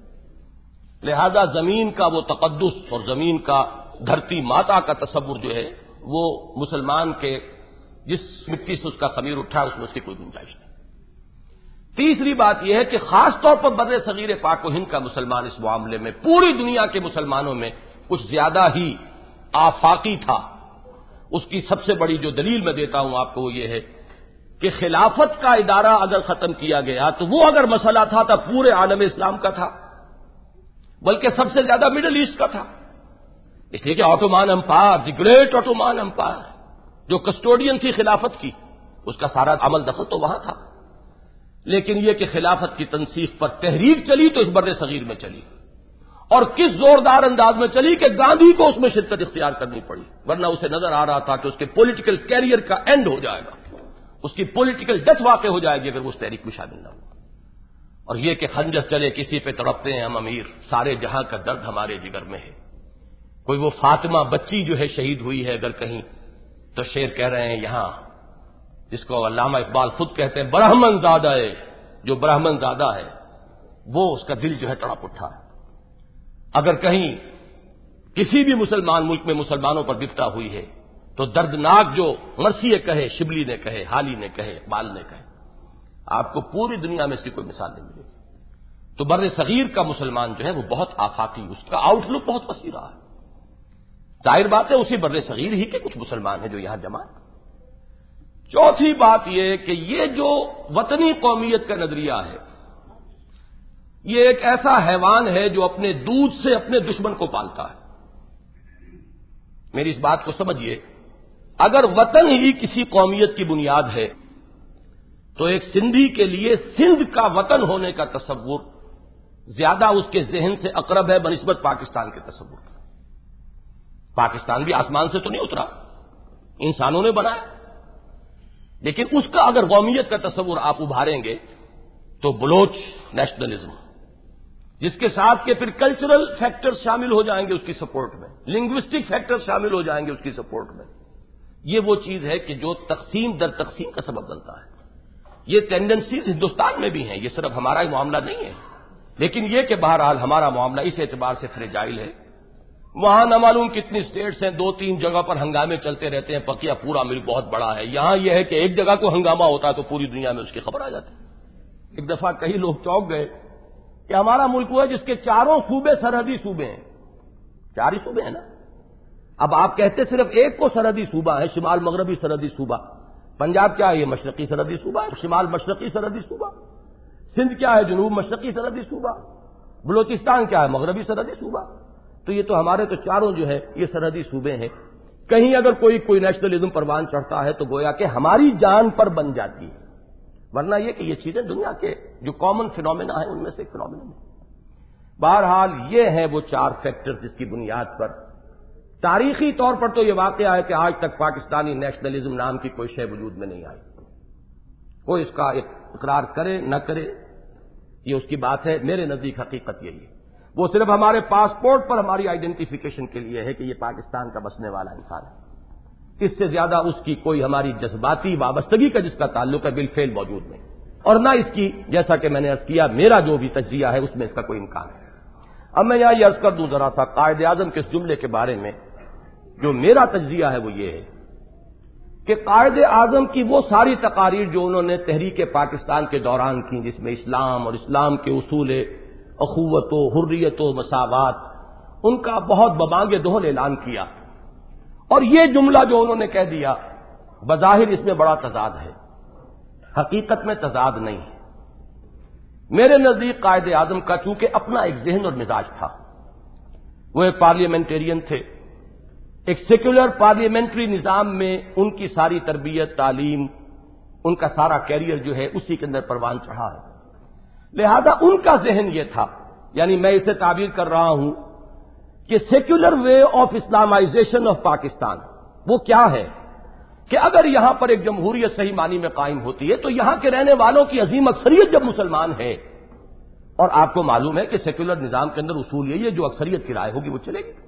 لہذا زمین کا وہ تقدس اور زمین کا دھرتی ماتا کا تصور جو ہے وہ مسلمان کے جس مٹی سے اس کا خمیر اٹھا ہے اس میں اس کی کوئی گنجائش نہیں۔ تیسری بات یہ ہے کہ خاص طور پر بر صغیر پاک و ہند کا مسلمان اس معاملے میں پوری دنیا کے مسلمانوں میں کچھ زیادہ ہی آفاقی تھا۔ اس کی سب سے بڑی جو دلیل میں دیتا ہوں آپ کو وہ یہ ہے کہ خلافت کا ادارہ اگر ختم کیا گیا تو وہ اگر مسئلہ تھا تو پورے عالم اسلام کا تھا، بلکہ سب سے زیادہ مڈل ایسٹ کا تھا، اس لیے کہ Ottoman Empire, the great Ottoman Empire جو کسٹوڈین تھی خلافت کی، اس کا سارا عمل دخل تو وہاں تھا۔ لیکن یہ کہ خلافت کی تنسیخ پر تحریک چلی تو اس بر صغیر میں چلی، اور کس زوردار انداز میں چلی کہ گاندھی کو اس میں شرکت اختیار کرنی پڑی، ورنہ اسے نظر آ رہا تھا کہ اس کے پولیٹیکل کیریئر کا اینڈ ہو جائے گا، اس کی پولیٹیکل ڈیتھ واقع ہو جائے گی اگر وہ اس تحریک میں شامل نہ ہو۔ اور یہ کہ خنجر چلے کسی پہ تڑپتے ہیں ہم امیر، سارے جہاں کا درد ہمارے جگر میں ہے۔ کوئی وہ فاطمہ بچی جو ہے شہید ہوئی ہے اگر کہیں تو شعر کہہ رہے ہیں یہاں، جس کو علامہ اقبال خود کہتے ہیں برہمن زادہ ہے، جو برہمن زادہ ہے وہ اس کا دل جو ہے تڑپ اٹھا ہے۔ اگر کہیں کسی بھی مسلمان ملک میں مسلمانوں پر بپتا ہوئی ہے تو دردناک جو مرثی کہے، شبلی نے کہے، حالی نے کہے، اقبال نے کہے، آپ کو پوری دنیا میں اس کی کوئی مثال نہیں ملے گی۔ تو بر صغیر کا مسلمان جو ہے وہ بہت آفاقی، اس کا آؤٹ لک بہت وسیع رہا ہے۔ ظاہر بات ہے اسی بر صغیر ہی کے کچھ مسلمان ہیں جو یہاں جمع ہیں۔ چوتھی بات یہ کہ یہ جو وطنی قومیت کا نظریہ ہے یہ ایک ایسا حیوان ہے جو اپنے دودھ سے اپنے دشمن کو پالتا ہے۔ میری اس بات کو سمجھیے، اگر وطن ہی کسی قومیت کی بنیاد ہے تو ایک سندھی کے لیے سندھ کا وطن ہونے کا تصور زیادہ اس کے ذہن سے اقرب ہے بنسبت پاکستان کے تصور کا۔ پاکستان بھی آسمان سے تو نہیں اترا، انسانوں نے بنایا، لیکن اس کا اگر قومیت کا تصور آپ ابھاریں گے تو بلوچ نیشنلزم، جس کے ساتھ کہ پھر کلچرل فیکٹر شامل ہو جائیں گے اس کی سپورٹ میں، لنگوسٹک فیکٹر شامل ہو جائیں گے اس کی سپورٹ میں، یہ وہ چیز ہے کہ جو تقسیم در تقسیم کا سبب بنتا ہے۔ یہ ٹینڈنسیز ہندوستان میں بھی ہیں، یہ صرف ہمارا ہی معاملہ نہیں ہے، لیکن یہ کہ بہرحال ہمارا معاملہ اس اعتبار سے فریجائل ہے وہاں نہ معلوم کتنی اسٹیٹس ہیں، 2-3 جگہ پر ہنگامے چلتے رہتے ہیں، پکیا پورا ملک بہت بڑا ہے۔ یہاں یہ ہے کہ ایک جگہ کو ہنگامہ ہوتا ہے تو پوری دنیا میں اس کی خبر آ جاتی ہے۔ ایک دفعہ کئی لوگ چونک گئے کہ ہمارا ملک وہ ہے جس کے چاروں صوبے سرحدی صوبے ہیں، 4 ہی صوبے ہیں نا۔ اب آپ کہتے صرف ایک کو سرحدی صوبہ ہے، شمال مغربی سرحدی صوبہ۔ پنجاب کیا ہے؟ یہ مشرقی سرحدی صوبہ ہے، شمال مشرقی سرحدی صوبہ۔ سندھ کیا ہے؟ جنوب مشرقی سرحدی صوبہ۔ بلوچستان کیا ہے؟ مغربی سرحدی صوبہ۔ تو یہ تو ہمارے تو چاروں جو ہے یہ سرحدی صوبے ہیں۔ کہیں اگر کوئی نیشنلزم پروان چڑھتا ہے تو گویا کہ ہماری جان پر بن جاتی ہے، ورنہ یہ کہ یہ چیزیں دنیا کے جو کامن فینومینا ہیں ان میں سے ایک فینومینا ہے۔ بہرحال یہ ہیں وہ 4 فیکٹر جس کی بنیاد پر تاریخی طور پر تو یہ واقعہ ہے کہ آج تک پاکستانی نیشنلزم نام کی کوئی شے وجود میں نہیں آئی۔ کوئی اس کا اقرار کرے نہ کرے یہ اس کی بات ہے، میرے نزدیک حقیقت یہی ہے۔ وہ صرف ہمارے پاسپورٹ پر ہماری آئیڈینٹیفیکیشن کے لیے ہے کہ یہ پاکستان کا بسنے والا انسان ہے، اس سے زیادہ اس کی کوئی ہماری جذباتی وابستگی کا جس کا تعلق ہے بالفعل موجود نہیں، اور نہ اس کی، جیسا کہ میں نے عرض کیا، میرا جو بھی تجزیہ ہے اس میں اس کا کوئی امکان ہے۔ اب میں یہاں یہ عرض کر دوں ذرا سا قائد اعظم کے اس جملے کے بارے میں، جو میرا تجزیہ ہے وہ یہ ہے کہ قائد اعظم کی وہ ساری تقاریر جو انہوں نے تحریک پاکستان کے دوران کی، جس میں اسلام اور اسلام کے اصول اخوت و حریت و مساوات، ان کا بہت ببانگ دہل اعلان کیا، اور یہ جملہ جو انہوں نے کہہ دیا بظاہر اس میں بڑا تضاد ہے، حقیقت میں تضاد نہیں ہے۔ میرے نزدیک قائد اعظم کا چونکہ اپنا ایک ذہن اور مزاج تھا، وہ ایک پارلیمنٹرین تھے، ایک سیکولر پارلیمنٹری نظام میں ان کی ساری تربیت، تعلیم، ان کا سارا کیریئر جو ہے اسی کے اندر پروان چڑھا ہے، لہذا ان کا ذہن یہ تھا، یعنی میں اسے تعبیر کر رہا ہوں کہ secular way of Islamization of Pakistan وہ کیا ہے کہ اگر یہاں پر ایک جمہوریت صحیح معنی میں قائم ہوتی ہے تو یہاں کے رہنے والوں کی عظیم اکثریت جب مسلمان ہے، اور آپ کو معلوم ہے کہ سیکولر نظام کے اندر اصول یہی ہے جو اکثریت کی رائے ہوگی وہ چلے گی،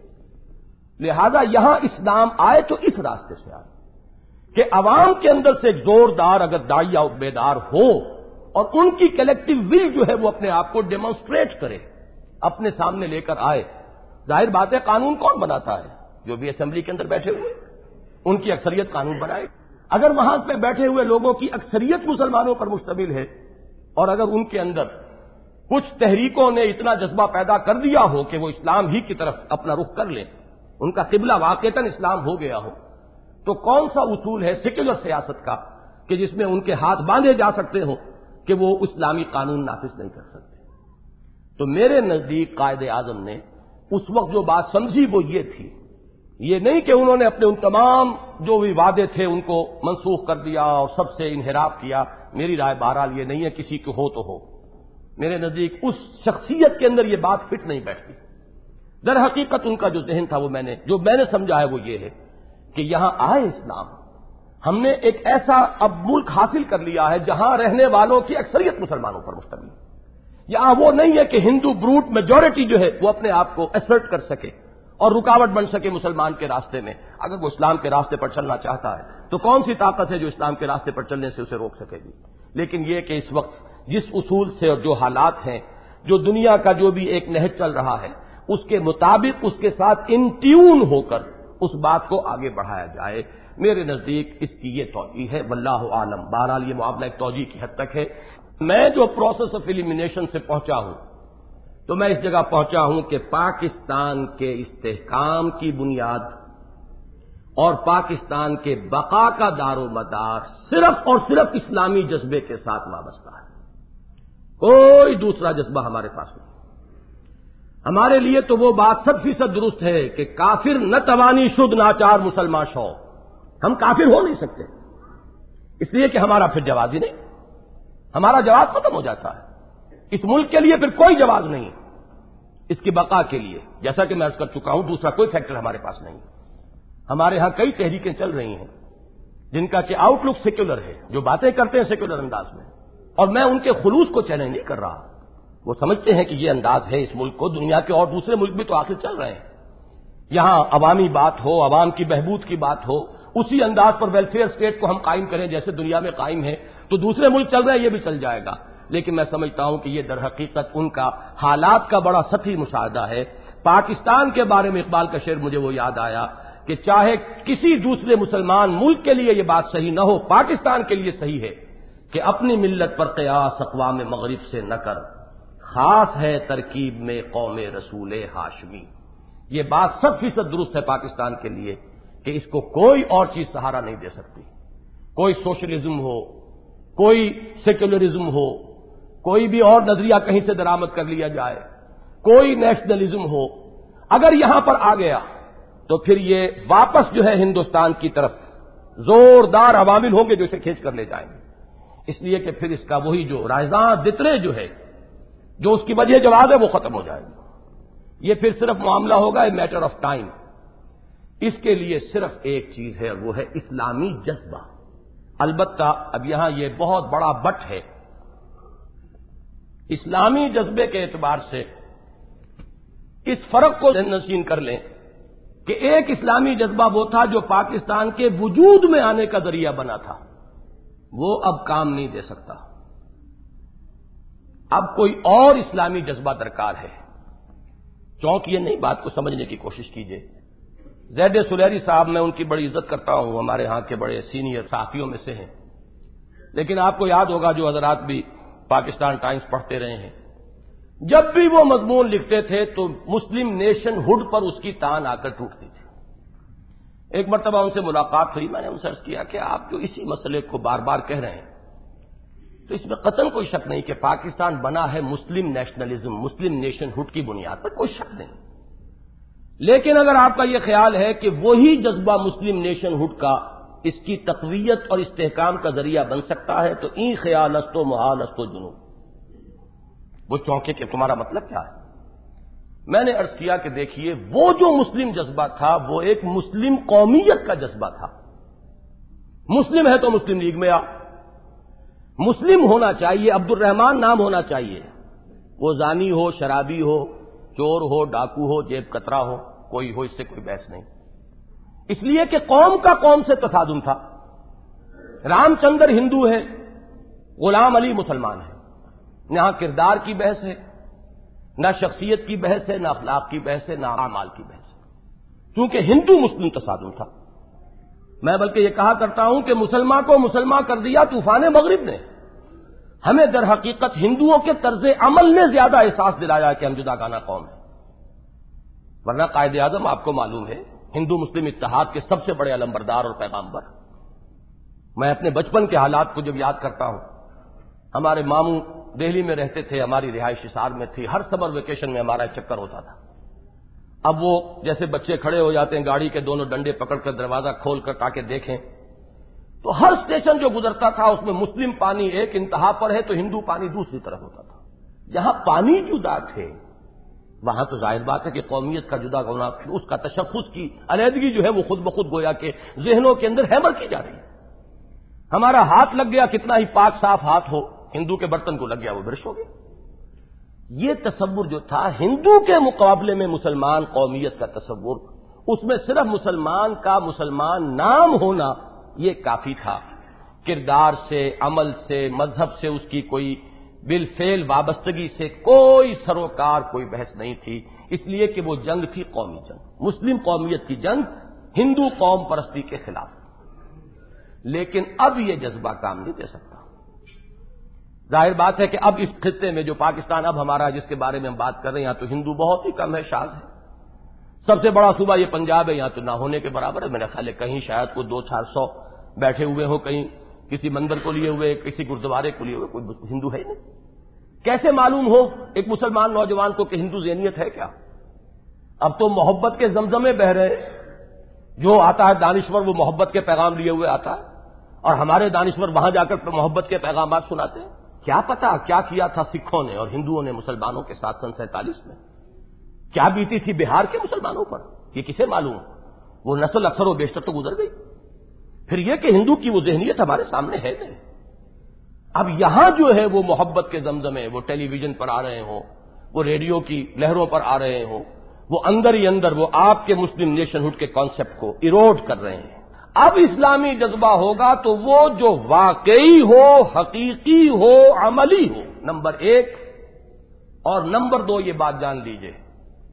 لہذا یہاں اسلام آئے تو اس راستے سے آئے کہ عوام کے اندر سے ایک زوردار اگر داعیہ بیدار ہو اور ان کی کلیکٹو ول جو ہے وہ اپنے آپ کو ڈیمانسٹریٹ کرے، اپنے سامنے لے کر آئے۔ ظاہر بات ہے قانون کون بناتا ہے؟ جو بھی اسمبلی کے اندر بیٹھے ہوئے ان کی اکثریت قانون بنائے۔ اگر وہاں پہ بیٹھے ہوئے لوگوں کی اکثریت مسلمانوں پر مشتمل ہے، اور اگر ان کے اندر کچھ تحریکوں نے اتنا جذبہ پیدا کر دیا ہو کہ وہ اسلام ہی کی طرف اپنا رخ کر لیں، ان کا قبلہ واقعتاً اسلام ہو گیا ہو، تو کون سا اصول ہے سیکولر سیاست کا کہ جس میں ان کے ہاتھ باندھے جا سکتے ہوں کہ وہ اسلامی قانون نافذ نہیں کر سکتے؟ تو میرے نزدیک قائد اعظم نے اس وقت جو بات سمجھی وہ یہ تھی، یہ نہیں کہ انہوں نے اپنے ان تمام جو بھی وعدے تھے ان کو منسوخ کر دیا اور سب سے انحراف کیا۔ میری رائے بہرحال یہ نہیں ہے، کسی کو ہو تو ہو، میرے نزدیک اس شخصیت کے اندر یہ بات فٹ نہیں بیٹھتی۔ در حقیقت ان کا جو ذہن تھا وہ میں نے سمجھا ہے وہ یہ ہے کہ یہاں آئے اسلام، ہم نے ایک ایسا اب ملک حاصل کر لیا ہے جہاں رہنے والوں کی اکثریت مسلمانوں پر مشتمل ہے۔ یہاں وہ نہیں ہے کہ ہندو بروٹ میجورٹی جو ہے وہ اپنے آپ کو ایسرٹ کر سکے اور رکاوٹ بن سکے مسلمان کے راستے میں۔ اگر وہ اسلام کے راستے پر چلنا چاہتا ہے تو کون سی طاقت ہے جو اسلام کے راستے پر چلنے سے اسے روک سکے گی؟ لیکن یہ کہ اس وقت جس اصول سے اور جو حالات ہیں، جو دنیا کا جو بھی ایک نہج چل رہا ہے، اس کے مطابق اس کے ساتھ ان ٹیون ہو کر اس بات کو آگے بڑھایا جائے۔ میرے نزدیک اس کی یہ توجیہ ہے، واللہ عالم۔ بہرحال یہ معاملہ ایک توجیہ کی حد تک ہے۔ میں جو پروسیس آف ایلیمینیشن سے پہنچا ہوں تو میں اس جگہ پہنچا ہوں کہ پاکستان کے استحکام کی بنیاد اور پاکستان کے بقا کا دار و مدار صرف اور صرف اسلامی جذبے کے ساتھ وابستہ ہے، کوئی دوسرا جذبہ ہمارے پاس نہیں۔ ہمارے لیے تو وہ بات 100% درست ہے کہ کافر نہ توانی شد ناچار مسلمان شو، ہم کافر ہو نہیں سکتے، اس لیے کہ ہمارا پھر جواز ہی نہیں، ہمارا جواز ختم ہو جاتا ہے۔ اس ملک کے لیے پھر کوئی جواز نہیں، اس کی بقا کے لیے، جیسا کہ میں عرض کر چکا ہوں، دوسرا کوئی فیکٹر ہمارے پاس نہیں۔ ہمارے ہاں کئی تحریکیں چل رہی ہیں جن کا کہ آؤٹ لک سیکولر ہے، جو باتیں کرتے ہیں سیکولر انداز میں، اور میں ان کے خلوص کو چیلنج نہیں کر رہا۔ وہ سمجھتے ہیں کہ یہ انداز ہے اس ملک کو، دنیا کے اور دوسرے ملک بھی تو آخر چل رہے ہیں، یہاں عوامی بات ہو، عوام کی بہبود کی بات ہو، اسی انداز پر ویلفیئر اسٹیٹ کو ہم قائم کریں جیسے دنیا میں قائم ہے، تو دوسرے ملک چل رہے ہیں، یہ بھی چل جائے گا۔ لیکن میں سمجھتا ہوں کہ یہ در حقیقت ان کا حالات کا بڑا سطحی مشاہدہ ہے۔ پاکستان کے بارے میں اقبال کا شعر مجھے وہ یاد آیا کہ چاہے کسی دوسرے مسلمان ملک کے لیے یہ بات صحیح نہ ہو، پاکستان کے لیے صحیح ہے کہ اپنی ملت پر قیاس اقوام مغرب سے نہ کر، خاص ہے ترکیب میں قوم رسول ہاشمی۔ یہ بات 100% درست ہے پاکستان کے لیے کہ اس کو کوئی اور چیز سہارا نہیں دے سکتی، کوئی سوشلزم ہو، کوئی سیکولرزم ہو، کوئی بھی اور نظریہ کہیں سے درآمد کر لیا جائے، کوئی نیشنلزم ہو، اگر یہاں پر آ گیا تو پھر یہ واپس جو ہے ہندوستان کی طرف زوردار عوامل ہوں گے جو اسے کھینچ کر لے جائیں گے، اس لیے کہ پھر اس کا وہی جو رائزاں دترے جو ہے، جو اس کی وجہ جواب ہے، وہ ختم ہو جائے گا۔ یہ پھر صرف معاملہ ہوگا اے میٹر آف ٹائم۔ اس کے لیے صرف ایک چیز ہے، وہ ہے اسلامی جذبہ۔ البتہ اب یہاں یہ بہت بڑا بٹ ہے، اسلامی جذبے کے اعتبار سے اس فرق کو نشین کر لیں کہ ایک اسلامی جذبہ وہ تھا جو پاکستان کے وجود میں آنے کا ذریعہ بنا تھا، وہ اب کام نہیں دے سکتا۔ اب کوئی اور اسلامی جذبہ درکار ہے۔ چونکہ یہ نہیں بات کو سمجھنے کی کوشش کیجیے۔ زید سلیری صاحب، میں ان کی بڑی عزت کرتا ہوں، ہمارے ہاں کے بڑے سینئر صحافیوں میں سے ہیں، لیکن آپ کو یاد ہوگا جو حضرات بھی پاکستان ٹائمز پڑھتے رہے ہیں، جب بھی وہ مضمون لکھتے تھے تو مسلم نیشن ہوڈ پر اس کی تان آ کر ٹوٹتی تھی۔ ایک مرتبہ ان سے ملاقات ہوئی، میں نے ان سے عرض کیا کہ آپ جو اسی مسئلے کو بار بار کہہ رہے ہیں تو اس میں قطعاً کوئی شک نہیں کہ پاکستان بنا ہے Muslim nationalism, Muslim nationhood کی بنیاد پر، کوئی شک نہیں، لیکن اگر آپ کا یہ خیال ہے کہ وہی جذبہ مسلم نیشن ہوڈ کا اس کی تقویت اور استحکام کا ذریعہ بن سکتا ہے تو این خیال است و محال است و جنون، وہ چونکے کہ تمہارا مطلب کیا ہے؟ میں نے عرض کیا کہ دیکھیے، وہ جو مسلم جذبہ تھا وہ ایک مسلم قومیت کا جذبہ تھا۔ مسلم ہے تو مسلم لیگ میں آ، مسلم ہونا چاہیے، عبد الرحمان نام ہونا چاہیے، وہ زانی ہو، شرابی ہو، چور ہو، ڈاکو ہو، جیب کترا ہو، کوئی ہو، اس سے کوئی بحث نہیں، اس لیے کہ قوم کا قوم سے تصادم تھا۔ رام چندر ہندو ہے، غلام علی مسلمان ہے، نہ کردار کی بحث ہے، نہ شخصیت کی بحث ہے، نہ اخلاق کی بحث ہے، نہ اعمال کی بحث ہے، کیونکہ ہندو مسلم تصادم تھا۔ میں بلکہ یہ کہا کرتا ہوں کہ مسلمان کو مسلمان کر دیا طوفان مغرب نے، ہمیں در حقیقت ہندوؤں کے طرز عمل نے زیادہ احساس دلایا کہ ہم جدا گانا قوم ہیں، ورنہ قائد اعظم آپ کو معلوم ہے ہندو مسلم اتحاد کے سب سے بڑے علمبردار اور پیغامبر۔ میں اپنے بچپن کے حالات کو جب یاد کرتا ہوں، ہمارے ماموں دہلی میں رہتے تھے، ہماری رہائش حصار میں تھی، ہر سمر ویکیشن میں ہمارا ایک چکر ہوتا تھا۔ اب وہ جیسے بچے کھڑے ہو جاتے ہیں گاڑی کے دونوں ڈنڈے پکڑ کر دروازہ کھول کر تاکہ دیکھیں، تو ہر اسٹیشن جو گزرتا تھا اس میں مسلم پانی ایک انتہا پر ہے تو ہندو پانی دوسری طرف ہوتا تھا۔ جہاں پانی جدا تھے وہاں تو ظاہر بات ہے کہ قومیت کا جدا ہونا، اس کا تشخص کی علیحدگی جو ہے وہ خود بخود گویا کہ ذہنوں کے اندر ہیمر کی جا رہی ہے۔ ہمارا ہاتھ لگ گیا، کتنا ہی پاک صاف ہاتھ ہو، ہندو کے برتن کو لگ گیا وہ برش ہو گیا۔ یہ تصور جو تھا ہندو کے مقابلے میں مسلمان قومیت کا تصور، اس میں صرف مسلمان کا مسلمان نام ہونا یہ کافی تھا، کردار سے، عمل سے، مذہب سے اس کی کوئی بالفعل وابستگی سے کوئی سروکار، کوئی بحث نہیں تھی، اس لیے کہ وہ جنگ تھی قومی جنگ، مسلم قومیت کی جنگ ہندو قوم پرستی کے خلاف۔ لیکن اب یہ جذبہ کام نہیں دے سکتا۔ ظاہر بات ہے کہ اب اس خطے میں جو پاکستان اب ہمارا جس کے بارے میں ہم بات کر رہے ہیں، یہاں تو ہندو بہت ہی کم ہے، شاذ ہے۔ سب سے بڑا صوبہ یہ پنجاب ہے، یہاں تو نہ ہونے کے برابر ہے، میرا خیال ہے کہیں شاید کوئی 200-400 بیٹھے ہوئے ہوں، کہیں کسی مندر کو لیے ہوئے، کسی گردوارے کو لیے ہوئے، کوئی ہندو ہے ہی نہیں۔ کیسے معلوم ہو ایک مسلمان نوجوان کو کہ ہندو ذہنیت ہے کیا؟ اب تو محبت کے زمزمے بہ رہے، جو آتا ہے دانشور وہ محبت کے پیغام لیے ہوئے آتا ہے، اور ہمارے دانشور وہاں جا کر محبت کے پیغامات سناتے ہیں۔ کیا پتا کیا کیا تھا سکھوں نے اور ہندوؤں نے مسلمانوں کے ساتھ سن 47 میں، کیا بیتی تھی بہار کے مسلمانوں پر، یہ کسے معلوم؟ وہ نسل اکثر و بیشتر تو گزر گئی۔ پھر یہ کہ ہندو کی وہ ذہنیت ہمارے سامنے ہے نہیں۔ اب یہاں جو ہے وہ محبت کے زمزمے، وہ ٹیلی ویژن پر آ رہے ہوں، وہ ریڈیو کی لہروں پر آ رہے ہوں، وہ اندر ہی اندر وہ آپ کے مسلم نیشن ہوڈ کے کانسیپٹ کو ایروڈ کر رہے ہیں۔ اب اسلامی جذبہ ہوگا تو وہ جو واقعی ہو، حقیقی ہو، عملی ہو، نمبر 1، اور نمبر 2 یہ بات جان لیجئے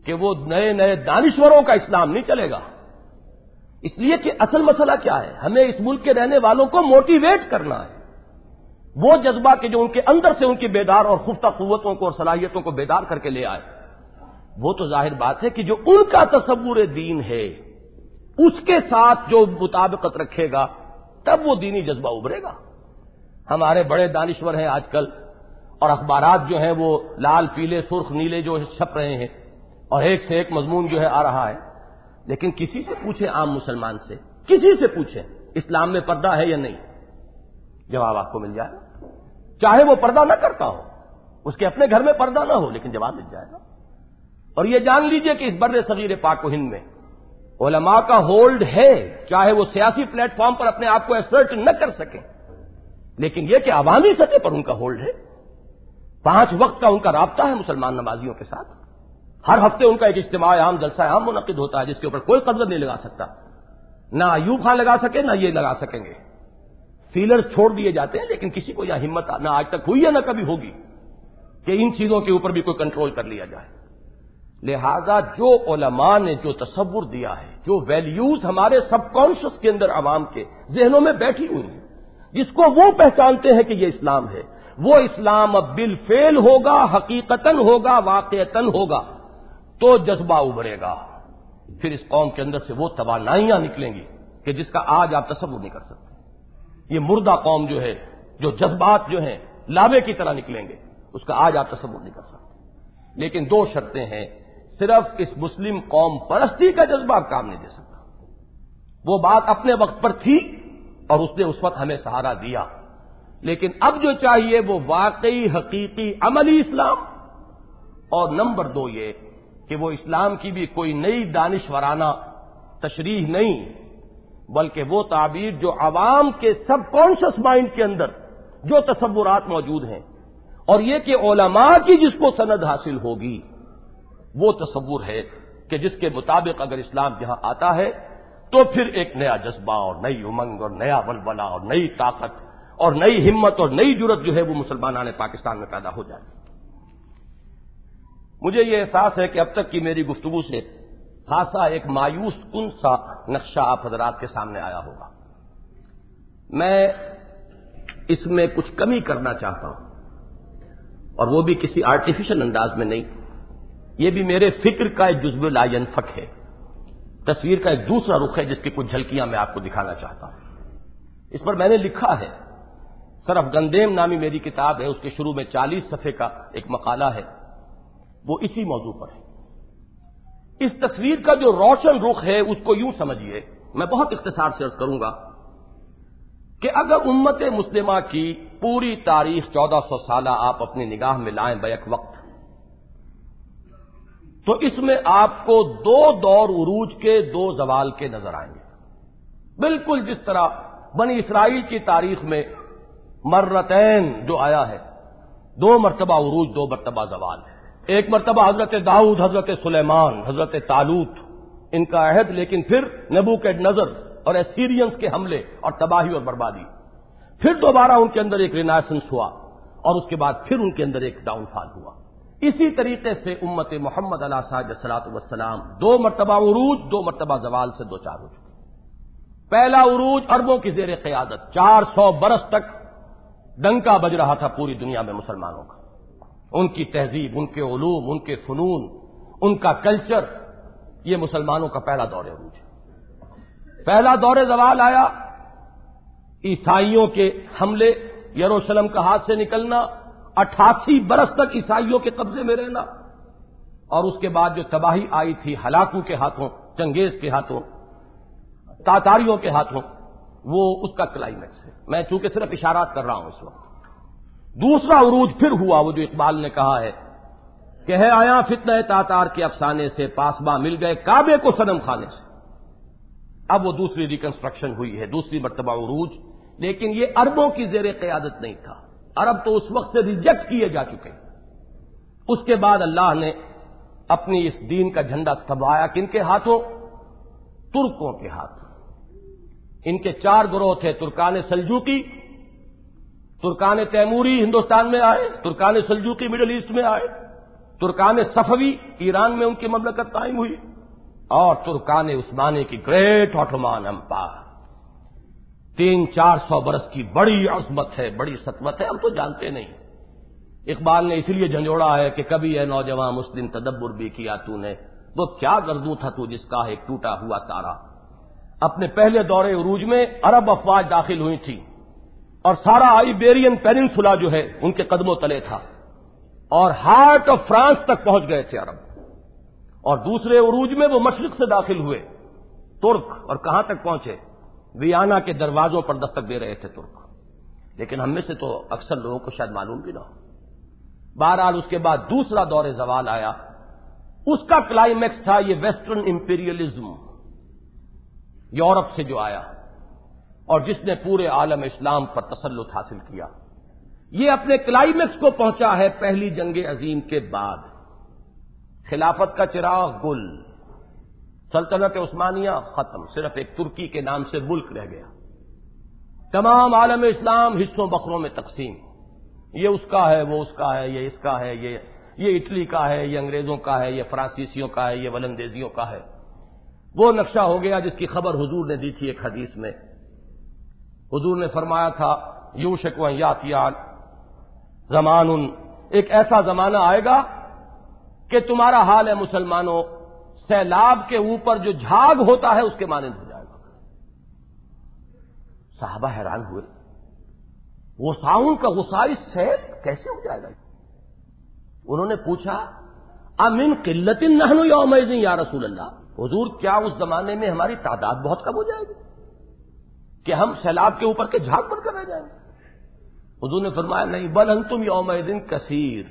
کہ وہ نئے نئے دانشوروں کا اسلام نہیں چلے گا، اس لیے کہ اصل مسئلہ کیا ہے، ہمیں اس ملک کے رہنے والوں کو موٹیویٹ کرنا ہے، وہ جذبہ کہ جو ان کے اندر سے ان کی بیدار اور خفتہ قوتوں کو اور صلاحیتوں کو بیدار کر کے لے آئے۔ وہ تو ظاہر بات ہے کہ جو ان کا تصور دین ہے اس کے ساتھ جو مطابقت رکھے گا تب وہ دینی جذبہ ابھرے گا۔ ہمارے بڑے دانشور ہیں آج کل، اور اخبارات جو ہیں وہ لال پیلے سرخ نیلے جو چھپ رہے ہیں، اور ایک سے ایک مضمون جو ہے آ رہا ہے، لیکن کسی سے پوچھیں، عام مسلمان سے، کسی سے پوچھیں اسلام میں پردہ ہے یا نہیں، جواب آپ کو مل جائے گا، چاہے وہ پردہ نہ کرتا ہو، اس کے اپنے گھر میں پردہ نہ ہو، لیکن جواب مل جائے گا۔ اور یہ جان لیجئے کہ اس بر صغیر پاک و ہند میں علماء کا ہولڈ ہے، چاہے وہ سیاسی پلیٹ فارم پر اپنے آپ کو ایسرٹ نہ کر سکیں، لیکن یہ کہ عوامی سطح پر ان کا ہولڈ ہے۔ 5 وقت کا ان کا رابطہ ہے مسلمان نمازیوں کے ساتھ، ہر ہفتے ان کا ایک اجتماع عام جلسہ عام منعقد ہوتا ہے جس کے اوپر کوئی قدر نہیں لگا سکتا، نہ ایوب خان لگا سکے نہ یہ لگا سکیں گے، فیلر چھوڑ دیے جاتے ہیں، لیکن کسی کو یہ ہمت نہ آج تک ہوئی ہے نہ کبھی ہوگی کہ ان چیزوں کے اوپر بھی کوئی کنٹرول کر لیا جائے۔ لہذا جو علماء نے جو تصور دیا ہے، جو ویلیوز ہمارے سب کانشس کے اندر عوام کے ذہنوں میں بیٹھی ہوئی ہیں، جس کو وہ پہچانتے ہیں کہ یہ اسلام ہے، وہ اسلام اب بالفعل ہوگا، حقیقتاً ہوگا، واقعتاً ہوگا، تو جذبہ ابھرے گا، پھر اس قوم کے اندر سے وہ توانائیاں نکلیں گی کہ جس کا آج آپ تصور نہیں کر سکتے۔ یہ مردہ قوم جو ہے، جو جذبات جو ہیں لاوے کی طرح نکلیں گے، اس کا آج آپ تصور نہیں کر سکتے۔ لیکن 2 شرطیں ہیں، صرف اس مسلم قوم پرستی کا جذبہ کام نہیں دے سکتا، وہ بات اپنے وقت پر تھی اور اس نے اس وقت ہمیں سہارا دیا، لیکن اب جو چاہیے وہ واقعی حقیقی عملی اسلام، اور نمبر 2 یہ کہ وہ اسلام کی بھی کوئی نئی دانشورانہ تشریح نہیں، بلکہ وہ تعبیر جو عوام کے سب کانشس مائنڈ کے اندر جو تصورات موجود ہیں، اور یہ کہ علماء کی جس کو سند حاصل ہوگی، وہ تصور ہے کہ جس کے مطابق اگر اسلام یہاں آتا ہے تو پھر ایک نیا جذبہ اور نئی امنگ اور نیا ولولہ اور نئی طاقت اور نئی ہمت اور نئی جرت جو ہے وہ مسلمانان پاکستان میں پیدا ہو جائے۔ مجھے یہ احساس ہے کہ اب تک کی میری گفتگو سے خاصا ایک مایوس کن سا نقشہ آپ حضرات کے سامنے آیا ہوگا۔ میں اس میں کچھ کمی کرنا چاہتا ہوں، اور وہ بھی کسی آرٹیفیشل انداز میں نہیں، یہ بھی میرے فکر کا ایک جزو لا ینفک ہے، تصویر کا ایک دوسرا رخ ہے جس کی کچھ جھلکیاں میں آپ کو دکھانا چاہتا ہوں۔ اس پر میں نے لکھا ہے، صرف گندیم نامی میری کتاب ہے، اس کے شروع میں 40 صفحے کا ایک مقالہ ہے، وہ اسی موضوع پر ہے۔ اس تصویر کا جو روشن رخ ہے اس کو یوں سمجھیے، میں بہت اختصار سے عرض کروں گا کہ اگر امت مسلمہ کی پوری تاریخ 1400 سالہ آپ اپنی نگاہ میں لائیں بیک وقت، تو اس میں آپ کو 2 دور عروج کے 2 زوال کے نظر آئیں گے، بالکل جس طرح بنی اسرائیل کی تاریخ میں مرتين جو آیا ہے، 2 مرتبہ عروج 2 مرتبہ زوال ہے۔ ایک مرتبہ حضرت داؤد، حضرت سلیمان، حضرت طالوت، ان کا عہد، لیکن پھر نبوکدنضر اور ایسیرینز کے حملے اور تباہی اور بربادی، پھر دوبارہ ان کے اندر ایک رینیسنس ہوا، اور اس کے بعد پھر ان کے اندر ایک ڈاؤن فال ہوا۔ اسی طریقے سے امت محمد علیہ الصلوۃ والسلام 2 مرتبہ عروج 2 مرتبہ زوال سے دوچار ہو چکے۔ پہلا عروج عربوں کی زیر قیادت، 400 برس تک ڈنکا بج رہا تھا پوری دنیا میں مسلمانوں کا، ان کی تہذیب، ان کے علوم، ان کے فنون، ان کا کلچر، یہ مسلمانوں کا پہلا دور عروج ہے۔ پہلا دور زوال آیا، عیسائیوں کے حملے، یروشلم کا ہاتھ سے نکلنا، 88 برس تک عیسائیوں کے قبضے میں رہنا، اور اس کے بعد جو تباہی آئی تھی ہلاکو کے ہاتھوں، چنگیز کے ہاتھوں، تاتاریوں کے ہاتھوں، وہ اس کا کلائمیکس ہے۔ میں چونکہ صرف اشارات کر رہا ہوں اس وقت۔ دوسرا عروج پھر ہوا، وہ جو اقبال نے کہا ہے کہ ہے آیا فتنہ تاتار کے افسانے سے، پاسباں مل گئے کعبے کو صنم خانے سے۔ اب وہ دوسری ریکنسٹرکشن ہوئی ہے، دوسری مرتبہ عروج، لیکن یہ عربوں کی زیر قیادت نہیں تھا، عرب تو اس وقت سے ریجیکٹ کیے جا چکے۔ اس کے بعد اللہ نے اپنی اس دین کا جھنڈا تھمایا کن کے ہاتھوں؟ ترکوں کے ہاتھ۔ ان کے 4 گروہ تھے، ترکان سلجوقی، ترکان تیموری ہندوستان میں آئے، ترکان سلجوقی مڈل ایسٹ میں آئے، ترکان صفوی ایران میں ان کی مملکت قائم ہوئی، اور ترکان عثمانی کی گریٹ آٹومان امپائر 300-400 برس کی بڑی عظمت ہے، بڑی سطوت ہے، ہم تو جانتے نہیں۔ اقبال نے اس لیے جھنجھوڑا ہے کہ کبھی اے نوجوان مسلم تدبر بھی کیا تو نے، وہ کیا گردوں تھا تو جس کا ایک ٹوٹا ہوا تارا۔ اپنے پہلے دور عروج میں عرب افواج داخل ہوئی تھی اور سارا آئیبیرین پیننسولا جو ہے ان کے قدموں تلے تھا، اور ہارٹ آف فرانس تک پہنچ گئے تھے عرب، اور دوسرے عروج میں وہ مشرق سے داخل ہوئے ترک، اور کہاں تک پہنچے؟ ویانا کے دروازوں پر دستک دے رہے تھے ترک، لیکن ہم میں سے تو اکثر لوگوں کو شاید معلوم بھی نہ ہو۔ بہرحال اس کے بعد دوسرا دور زوال آیا، اس کا کلائمیکس تھا یہ ویسٹرن امپیریلزم، یورپ سے جو آیا اور جس نے پورے عالم اسلام پر تسلط حاصل کیا۔ یہ اپنے کلائمیکس کو پہنچا ہے پہلی جنگ عظیم کے بعد۔ خلافت کا چراغ گل، سلطنت عثمانیہ ختم، صرف ایک ترکی کے نام سے ملک رہ گیا، تمام عالم اسلام حصوں بخروں میں تقسیم، یہ اس کا ہے، وہ اس کا ہے، یہ اس کا ہے، یہ اٹلی کا ہے، یہ انگریزوں کا ہے، یہ فرانسیسیوں کا ہے، یہ ولندیزیوں کا ہے۔ وہ نقشہ ہو گیا جس کی خبر حضور نے دی تھی ایک حدیث میں۔ حضور نے فرمایا تھا یوشک ان یاتی زمان، ایک ایسا زمانہ آئے گا کہ تمہارا حال ہے مسلمانوں سیلاب کے اوپر جو جھاگ ہوتا ہے اس کے مانند ہو جائے گا۔ صحابہ حیران ہوئے، غصاؤں کا غصائی سیل کیسے ہو جائے گا؟ انہوں نے پوچھا امن قلت نحن یومئذ یا رسول اللہ، حضور کیا اس زمانے میں ہماری تعداد بہت کم ہو جائے گی کہ ہم سیلاب کے اوپر کے جھاگ بن کر رہ جائیں گے؟ حضور نے فرمایا نہیں، بل انتم یومئذ کثیر،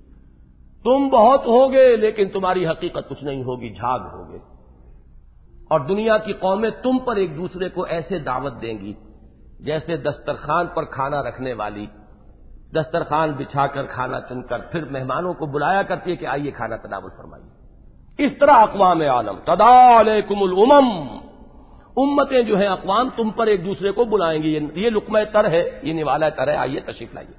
تم بہت ہوگے لیکن تمہاری حقیقت کچھ نہیں ہوگی، جھاگ ہوگے، اور دنیا کی قومیں تم پر ایک دوسرے کو ایسے دعوت دیں گی جیسے دسترخوان پر کھانا رکھنے والی دسترخوان بچھا کر کھانا چن کر پھر مہمانوں کو بلایا کرتی ہے کہ آئیے کھانا تناول فرمائیے۔ اس طرح اقوام عالم تدا علیکم الامم، امتیں جو ہیں اقوام تم پر ایک دوسرے کو بلائیں گی، یہ لقمہ تر ہے، یہ نوالہ تر ہے، آئیے تشریف لائیے۔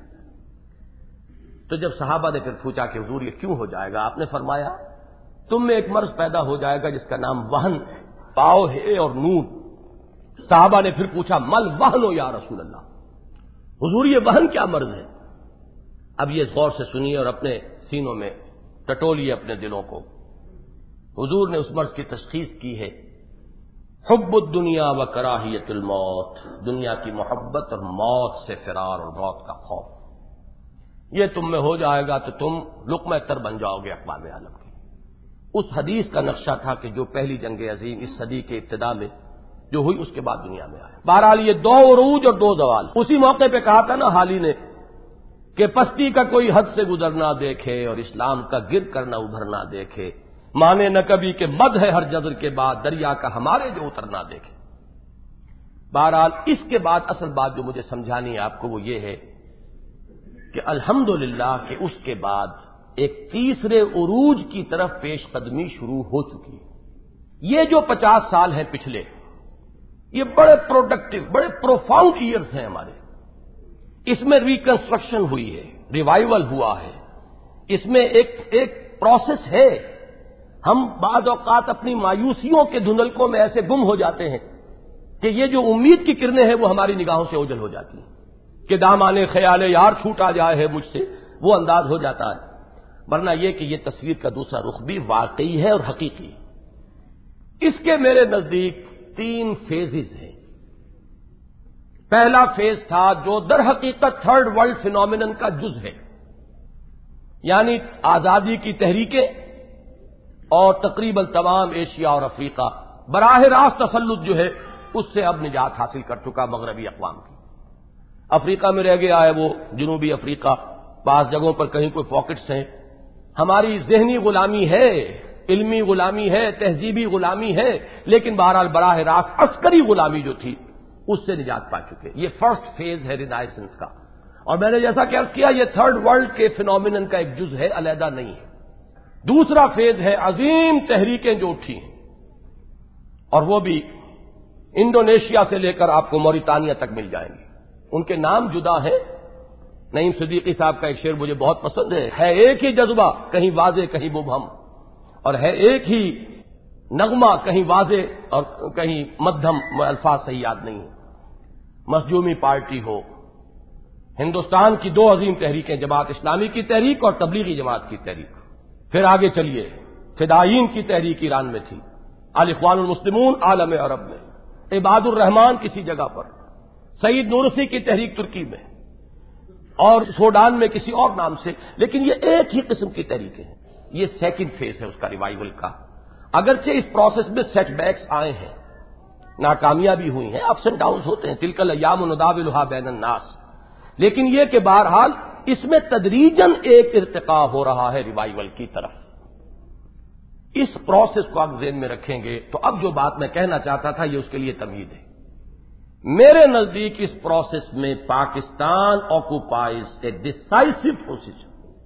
تو جب صحابہ نے پھر پوچھا کہ حضور یہ کیوں ہو جائے گا، آپ نے فرمایا تم میں ایک مرض پیدا ہو جائے گا جس کا نام وہن، پاؤ ہے اور نون۔ صحابہ نے پھر پوچھا مل وہن یا رسول اللہ، حضور یہ وہن کیا مرض ہے؟ اب یہ غور سے سنیے اور اپنے سینوں میں ٹٹولیے اپنے دلوں کو۔ حضور نے اس مرض کی تشخیص کی ہے حب الدنیا و کراہیت الموت، دنیا کی محبت اور موت سے فرار اور موت کا خوف۔ یہ تم میں ہو جائے گا تو تم لقمہ تر بن جاؤ گے اقوام عالم کی۔ اس حدیث کا نقشہ تھا کہ جو پہلی جنگ عظیم اس صدی کے ابتدا میں جو ہوئی اس کے بعد دنیا میں آیا۔ بہرحال یہ دو عروج اور دو زوال، اسی موقع پہ کہا تھا نا حالی نے کہ پستی کا کوئی حد سے گزرنا دیکھے اور اسلام کا گر کرنا ابھرنا دیکھے، مانے نہ کبھی کہ مد ہے ہر جذر کے بعد دریا کا ہمارے جو اترنا دیکھے۔ بہرحال اس کے بعد اصل بات جو مجھے سمجھانی ہے آپ کو وہ یہ ہے کہ الحمدللہ کہ اس کے بعد ایک تیسرے عروج کی طرف پیش قدمی شروع ہو چکی ہے۔ یہ جو 50 سال ہیں پچھلے، یہ بڑے پروڈکٹیو، بڑے پروفاؤنڈ ایئرز ہیں ہمارے۔ اس میں ریکنسٹرکشن ہوئی ہے، ریوائیول ہوا ہے، اس میں ایک پروسیس ہے۔ ہم بعض اوقات اپنی مایوسیوں کے دھندلکوں میں ایسے گم ہو جاتے ہیں کہ یہ جو امید کی کرنیں ہیں وہ ہماری نگاہوں سے اوجھل ہو جاتی ہیں کہ دامانے خیال یار چھوٹا جائے ہے مجھ سے، وہ انداز ہو جاتا ہے۔ ورنہ یہ کہ یہ تصویر کا دوسرا رخ بھی واقعی ہے اور حقیقی ہے۔ اس کے میرے نزدیک 3 فیزز ہیں۔ پہلا فیز تھا جو در حقیقت تھرڈ ورلڈ فینومینن کا جز ہے، یعنی آزادی کی تحریکیں اور تقریباً تمام ایشیا اور افریقہ براہ راست تسلط جو ہے اس سے اب نجات حاصل کر چکا مغربی اقوام کی۔ افریقہ میں رہ گیا ہے وہ جنوبی افریقہ، بعض جگہوں پر کہیں کوئی پاکٹس ہیں۔ ہماری ذہنی غلامی ہے، علمی غلامی ہے، تہذیبی غلامی ہے، لیکن بہرحال براہ راست عسکری غلامی جو تھی اس سے نجات پا چکے۔ یہ فرسٹ فیز ہے رینائسنس کا، اور میں نے جیسا کہ عرض کیا یہ تھرڈ ورلڈ کے فینومینن کا ایک جز ہے، علیحدہ نہیں ہے۔ دوسرا فیز ہے عظیم تحریکیں جو اٹھی ہیں، اور وہ بھی انڈونیشیا سے لے کر آپ کو موریتانیہ تک مل جائیں گی۔ ان کے نام جدا ہیں نعیم صدیقی صاحب کا ایک شعر مجھے بہت پسند ہے ایک ہی جذبہ کہیں واضح کہیں مبہم، اور ہے ایک ہی نغمہ کہیں واضح اور کہیں مدھم، الفاظ صحیح یاد نہیں ہے۔ مسجومی پارٹی ہو، ہندوستان کی دو عظیم تحریکیں، جماعت اسلامی کی تحریک اور تبلیغی جماعت کی تحریک، پھر آگے چلیے فدائین کی تحریک ایران میں تھی، الاخوان المسلمون عالم عرب میں، عباد الرحمان کسی جگہ پر، سعید نورسی کی تحریک ترکی میں، اور سوڈان میں کسی اور نام سے، لیکن یہ ایک ہی قسم کی تحریکیں ہیں۔ یہ سیکنڈ فیز ہے اس کا ریوائول کا، اگرچہ اس پروسیس میں سیٹ بیکس آئے ہیں، ناکامیاں بھی ہوئی ہیں، اپس اینڈ ڈاؤنز ہوتے ہیں، تلک الایام نداولها بین الناس، لیکن یہ کہ بہرحال اس میں تدریجاً ایک ارتقاء ہو رہا ہے ریوائول کی طرف۔ اس پروسیس کو آپ ذہن میں رکھیں گے تو اب جو بات میں کہنا چاہتا تھا یہ اس کے لیے تمہید ہے۔ میرے نزدیک اس پروسیس میں Pakistan occupies a decisive position.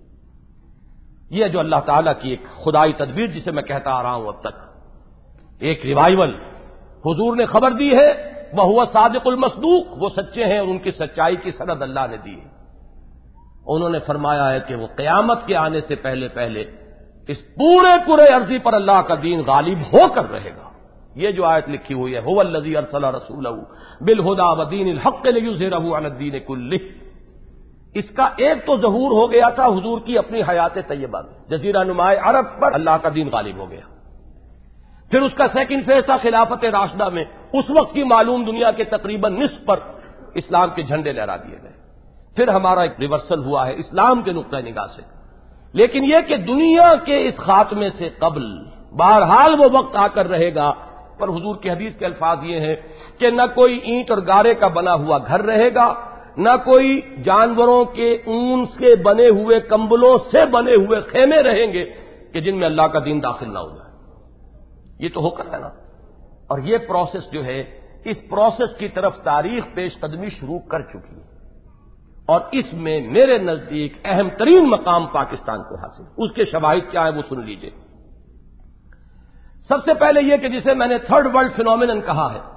یہ جو اللہ تعالیٰ کی ایک خدائی تدبیر جسے میں کہتا آ رہا ہوں اب تک، ایک ریوائول حضور نے خبر دی ہے، وَهُوَ صادق المصدوق، وہ سچے ہیں اور ان کی سچائی کی سند اللہ نے دی ہے۔ انہوں نے فرمایا ہے کہ وہ قیامت کے آنے سے پہلے پہلے اس پورے کرے ارضی پر اللہ کا دین غالب ہو کر رہے گا۔ یہ جو آیت لکھی ہوئی ہے هُوَ الَّذِي أَرْسَلَ رَسُولَهُ بِالْهُدَىٰ وَدِينِ الْحَقِّ لِيُظْهِرَهُ عَلَى الدِّينِ كُلِّهِ۔ اس کا ایک تو ظہور ہو گیا تھا حضور کی اپنی حیات طیبہ میں، جزیرہ نمائے عرب پر اللہ کا دین غالب ہو گیا۔ پھر اس کا سیکنڈ فیز تھا خلافت راشدہ میں، اس وقت کی معلوم دنیا کے تقریباً نصف پر اسلام کے جھنڈے لہرا دیے گئے۔ پھر ہمارا ایک ریورسل ہوا ہے اسلام کے نقطہ نگاہ سے، لیکن یہ کہ دنیا کے اس خاتمے سے قبل بہرحال وہ وقت آ کر رہے گا، پر حضور کی حدیث کے الفاظ یہ ہیں کہ نہ کوئی اینٹ اور گارے کا بنا ہوا گھر رہے گا، نہ کوئی جانوروں کے اون سے بنے ہوئے کمبلوں سے بنے ہوئے خیمے رہیں گے کہ جن میں اللہ کا دین داخل نہ ہو جائے۔ یہ تو ہو کر ہے نا، اور یہ پروسیس جو ہے، اس پروسیس کی طرف تاریخ پیش قدمی شروع کر چکی ہے، اور اس میں میرے نزدیک اہم ترین مقام پاکستان کو حاصل۔ اس کے شواہد کیا ہیں وہ سن لیجئے۔ سب سے پہلے یہ کہ جسے میں نے تھرڈ ورلڈ فینومینن کہا ہے،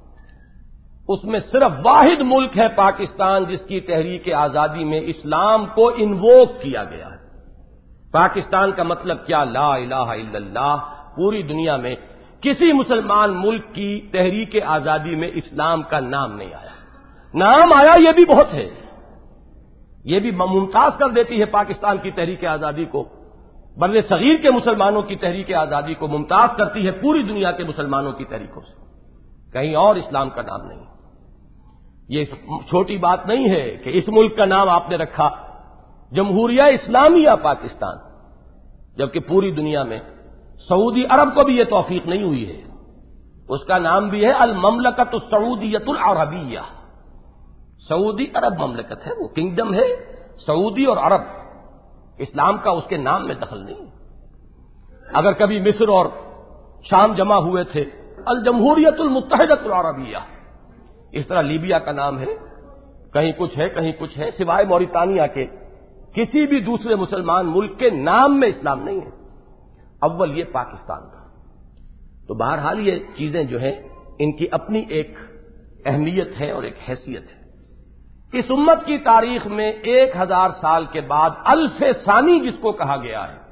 اس میں صرف واحد ملک ہے پاکستان جس کی تحریک آزادی میں اسلام کو انووک کیا گیا ہے۔ پاکستان کا مطلب کیا؟ لا الہ الا اللہ۔ پوری دنیا میں کسی مسلمان ملک کی تحریک آزادی میں اسلام کا نام نہیں آیا، نام آیا یہ بھی بہت ہے، یہ بھی ممتاز کر دیتی ہے پاکستان کی تحریک آزادی کو، بر صغیر کے مسلمانوں کی تحریک آزادی کو ممتاز کرتی ہے پوری دنیا کے مسلمانوں کی تحریکوں سے، کہیں اور اسلام کا نام نہیں۔ یہ چھوٹی بات نہیں ہے کہ اس ملک کا نام آپ نے رکھا جمہوریہ اسلامیہ پاکستان، جبکہ پوری دنیا میں سعودی عرب کو بھی یہ توفیق نہیں ہوئی ہے، اس کا نام بھی ہے المملکت السعودیۃ العربیہ۔ سعودی عرب مملکت ہے، وہ کنگڈم ہے، سعودی اور عرب، اسلام کا اس کے نام میں دخل نہیں۔ اگر کبھی مصر اور شام جمع ہوئے تھے، الجمہوریت المتحدۃ العربیہ، اس طرح لیبیا کا نام ہے، کہیں کچھ ہے کہیں کچھ ہے، سوائے موریتانیہ کے کسی بھی دوسرے مسلمان ملک کے نام میں اسلام نہیں ہے، اول یہ پاکستان کا۔ تو بہرحال یہ چیزیں جو ہیں ان کی اپنی ایک اہمیت ہے اور ایک حیثیت ہے۔ اس امت کی تاریخ میں 1000 سال کے بعد الف ثانی جس کو کہا گیا ہے،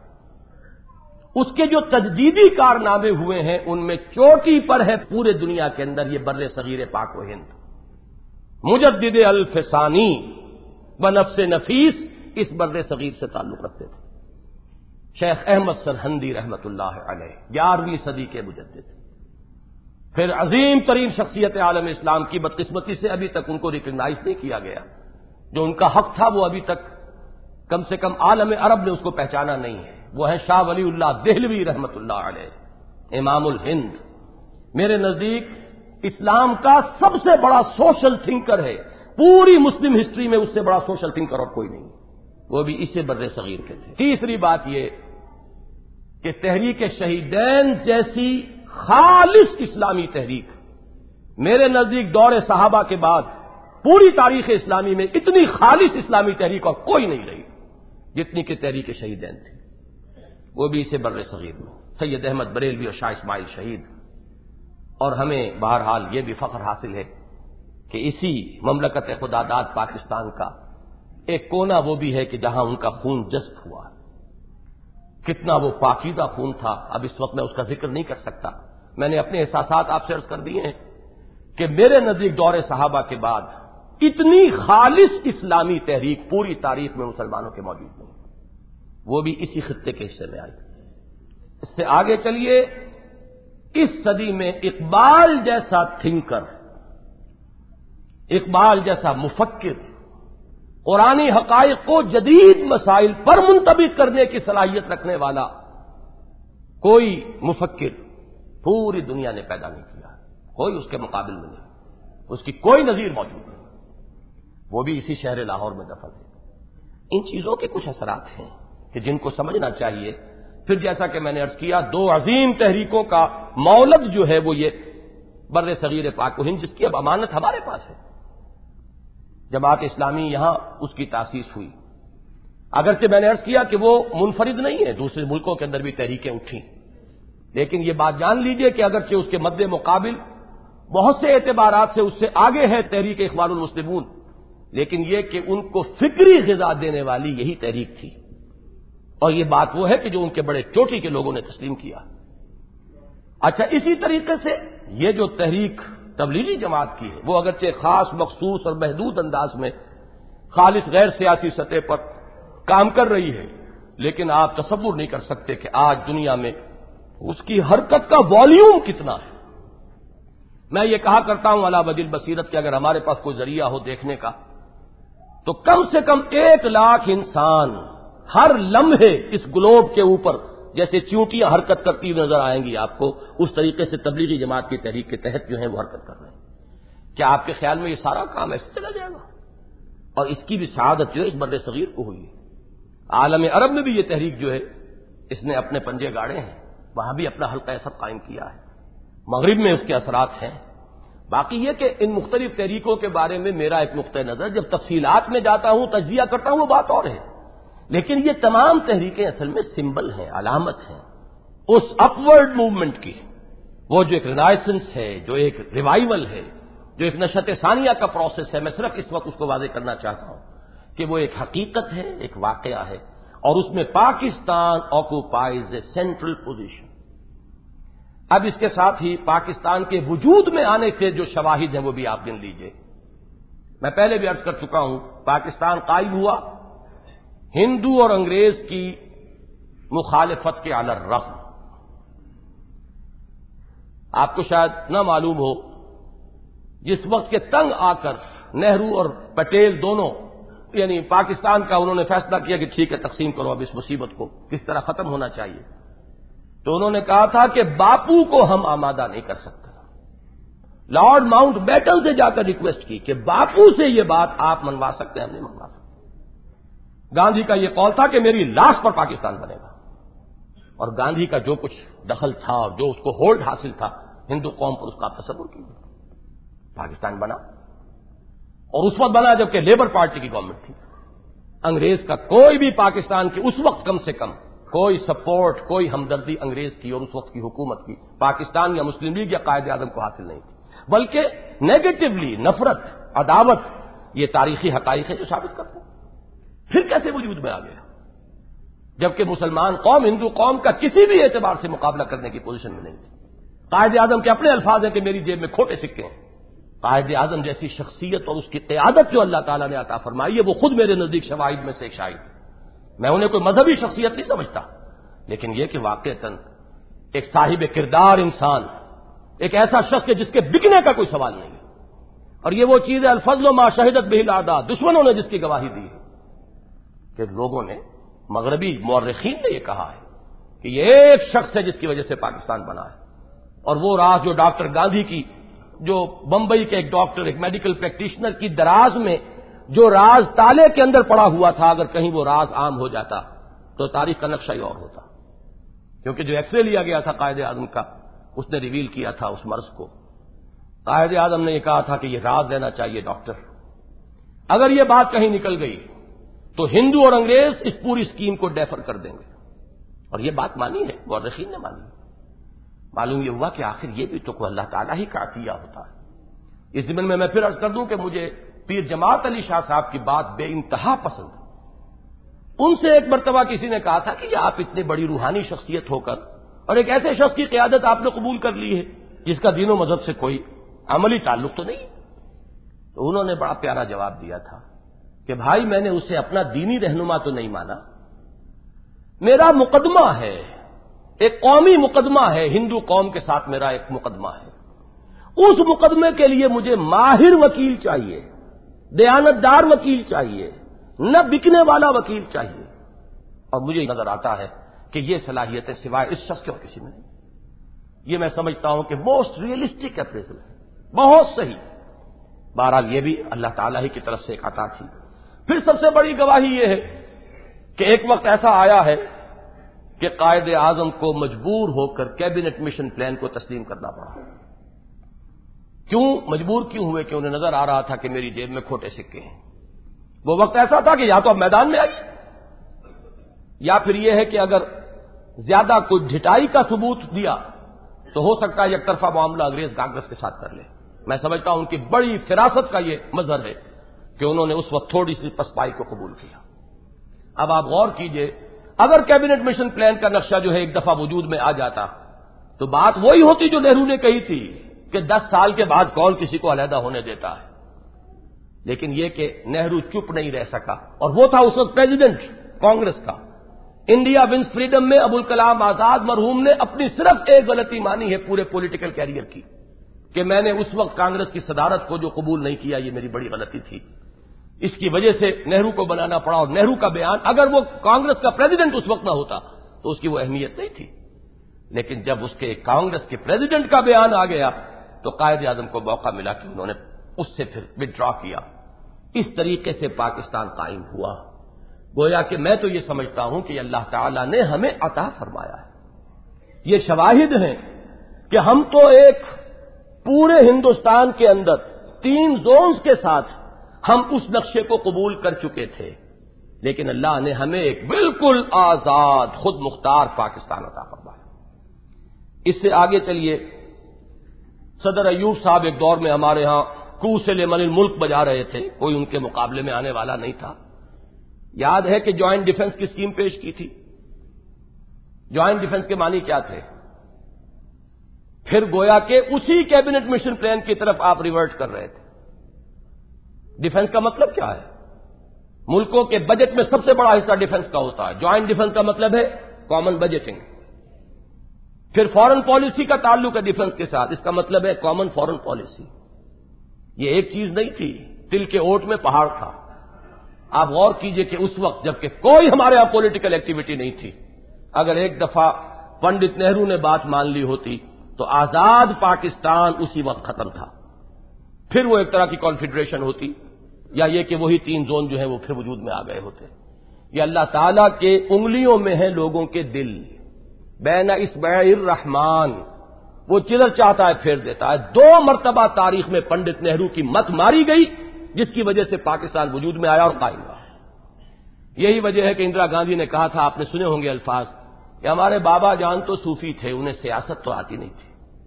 اس کے جو تجدیدی کارنامے ہوئے ہیں ان میں چوٹی پر ہے پورے دنیا کے اندر یہ بر صغیر پاک و ہند۔ مجدد الف ثانی بنفس نفیس اس بر صغیر سے تعلق رکھتے تھے، شیخ احمد سرہندی رحمت اللہ علیہ 11ویں صدی کے مجدد۔ پھر عظیم ترین شخصیت عالم اسلام کی بدقسمتی سے ابھی تک ان کو ریکگنائز نہیں کیا گیا، جو ان کا حق تھا وہ ابھی تک کم سے کم عالم عرب نے اس کو پہچانا نہیں ہے، وہ ہے شاہ ولی اللہ دہلوی رحمت اللہ علیہ، امام الہند۔ میرے نزدیک اسلام کا سب سے بڑا سوشل تھنکر ہے، پوری مسلم ہسٹری میں اس سے بڑا سوشل تھنکر اور کوئی نہیں، وہ بھی اسے بر صغیر کے تھے۔ تیسری بات یہ کہ تحریک شہیدین جیسی خالص اسلامی تحریک میرے نزدیک دور صحابہ کے بعد پوری تاریخ اسلامی میں اتنی خالص اسلامی تحریک اور کوئی نہیں رہی جتنی کہ تحریک شہیدین تھی، وہ بھی اسے بر صغیر میں، سید احمد بریلوی اور شاہ اسماعیل شہید۔ اور ہمیں بہرحال یہ بھی فخر حاصل ہے کہ اسی مملکت خدا داد پاکستان کا ایک کونا وہ بھی ہے کہ جہاں ان کا خون جذب ہوا، کتنا وہ پاکیزہ خون تھا، اب اس وقت میں اس کا ذکر نہیں کر سکتا۔ میں نے اپنے احساسات آپ سے عرض کر دیے ہیں کہ میرے نزدیک دور صحابہ کے بعد اتنی خالص اسلامی تحریک پوری تاریخ میں مسلمانوں کے موجود نہیں، وہ بھی اسی خطے کے حصے میں آئی۔ اس سے آگے چلیے، اس صدی میں اقبال جیسا تھنکر، اقبال جیسا مفکر، قرآنی حقائق کو جدید مسائل پر منطبق کرنے کی صلاحیت رکھنے والا کوئی مفکر پوری دنیا نے پیدا نہیں کیا، کوئی اس کے مقابل میں نہیں، اس کی کوئی نظیر موجود نہیں، وہ بھی اسی شہر لاہور میں دفن ہے۔ ان چیزوں کے کچھ اثرات ہیں کہ جن کو سمجھنا چاہیے۔ پھر جیسا کہ میں نے عرض کیا، دو عظیم تحریکوں کا مولد جو ہے وہ یہ بر صغیر پاک و ہند، جس کی اب امانت ہمارے پاس ہے۔ جماعت اسلامی یہاں اس کی تاسیس ہوئی، اگرچہ میں نے عرض کیا کہ وہ منفرد نہیں ہے، دوسرے ملکوں کے اندر بھی تحریکیں اٹھیں، لیکن یہ بات جان لیجئے کہ اگرچہ اس کے مد مقابل بہت سے اعتبارات سے اس سے آگے ہے تحریک اخوان المسلمون، لیکن یہ کہ ان کو فکری غذا دینے والی یہی تحریک تھی، اور یہ بات وہ ہے کہ جو ان کے بڑے چوٹی کے لوگوں نے تسلیم کیا۔ اچھا، اسی طریقے سے یہ جو تحریک تبلیغی جماعت کی ہے، وہ اگرچہ خاص مخصوص اور محدود انداز میں خالص غیر سیاسی سطح پر کام کر رہی ہے، لیکن آپ تصور نہیں کر سکتے کہ آج دنیا میں اس کی حرکت کا والیوم کتنا ہے۔ میں یہ کہا کرتا ہوں علی وجہ البصیرت کہ اگر ہمارے پاس کوئی ذریعہ ہو دیکھنے کا تو کم سے کم 1,00,000 انسان ہر لمحے اس گلوب کے اوپر جیسے چیونٹیاں حرکت کرتی ہوئی نظر آئیں گی آپ کو، اس طریقے سے تبلیغی جماعت کی تحریک کے تحت جو ہے وہ حرکت کر رہے ہیں۔ کیا آپ کے خیال میں یہ سارا کام ایسے چلا جائے گا؟ اور اس کی بھی سعادت جو ہے اس بر صغیر کو ہوئی ہے۔ عالم عرب میں بھی یہ تحریک جو ہے اس نے اپنے پنجے گاڑے ہیں، وہاں بھی اپنا حلقہ سب قائم کیا ہے، مغرب میں اس کے اثرات ہیں۔ باقی یہ کہ ان مختلف تحریکوں کے بارے میں میرا ایک نقطہ نظر، جب تفصیلات میں جاتا ہوں، تجزیہ کرتا ہوں، وہ بات اور ہے، لیکن یہ تمام تحریکیں اصل میں سمبل ہیں، علامت ہیں اس اپورڈ موومنٹ کی، وہ جو ایک رینائسنس ہے، جو ایک ریوائول ہے، جو ایک نشأت ثانیہ کا پروسیس ہے۔ میں صرف اس وقت اس کو واضح کرنا چاہتا ہوں کہ وہ ایک حقیقت ہے، ایک واقعہ ہے، اور اس میں Pakistan occupies a central position. اب اس کے ساتھ ہی پاکستان کے وجود میں آنے کے جو شواہد ہیں وہ بھی آپ گن لیجئے۔ میں پہلے بھی عرض کر چکا ہوں، پاکستان قائم ہوا ہندو اور انگریز کی مخالفت کے علی الرغم۔ آپ کو شاید نہ معلوم ہو، جس وقت کے تنگ آ کر نہرو اور پٹیل دونوں یعنی پاکستان کا انہوں نے فیصلہ کیا کہ ٹھیک ہے تقسیم کرو اب اس مصیبت کو، کس طرح ختم ہونا چاہیے، تو انہوں نے کہا تھا کہ باپو کو ہم آمادہ نہیں کر سکتے۔ لارڈ ماؤنٹ بیٹن سے جا کر ریکویسٹ کی کہ باپو سے یہ بات آپ منوا سکتے ہیں، ہم نہیں منوا سکتے۔ گاندھی کا یہ قول تھا کہ میری لاش پر پاکستان بنے گا، اور گاندھی کا جو کچھ دخل تھا اور جو اس کو ہولڈ حاصل تھا ہندو قوم پر، اس کا آپ تصور کیجیے۔ پاکستان بنا، اور اس وقت بنا جبکہ لیبر پارٹی کی گورنمنٹ تھی۔ انگریز کا کوئی بھی پاکستان کی اس وقت کم سے کم کوئی سپورٹ، کوئی ہمدردی انگریز کی اور اس وقت کی حکومت کی پاکستان یا مسلم لیگ یا قائد اعظم کو حاصل نہیں تھی، بلکہ نیگیٹولی نفرت، عداوت، یہ تاریخی حقائق ہے جو ثابت کرتے ہیں۔ پھر کیسے وجود میں آ گیا جبکہ مسلمان قوم ہندو قوم کا کسی بھی اعتبار سے مقابلہ کرنے کی پوزیشن میں نہیں تھی؟ قائد اعظم کے اپنے الفاظ ہیں کہ میری جیب میں کھوٹے سکے ہیں۔ قائد اعظم جیسی شخصیت اور اس کی قیادت جو اللہ تعالیٰ نے عطا فرمائی ہے، وہ خود میرے نزدیک شواہد میں سے ایک شاہد ہے۔ میں انہیں کوئی مذہبی شخصیت نہیں سمجھتا، لیکن یہ کہ واقعتاً ایک صاحب کردار انسان، ایک ایسا شخص ہے جس کے بکنے کا کوئی سوال نہیں، اور یہ وہ چیز ہے الفضل ما شہدت بہ الاعداء، دشمنوں نے جس کی گواہی دی ہے، کہ لوگوں نے، مغربی مورخین نے یہ کہا ہے کہ یہ ایک شخص ہے جس کی وجہ سے پاکستان بنا ہے، اور وہ راز جو ڈاکٹر گاندھی کی، جو بمبئی کے ایک ڈاکٹر، ایک میڈیکل پریکٹیشنر کی دراز میں جو راز تالے کے اندر پڑا ہوا تھا، اگر کہیں وہ راز عام ہو جاتا تو تاریخ کا نقشہ ہی اور ہوتا، کیونکہ جو ایکس رے لیا گیا تھا قائد اعظم کا، اس نے ریویل کیا تھا اس مرض کو۔ قائد اعظم نے یہ کہا تھا کہ یہ راز لینا چاہیے ڈاکٹر، اگر یہ بات کہیں نکل گئی تو ہندو اور انگریز اس پوری اسکیم کو ڈیفر کر دیں گے، اور یہ بات مانی ہے، مورخین نے مانی ہے۔ معلوم یہ ہوا کہ آخر یہ بھی تو کوئی اللہ تعالیٰ ہی کا عطیہ ہوتا ہے۔ اس ضمن میں پھر عرض کر دوں کہ مجھے پیر جماعت علی شاہ صاحب کی بات بے انتہا پسند. ان سے ایک مرتبہ کسی نے کہا تھا کہ آپ اتنی بڑی روحانی شخصیت ہو کر اور ایک ایسے شخص کی قیادت آپ نے قبول کر لی ہے جس کا دین و مذہب سے کوئی عملی تعلق تو نہیں. تو انہوں نے بڑا پیارا جواب دیا تھا کہ بھائی میں نے اسے اپنا دینی رہنما تو نہیں مانا، میرا مقدمہ ہے، ایک قومی مقدمہ ہے، ہندو قوم کے ساتھ میرا ایک مقدمہ ہے. اس مقدمے کے لیے مجھے ماہر وکیل چاہیے، دیانتدار وکیل چاہیے، نہ بکنے والا وکیل چاہیے. اور مجھے نظر آتا ہے کہ یہ صلاحیتیں سوائے اس شخص کے اور کسی میں نہیں. یہ میں سمجھتا ہوں کہ موسٹ ریئلسٹک اپریزل ہے، بہت صحیح. بہرحال یہ بھی اللہ تعالیٰ ہی کی طرف سے ایک عطا تھی. پھر سب سے بڑی گواہی یہ ہے کہ ایک وقت ایسا آیا ہے کہ قائد اعظم کو مجبور ہو کر کیبنٹ مشن پلان کو تسلیم کرنا پڑا. کیوں مجبور کیوں ہوئے؟ کہ انہیں نظر آ رہا تھا کہ میری جیب میں کھوٹے سکے ہیں. وہ وقت ایسا تھا کہ یا تو اب میدان میں آئیے، یا پھر یہ ہے کہ اگر زیادہ کوئی ڈھٹائی کا ثبوت دیا تو ہو سکتا ہے یک طرفہ معاملہ انگریز کانگریس کے ساتھ کر لے. میں سمجھتا ہوں ان کی بڑی فراست کا یہ مظہر ہے کہ انہوں نے اس وقت تھوڑی سی پسپائی کو قبول کیا. اب آپ غور کیجئے، اگر کیبنٹ مشن پلان کا نقشہ جو ہے ایک دفعہ وجود میں آ جاتا تو بات وہی ہوتی جو نہرو نے کہی تھی کہ 10 سال کے بعد کون کسی کو علیحدہ ہونے دیتا ہے. لیکن یہ کہ نہرو چپ نہیں رہ سکا، اور وہ تھا اس وقت پریزیڈنٹ کانگریس کا. انڈیا ونز فریڈم میں ابوالکلام آزاد مرحوم نے اپنی صرف ایک غلطی مانی ہے پورے پولیٹیکل کیریئر کی، کہ میں نے اس وقت کانگریس کی صدارت کو جو قبول نہیں کیا، یہ میری بڑی غلطی تھی. اس کی وجہ سے نہرو کو بنانا پڑا، اور نہرو کا بیان اگر وہ کانگریس کا پریزیڈنٹ اس وقت نہ ہوتا تو اس کی وہ اہمیت نہیں تھی. لیکن جب اس کے کانگریس کے پریزیڈنٹ کا بیان آ گیا تو قائد اعظم کو موقع ملا کہ انہوں نے اس سے پھر وڈرا کیا. اس طریقے سے پاکستان قائم ہوا. گویا کہ میں تو یہ سمجھتا ہوں کہ اللہ تعالیٰ نے ہمیں عطا فرمایا ہے. یہ شواہد ہیں کہ ہم تو ایک پورے ہندوستان کے اندر 3 زونز کے ساتھ ہم اس نقشے کو قبول کر چکے تھے، لیکن اللہ نے ہمیں ایک بالکل آزاد خود مختار پاکستان عطا فرمایا. اس سے آگے چلیے، صدر ایوب صاحب ایک دور میں ہمارے ہاں کو سے لمن الملک بجا رہے تھے، کوئی ان کے مقابلے میں آنے والا نہیں تھا. یاد ہے کہ جوائنٹ ڈیفنس کی اسکیم پیش کی تھی. جوائنٹ ڈیفنس کے معنی کیا تھے؟ پھر گویا کہ اسی کیبنٹ مشن پلان کی طرف آپ ریورٹ کر رہے تھے. ڈیفنس کا مطلب کیا ہے؟ ملکوں کے بجٹ میں سب سے بڑا حصہ ڈیفنس کا ہوتا ہے. جوائنٹ ڈیفنس کا مطلب ہے کامن بجٹنگ. پھر فارن پالیسی کا تعلق ہے ڈیفنس کے ساتھ، اس کا مطلب ہے کامن فارن پالیسی. یہ ایک چیز نہیں تھی، تل کے اوٹ میں پہاڑ تھا. آپ غور کیجئے کہ اس وقت جبکہ کوئی ہمارے یہاں پولیٹیکل ایکٹیویٹی نہیں تھی، اگر ایک دفعہ پنڈت نہرو نے بات مان لی ہوتی تو آزاد پاکستان اسی وقت ختم تھا. پھر وہ ایک طرح کی کانفیڈریشن ہوتی، یا یہ کہ وہی 3 زون جو ہیں وہ پھر وجود میں آ گئے ہوتے. یہ اللہ تعالیٰ کے انگلیوں میں ہیں لوگوں کے دل. بین اصبع الرحمان، وہ جدھر چاہتا ہے پھیر دیتا ہے. 2 مرتبہ تاریخ میں پنڈت نہرو کی مت ماری گئی جس کی وجہ سے پاکستان وجود میں آیا اور قائم ہوا. یہی وجہ ہے کہ اندرا گاندھی نے کہا تھا، آپ نے سنے ہوں گے الفاظ، کہ ہمارے بابا جان تو صوفی تھے، انہیں سیاست تو آتی نہیں تھی.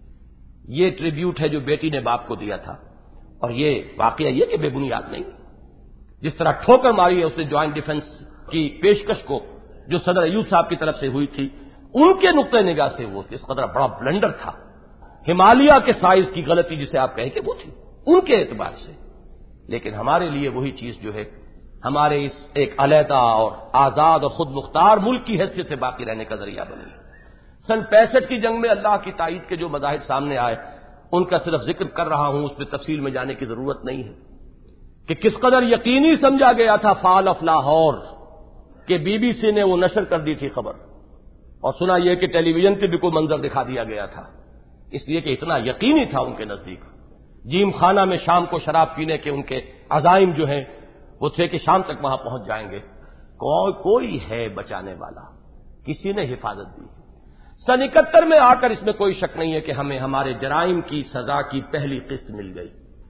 یہ ٹریبیوٹ ہے جو بیٹی نے باپ کو دیا تھا، اور یہ واقعہ یہ کہ بے بنیاد نہیں. جس طرح ٹھوکر ماری ہے اس نے جوائنٹ ڈیفنس کی پیشکش کو جو صدر ایوب صاحب کی طرف سے ہوئی تھی، ان کے نقطۂ نگاہ سے وہ اس قدر بڑا بلنڈر تھا. ہمالیہ کے سائز کی غلطی جسے آپ کہیں کہ وہ تھی ان کے اعتبار سے. لیکن ہمارے لیے وہی چیز جو ہے ہمارے اس ایک علیحدہ اور آزاد اور خود مختار ملک کی حیثیت سے باقی رہنے کا ذریعہ بنی. سن 65 کی جنگ میں اللہ کی تائید کے جو مظاہر سامنے آئے ان کا صرف ذکر کر رہا ہوں، اس میں تفصیل میں جانے کی ضرورت نہیں ہے کہ کس قدر یقینی سمجھا گیا تھا فال آف لاہور کہ بی بی سی نے وہ نشر کر دی تھی خبر، اور سنا یہ کہ ٹیلی ویژن پہ بھی کوئی منظر دکھا دیا گیا تھا، اس لیے کہ اتنا یقینی تھا ان کے نزدیک. جیم خانہ میں شام کو شراب پینے کے ان کے عزائم جو ہیں وہ تھے کہ شام تک وہاں پہنچ جائیں گے. کوئی ہے بچانے والا، کسی نے حفاظت دی. سن 71 میں آ کر اس میں کوئی شک نہیں ہے کہ ہمیں ہمارے جرائم کی سزا کی پہلی قسط مل گئی.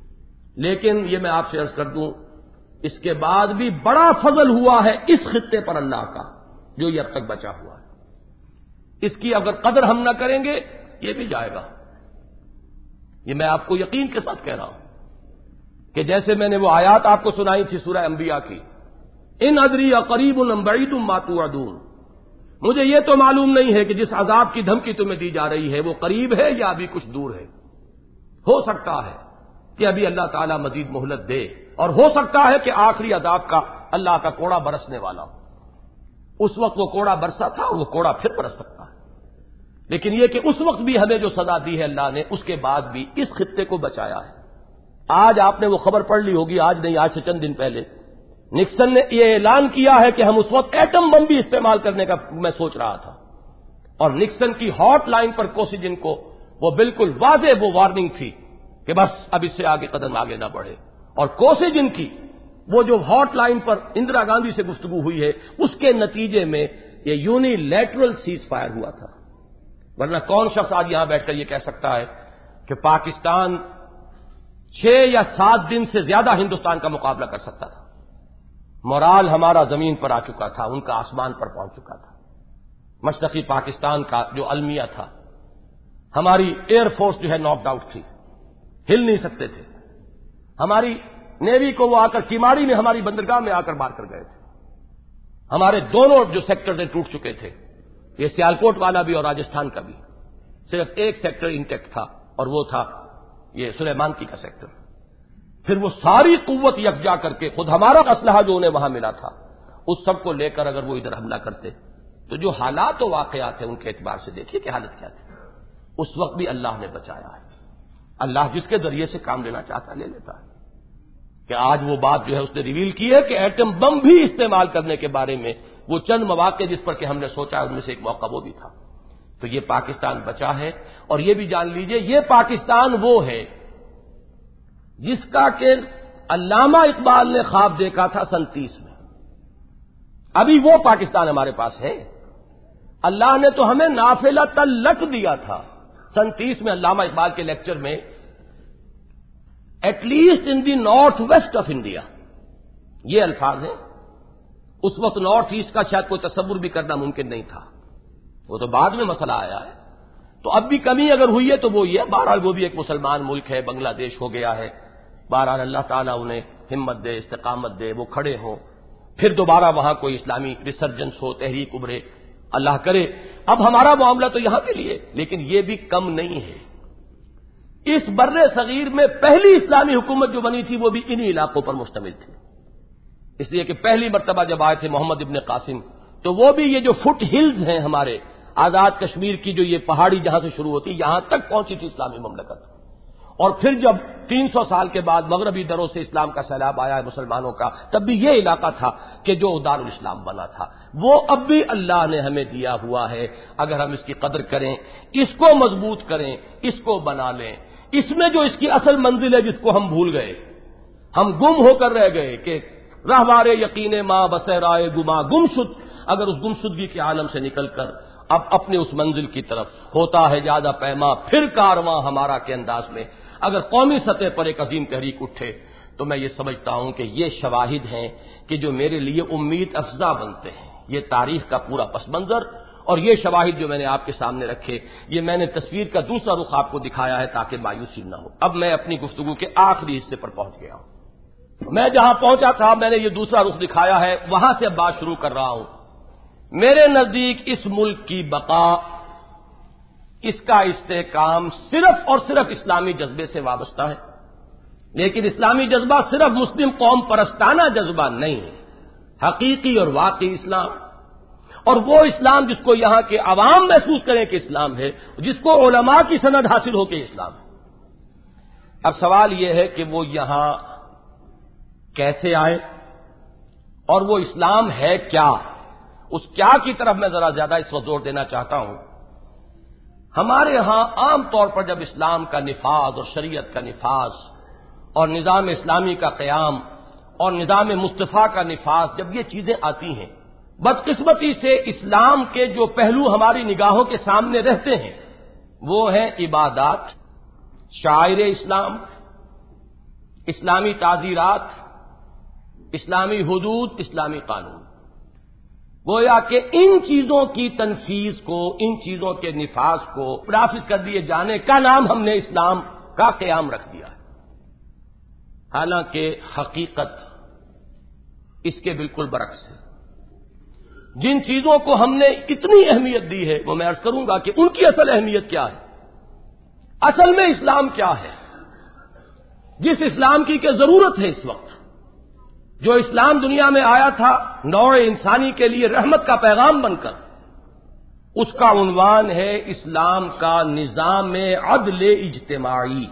لیکن یہ میں آپ سے عرض کر دوں، اس کے بعد بھی بڑا فضل ہوا ہے اس خطے پر اللہ کا جو یہ اب تک بچا ہوا ہے. اس کی اگر قدر ہم نہ کریں گے یہ بھی جائے گا. یہ میں آپ کو یقین کے ساتھ کہہ رہا ہوں. کہ جیسے میں نے وہ آیات آپ کو سنائی تھی سورہ انبیاء کی، ان ادری اقریب ام بعید ما توعدون، مجھے یہ تو معلوم نہیں ہے کہ جس عذاب کی دھمکی تمہیں دی جا رہی ہے وہ قریب ہے یا ابھی کچھ دور ہے۔ ہو سکتا ہے کہ ابھی اللہ تعالیٰ مزید مہلت دے، اور ہو سکتا ہے کہ آخری عذاب کا اللہ کا کوڑا برسنے والا ہو۔ اس وقت وہ کوڑا برسا تھا اور وہ کوڑا پھر برس سکتا ہے، لیکن یہ کہ اس وقت بھی ہمیں جو سزا دی ہے اللہ نے، اس کے بعد بھی اس خطے کو بچایا ہے۔ آج آپ نے وہ خبر پڑھ لی ہوگی، آج نہیں، آج سے چند دن پہلے نکسن نے یہ اعلان کیا ہے کہ ہم اس وقت ایٹم بم بھی استعمال کرنے کا میں سوچ رہا تھا، اور نکسن کی ہاٹ لائن پر کوسیجن کو وہ بالکل واضح وہ وارننگ تھی کہ بس اب اس سے آگے قدم آگے نہ بڑھے، اور کوسیجن کی وہ جو ہاٹ لائن پر اندرا گاندھی سے گفتگو ہوئی ہے اس کے نتیجے میں یہ یونی لیٹرل سیز فائر ہوا تھا، ورنہ کون شخص آج یہاں بیٹھ کر یہ کہہ سکتا ہے کہ پاکستان 6 یا 7 دن سے زیادہ ہندوستان کا مقابلہ کر سکتا تھا۔ مورال ہمارا زمین پر آ چکا تھا، ان کا آسمان پر پہنچ چکا تھا۔ مشرقی پاکستان کا جو المیہ تھا، ہماری ایئر فورس جو ہے ناکڈ آؤٹ تھی، ہل نہیں سکتے تھے۔ ہماری نیوی کو وہ آ کر کیماڑی میں ہماری بندرگاہ میں آ کر مار کر گئے تھے۔ ہمارے دونوں جو سیکٹر ٹوٹ چکے تھے، یہ سیالکوٹ والا بھی اور راجستھان کا بھی، صرف ایک سیکٹر انٹیکٹ تھا اور وہ تھا یہ سلیمانکی کا سیکٹر۔ پھر وہ ساری قوت یکجا کر کے خود ہمارا اسلحہ جو انہیں وہاں ملا تھا اس سب کو لے کر اگر وہ ادھر حملہ کرتے تو جو حالات و واقعات ہیں ان کے اعتبار سے دیکھیے کہ حالت کیا تھی۔ اس وقت بھی اللہ نے بچایا ہے۔ اللہ جس کے ذریعے سے کام لینا چاہتا لے لیتا ہے۔ کہ آج وہ بات جو ہے اس نے ریویل کی ہے کہ ایٹم بم بھی استعمال کرنے کے بارے میں وہ چند مواقع جس پر کہ ہم نے سوچا ان میں سے ایک موقع وہ بھی تھا۔ تو یہ پاکستان بچا ہے، اور یہ بھی جان لیجئے یہ پاکستان وہ ہے جس کا کہ علامہ اقبال نے خواب دیکھا تھا 37 میں۔ ابھی وہ پاکستان ہمارے پاس ہے۔ اللہ نے تو ہمیں نافلہ تلک دیا تھا 37 میں علامہ اقبال کے لیکچر میں، at least in the north west of India, یہ الفاظ ہیں۔ اس وقت نارتھ ایسٹ کا شاید کوئی تصور بھی کرنا ممکن نہیں تھا، وہ تو بعد میں مسئلہ آیا ہے۔ تو اب بھی کمی اگر ہوئی ہے تو وہ یہ، بہرحال وہ بھی ایک مسلمان ملک ہے، بنگلہ دیش ہو گیا ہے، بہرحال اللہ تعالیٰ انہیں ہمت دے، استقامت دے، وہ کھڑے ہوں، پھر دوبارہ وہاں کوئی اسلامی ریسرجنس ہو، تحریک ابھرے، اللہ کرے۔ اب ہمارا معاملہ تو یہاں کے لیے، لیکن یہ بھی کم نہیں ہے۔ اس بر صغیر میں پہلی اسلامی حکومت جو بنی تھی وہ بھی انہی علاقوں پر مشتمل تھی، اس لیے کہ پہلی مرتبہ جب آئے تھے محمد ابن قاسم تو وہ بھی یہ جو فٹ ہلز ہیں ہمارے آزاد کشمیر کی، جو یہ پہاڑی جہاں سے شروع ہوتی یہاں تک پہنچی تھی اسلامی مملکت، اور پھر جب 300 سال کے بعد مغربی دروں سے اسلام کا سیلاب آیا ہے مسلمانوں کا، تب بھی یہ علاقہ تھا کہ جو دارالاسلام بنا تھا، وہ اب بھی اللہ نے ہمیں دیا ہوا ہے۔ اگر ہم اس کی قدر کریں، اس کو مضبوط کریں، اس کو بنا لیں، اس میں جو اس کی اصل منزل ہے جس کو ہم بھول گئے، ہم گم ہو کر رہ گئے کہ رہوارے یقین ماں بسرائے گما گم شد، اگر اس گمشدگی کے عالم سے نکل کر اب اپنے اس منزل کی طرف ہوتا ہے زیادہ پیما پھر کارواں ہمارا کے انداز میں اگر قومی سطح پر ایک عظیم تحریک اٹھے، تو میں یہ سمجھتا ہوں کہ یہ شواہد ہیں کہ جو میرے لیے امید افزا بنتے ہیں۔ یہ تاریخ کا پورا پس منظر اور یہ شواہد جو میں نے آپ کے سامنے رکھے، یہ میں نے تصویر کا دوسرا رخ آپ کو دکھایا ہے تاکہ مایوسی نہ ہو۔ اب میں اپنی گفتگو کے آخری حصے پر پہنچ گیا ہوں۔ میں جہاں پہنچا تھا میں نے یہ دوسرا رخ دکھایا ہے، وہاں سے بات شروع کر رہا ہوں۔ میرے نزدیک اس ملک کی بقا، اس کا استحکام صرف اور صرف اسلامی جذبے سے وابستہ ہے، لیکن اسلامی جذبہ صرف مسلم قوم پرستانہ جذبہ نہیں ہے، حقیقی اور واقعی اسلام، اور وہ اسلام جس کو یہاں کے عوام محسوس کریں کہ اسلام ہے، جس کو علماء کی سند حاصل ہو کہ اسلام ہے۔ اب سوال یہ ہے کہ وہ یہاں کیسے آئے اور وہ اسلام ہے کیا؟ اس کیا کی طرف میں ذرا زیادہ اس وقت زور دینا چاہتا ہوں۔ ہمارے ہاں عام طور پر جب اسلام کا نفاذ اور شریعت کا نفاذ اور نظام اسلامی کا قیام اور نظام مصطفیٰ کا نفاذ، جب یہ چیزیں آتی ہیں، بدقسمتی سے اسلام کے جو پہلو ہماری نگاہوں کے سامنے رہتے ہیں وہ ہیں عبادات، شعائر اسلام، اسلامی تعزیرات، اسلامی حدود، اسلامی قانون۔ گویا کہ ان چیزوں کی تنفیذ کو، ان چیزوں کے نفاذ کو نافذ کر دیے جانے کا نام ہم نے اسلام کا قیام رکھ دیا ہے۔ حالانکہ حقیقت اس کے بالکل برعکس ہے۔ جن چیزوں کو ہم نے اتنی اہمیت دی ہے وہ میں عرض کروں گا کہ ان کی اصل اہمیت کیا ہے، اصل میں اسلام کیا ہے، جس اسلام کی کہ ضرورت ہے اس وقت، جو اسلام دنیا میں آیا تھا نوع انسانی کے لیے رحمت کا پیغام بن کر، اس کا عنوان ہے اسلام کا نظام عدل اجتماعی،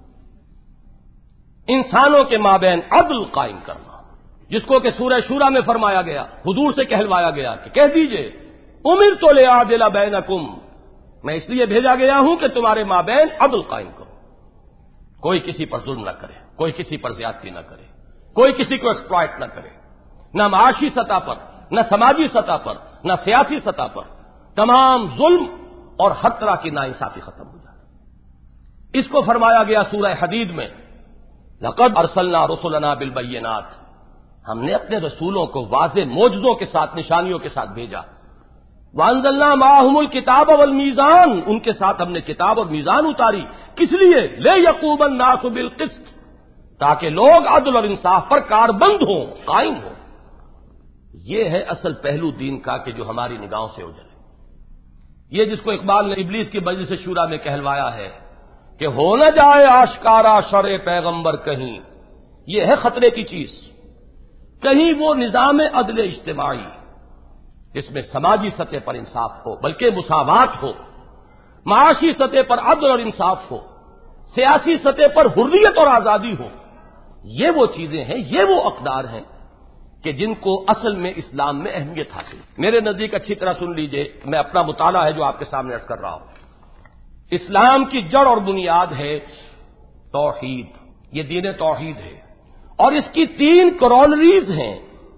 انسانوں کے مابین عدل قائم کرنا، جس کو کہ سورہ شورى میں فرمایا گیا، حضور سے کہلوایا گیا کہ کہہ دیجئے امرت لأعدل بینکم، میں اس لیے بھیجا گیا ہوں کہ تمہارے مابین عدل قائم کرو، کوئی کسی پر ظلم نہ کرے، کوئی کسی پر زیادتی نہ کرے، کوئی کسی کو ایکسپلائٹ نہ کرے، نہ معاشی سطح پر، نہ سماجی سطح پر، نہ سیاسی سطح پر، تمام ظلم اور ہر طرح کی ناانصافی ختم ہو جائے۔ اس کو فرمایا گیا سورہ حدید میں، لقد ارسلنا رسلنا بالبینات، ہم نے اپنے رسولوں کو واضح معجزوں کے ساتھ، نشانیوں کے ساتھ بھیجا، وانزلنا معهم الکتاب والمیزان، ان کے ساتھ ہم نے کتاب اور میزان اتاری، کس لیے؟ لیقوم الناس بالقسط، تاکہ لوگ عدل اور انصاف پر کاربند ہوں، قائم ہوں۔ یہ ہے اصل پہلو دین کا کہ جو ہماری نگاہوں سے اوجھل ہے۔ یہ جس کو اقبال نے ابلیس کی مجلس شورى میں کہلوایا ہے کہ ہو نہ جائے آشکارا شرع پیغمبر کہیں، یہ ہے خطرے کی چیز، کہیں وہ نظام عدل اجتماعی جس میں سماجی سطح پر انصاف ہو، بلکہ مساوات ہو، معاشی سطح پر عدل اور انصاف ہو، سیاسی سطح پر حریت اور آزادی ہو، یہ وہ چیزیں ہیں، یہ وہ اقدار ہیں کہ جن کو اصل میں اسلام میں اہمیت حاصل۔ میرے نزدیک اچھی طرح سن لیجئے، میں اپنا مطالعہ ہے جو آپ کے سامنے عرض کر رہا ہوں۔ اسلام کی جڑ اور بنیاد ہے توحید، یہ دین توحید ہے، اور اس کی 3 کرولریز ہیں،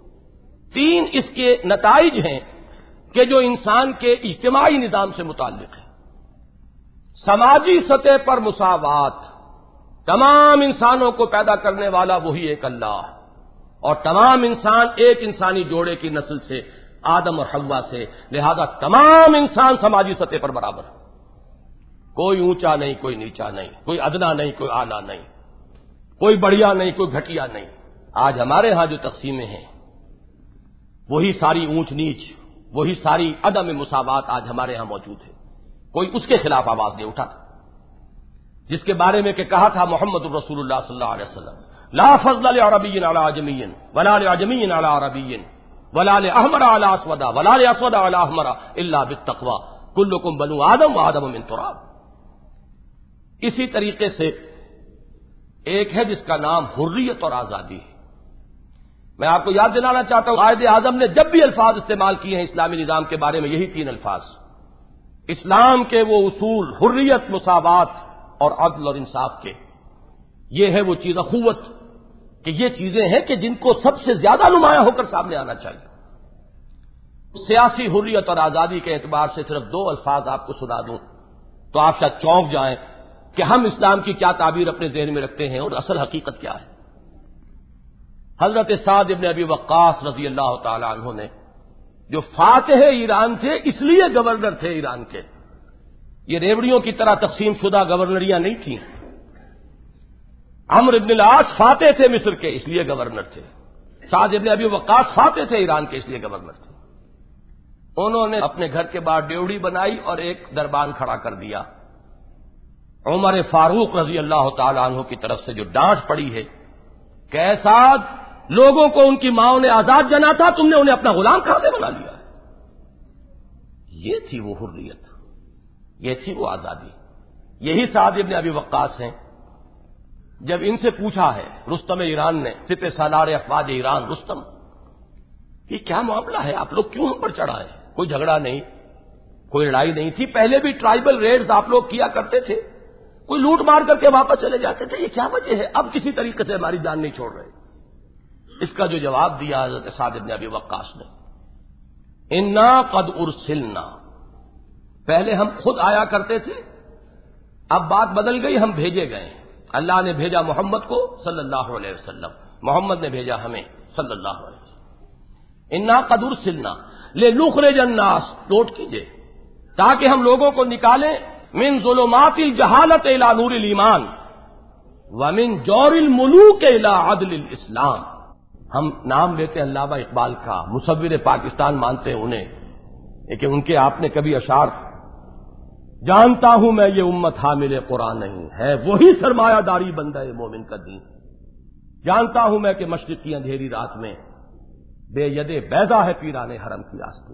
3 اس کے نتائج ہیں کہ جو انسان کے اجتماعی نظام سے متعلق ہے۔ سماجی سطح پر مساوات، تمام انسانوں کو پیدا کرنے والا وہی ایک اللہ، اور تمام انسان ایک انسانی جوڑے کی نسل سے، آدم اور حوا سے، لہذا تمام انسان سماجی سطح پر برابر ہے، کوئی اونچا نہیں، کوئی نیچا نہیں، کوئی ادنا نہیں، کوئی اعلیٰ نہیں، کوئی بڑھیا نہیں، کوئی گھٹیا نہیں۔ آج ہمارے ہاں جو تقسیمیں ہیں وہی ساری اونچ نیچ، وہی ساری عدم مساوات آج ہمارے ہاں موجود ہے، کوئی اس کے خلاف آواز نہیں اٹھا، جس کے بارے میں کہ کہا تھا محمد الرسول اللہ صلی اللہ علیہ وسلم، لا فضل لعربی علی عجمی ولا لعجمی علی عربی ولا لاحمر علی اسود ولا لاسود علی احمر الا بالتقوی کلکم بنو آدم وآدم من تراب۔ اسی طریقے سے ایک ہے جس کا نام حریت اور آزادی ہے۔ میں آپ کو یاد دلانا چاہتا ہوں، قائد اعظم نے جب بھی الفاظ استعمال کیے ہیں اسلامی نظام کے بارے میں یہی 3 الفاظ، اسلام کے وہ اصول حریت، مساوات اور عدل اور انصاف کے، یہ ہے وہ چیز اخوت، کہ یہ چیزیں ہیں کہ جن کو سب سے زیادہ نمایاں ہو کر سامنے آنا چاہیے۔ سیاسی حریت اور آزادی کے اعتبار سے صرف 2 الفاظ آپ کو سنا دوں تو آپ شاید چونک جائیں کہ ہم اسلام کی کیا تعبیر اپنے ذہن میں رکھتے ہیں اور اصل حقیقت کیا ہے۔ حضرت سعد ابن ابی وقاص رضی اللہ تعالی عنہ نے، جو فاتح ایران تھے، اس لیے گورنر تھے ایران کے، یہ ریوڑیوں کی طرح تقسیم شدہ گورنریاں نہیں تھیں۔ عمرو بن العاص فاتح تھے مصر کے، اس لیے گورنر تھے۔ سعد ابن ابی وقاص فاتح تھے ایران کے، اس لیے گورنر تھے۔ انہوں نے اپنے گھر کے باہر ڈیوڑی بنائی اور ایک دربان کھڑا کر دیا۔ عمر فاروق رضی اللہ تعالی عنہ کی طرف سے جو ڈانٹ پڑی ہے کہ اے سعد، لوگوں کو ان کی ماؤں نے آزاد جنا تھا، تم نے انہیں اپنا غلام کہاں سے بنا لیا؟ یہ تھی وہ حریت، یہ تھی وہ آزادی۔ یہی سعد ابن ابی وقاص ہیں، جب ان سے پوچھا ہے رستم ایران نے، سپہ سالار افواج ایران رستم، یہ کیا معاملہ ہے، آپ لوگ کیوں ہم پر چڑھائے؟ کوئی جھگڑا نہیں، کوئی لڑائی نہیں تھی، پہلے بھی ٹرائبل ریڈز آپ لوگ کیا کرتے تھے، کوئی لوٹ مار کر کے واپس چلے جاتے تھے، یہ کیا وجہ ہے اب کسی طریقے سے ہماری جان نہیں چھوڑ رہے؟ اس کا جو جواب دیا حضرت سعد بن ابی وقاص نے، انا قد ارسلنا، پہلے ہم خود آیا کرتے تھے، اب بات بدل گئی، ہم بھیجے گئے، اللہ نے بھیجا محمد کو صلی اللہ علیہ وسلم، محمد نے بھیجا ہمیں صلی اللہ علیہ وسلم۔ انا قد ارسلنا لنخرج الناس، نوٹ کیجئے، تاکہ ہم لوگوں کو نکالیں من ظلمات الجہالت الی نور الایمان، ومن جور الملوک الی عدل الاسلام. ہم نام لیتے ہیں علامہ اقبال کا، مصور پاکستان مانتے ہیں انہیں، لیکن ان کے آپ نے کبھی اشعار جانتا ہوں میں یہ امت حامل قرآن نہیں ہے، وہی سرمایہ داری بندہ مومن کا دین. جانتا ہوں میں کہ مشرق کی اندھیری رات میں بے ید بیضا ہے پیران حرم کی آستے.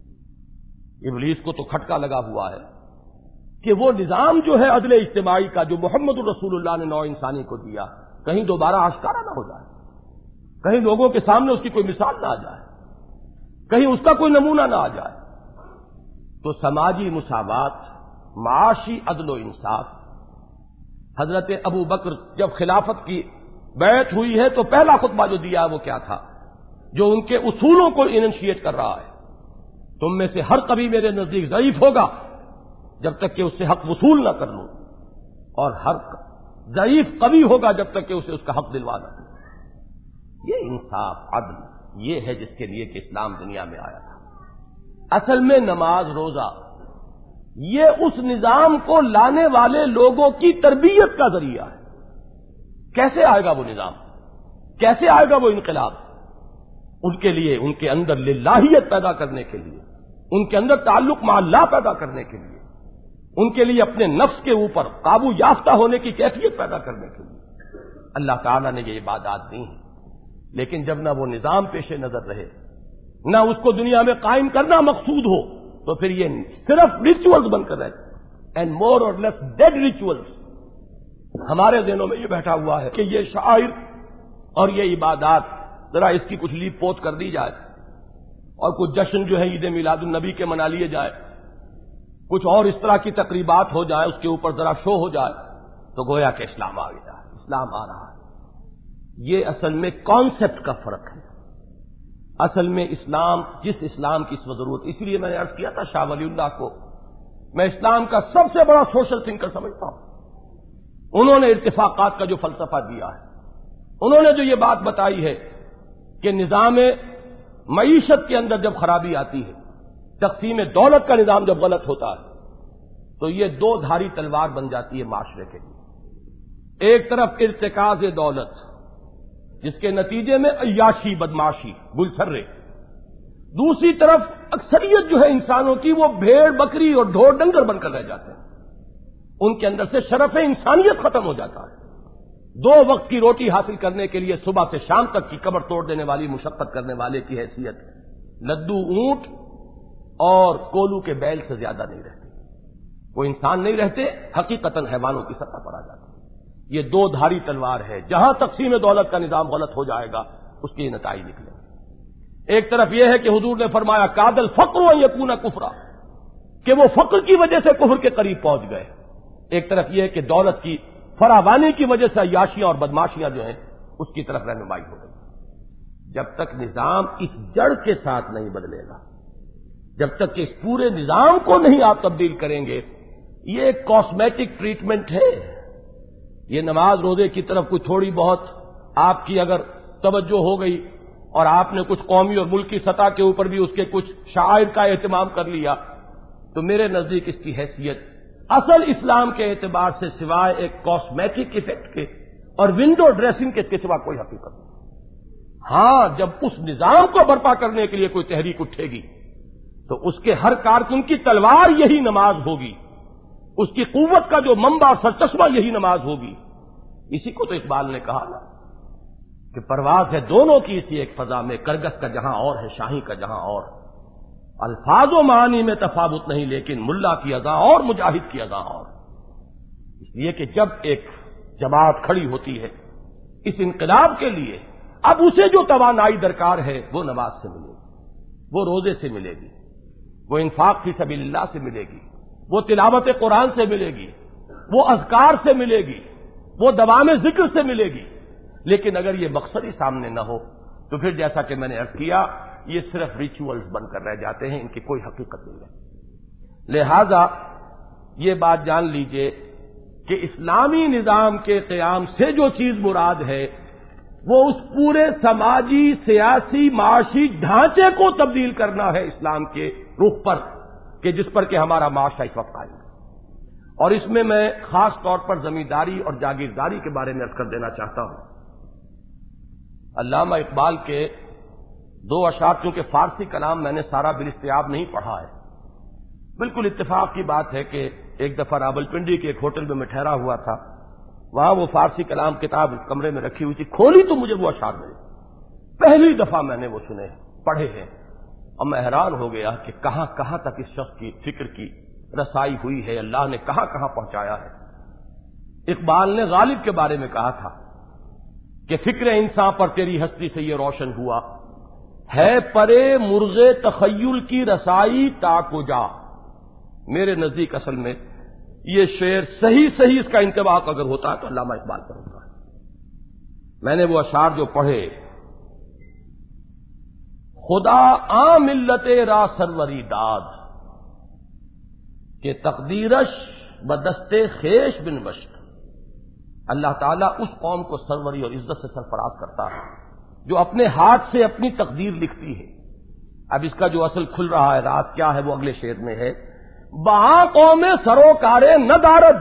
ابلیس کو تو کھٹکا لگا ہوا ہے کہ وہ نظام جو ہے عدل اجتماعی کا جو محمد الرسول اللہ نے نوع انسانی کو دیا، کہیں دوبارہ آشکارا نہ ہو جائے، کہیں لوگوں کے سامنے اس کی کوئی مثال نہ آ جائے، کہیں اس کا کوئی نمونہ نہ آ جائے. تو سماجی مساوات، معاشی عدل و انصاف. حضرت ابو بکر جب خلافت کی بیعت ہوئی ہے تو پہلا خطبہ جو دیا وہ کیا تھا؟ جو ان کے اصولوں کو انیشیٹ کر رہا ہے، تم میں سے ہر کبھی میرے نزدیک ضعیف ہوگا جب تک کہ اس سے حق وصول نہ کر لوں، اور ہر ضعیف قوی ہوگا جب تک کہ اسے اس کا حق دلوا نہ دوں. یہ انصاف، عدل، یہ ہے جس کے لیے کہ اسلام دنیا میں آیا تھا. اصل میں نماز، روزہ، یہ اس نظام کو لانے والے لوگوں کی تربیت کا ذریعہ ہے. کیسے آئے گا وہ نظام؟ کیسے آئے گا وہ انقلاب؟ ان کے لیے، ان کے اندر للہیت پیدا کرنے کے لیے، ان کے اندر تعلق مع اللہ پیدا کرنے کے لیے، ان کے لیے اپنے نفس کے اوپر قابو یافتہ ہونے کی کیفیت پیدا کرنے کے لیے اللہ تعالیٰ نے یہ عبادات دی ہیں. لیکن جب نہ وہ نظام پیش نظر رہے، نہ اس کو دنیا میں قائم کرنا مقصود ہو، تو پھر یہ صرف ریچولز بن کر رہے، اینڈ مور اور لیس ڈیڈ ریچولز. ہمارے ذہنوں میں یہ بیٹھا ہوا ہے کہ یہ شعائر اور یہ عبادات ذرا اس کی کچھ لیپ پوت کر دی جائے، اور کچھ جشن جو ہے عید میلاد النبی کے منا لیے جائے، کچھ اور اس طرح کی تقریبات ہو جائے، اس کے اوپر ذرا شو ہو جائے، تو گویا کہ اسلام آ گیا، اسلام آ رہا ہے. یہ اصل میں کانسیپٹ کا فرق ہے. اصل میں اسلام، جس اسلام کی اس وقت ضرورت، اس لیے میں نے عرض کیا تھا شاہ ولی اللہ کو میں اسلام کا سب سے بڑا سوشل تھنکر سمجھتا ہوں. انہوں نے ارتفاقات کا جو فلسفہ دیا ہے، انہوں نے جو یہ بات بتائی ہے کہ نظام معیشت کے اندر جب خرابی آتی ہے، تقسیم دولت کا نظام جب غلط ہوتا ہے، تو یہ دو دھاری تلوار بن جاتی ہے معاشرے کے لیے. ایک طرف ارتکاز دولت، جس کے نتیجے میں عیاشی، بدماشی، گلچھرے. دوسری طرف اکثریت جو ہے انسانوں کی وہ بھیڑ بکری اور ڈھور ڈنگر بن کر رہ جاتے ہیں. ان کے اندر سے شرف انسانیت ختم ہو جاتا ہے. دو وقت کی روٹی حاصل کرنے کے لیے صبح سے شام تک کی کمر توڑ دینے والی مشقت کرنے والے کی حیثیت لدو اونٹ اور کولو کے بیل سے زیادہ نہیں رہتے. وہ انسان نہیں رہتے، حقیقتاً حیوانوں کی سطح پر آ جاتے. یہ دو دھاری تلوار ہے. جہاں تقسیم دولت کا نظام غلط ہو جائے گا اس کے نتائج نکلیں گے. ایک طرف یہ ہے کہ حضور نے فرمایا کادل فقر ان یکون کفرا، کہ وہ فقر کی وجہ سے کفر کے قریب پہنچ گئے. ایک طرف یہ ہے کہ دولت کی فراوانی کی وجہ سے عیاشیاں اور بدماشیاں جو ہیں اس کی طرف رہنمائی ہو گئی. جب تک نظام اس جڑ کے ساتھ نہیں بدلے گا، جب تک کہ اس پورے نظام کو نہیں آپ تبدیل کریں گے، یہ ایک کاسمیٹک ٹریٹمنٹ ہے. یہ نماز روزے کی طرف کوئی تھوڑی بہت آپ کی اگر توجہ ہو گئی اور آپ نے کچھ قومی اور ملکی سطح کے اوپر بھی اس کے کچھ شعائر کا اہتمام کر لیا، تو میرے نزدیک اس کی حیثیت اصل اسلام کے اعتبار سے سوائے ایک کاسمیٹک ایفیکٹ کے اور ونڈو ڈریسنگ کے سوا کوئی حقیقت نہیں. ہاں، جب اس نظام کو برپا کرنے کے لیے کوئی تحریک اٹھے گی تو اس کے ہر کارکن کی تلوار یہی نماز ہوگی، اس کی قوت کا جو منبع اور سرچشمہ یہی نماز ہوگی. اسی کو تو اقبال نے کہا نا کہ پرواز ہے دونوں کی اسی ایک فضا میں، کرگس کا جہاں اور ہے شاہی کا جہاں اور. الفاظ و معانی میں تفاوت نہیں لیکن ملا کی اذاں اور مجاہد کی اذاں اور. اس لیے کہ جب ایک جماعت کھڑی ہوتی ہے اس انقلاب کے لیے، اب اسے جو توانائی درکار ہے وہ نماز سے ملے گی، وہ روزے سے ملے گی، وہ انفاق فی سبیل اللہ سے ملے گی، وہ تلاوت قرآن سے ملے گی، وہ اذکار سے ملے گی، وہ دوام ذکر سے ملے گی. لیکن اگر یہ مقصد ہی سامنے نہ ہو تو پھر جیسا کہ میں نے عرض کیا یہ صرف ریچولز بن کر رہ جاتے ہیں، ان کی کوئی حقیقت نہیں ہے. لہذا یہ بات جان لیجئے کہ اسلامی نظام کے قیام سے جو چیز مراد ہے وہ اس پورے سماجی، سیاسی، معاشی ڈھانچے کو تبدیل کرنا ہے اسلام کے رخ پر، کہ جس پر کہ ہمارا معاشرہ اس وقت قائم ہے. اور اس میں میں خاص طور پر زمینداری اور جاگیرداری کے بارے میں عرض کر دینا چاہتا ہوں۔ علامہ اقبال کے دو اشعار، چونکہ فارسی کلام میں نے سارا بالاستیاب نہیں پڑھا ہے، بالکل اتفاق کی بات ہے کہ ایک دفعہ راولپنڈی کے ایک ہوٹل میں ٹھہرا ہوا تھا، وہاں وہ فارسی کلام کتاب کمرے میں رکھی ہوئی تھی، کھولی تو مجھے وہ اشعار ملے، پہلی دفعہ میں نے وہ سنے پڑھے ہیں، اور میں حیران ہو گیا کہ کہاں کہاں تک اس شخص کی فکر کی رسائی ہوئی ہے، اللہ نے کہاں کہاں پہنچایا ہے۔ اقبال نے غالب کے بارے میں کہا تھا کہ فکر انسان پر تیری ہستی سے یہ روشن ہوا ہے، پرے مرغ تخیل کی رسائی تا کجا۔ میرے نزدیک اصل میں یہ شعر صحیح اس کا انطباق اگر ہوتا ہے تو علامہ اقبال پر ہوتا ہے۔ میں نے وہ اشعار جو پڑھے، خدا آ ملت را سروری داد کہ تقدیرش بدستے خیش بن بشت، اللہ تعالیٰ اس قوم کو سروری اور عزت سے سرفراز کرتا ہے جو اپنے ہاتھ سے اپنی تقدیر لکھتی ہے۔ اب اس کا جو اصل کھل رہا ہے راز کیا ہے وہ اگلے شعر میں ہے، بہا قوم سروکارے نہ دارد،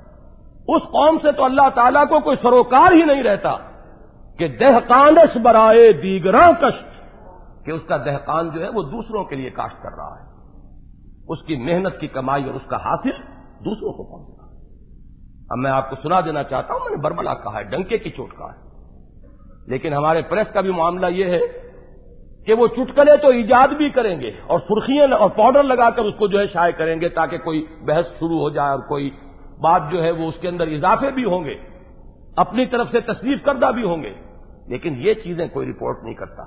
اس قوم سے تو اللہ تعالیٰ کو کوئی سروکار ہی نہیں رہتا کہ دہقانش برائے دیگراں کشت، کہ اس کا دہقان جو ہے وہ دوسروں کے لیے کاشت کر رہا ہے، اس کی محنت کی کمائی اور اس کا حاصل دوسروں کو پہنچ رہا ہے۔ اب میں آپ کو سنا دینا چاہتا ہوں، میں نے بربلا کہا ہے، ڈنکے کی چوٹ کہا ہے، لیکن ہمارے پریس کا بھی معاملہ یہ ہے کہ وہ چٹکلے تو ایجاد بھی کریں گے اور سرخیاں اور پاؤڈر لگا کر اس کو جو ہے شائع کریں گے تاکہ کوئی بحث شروع ہو جائے اور کوئی بات جو ہے وہ اس کے اندر اضافے بھی ہوں گے، اپنی طرف سے تصنیف کردہ بھی ہوں گے، لیکن یہ چیزیں کوئی رپورٹ نہیں کرتا۔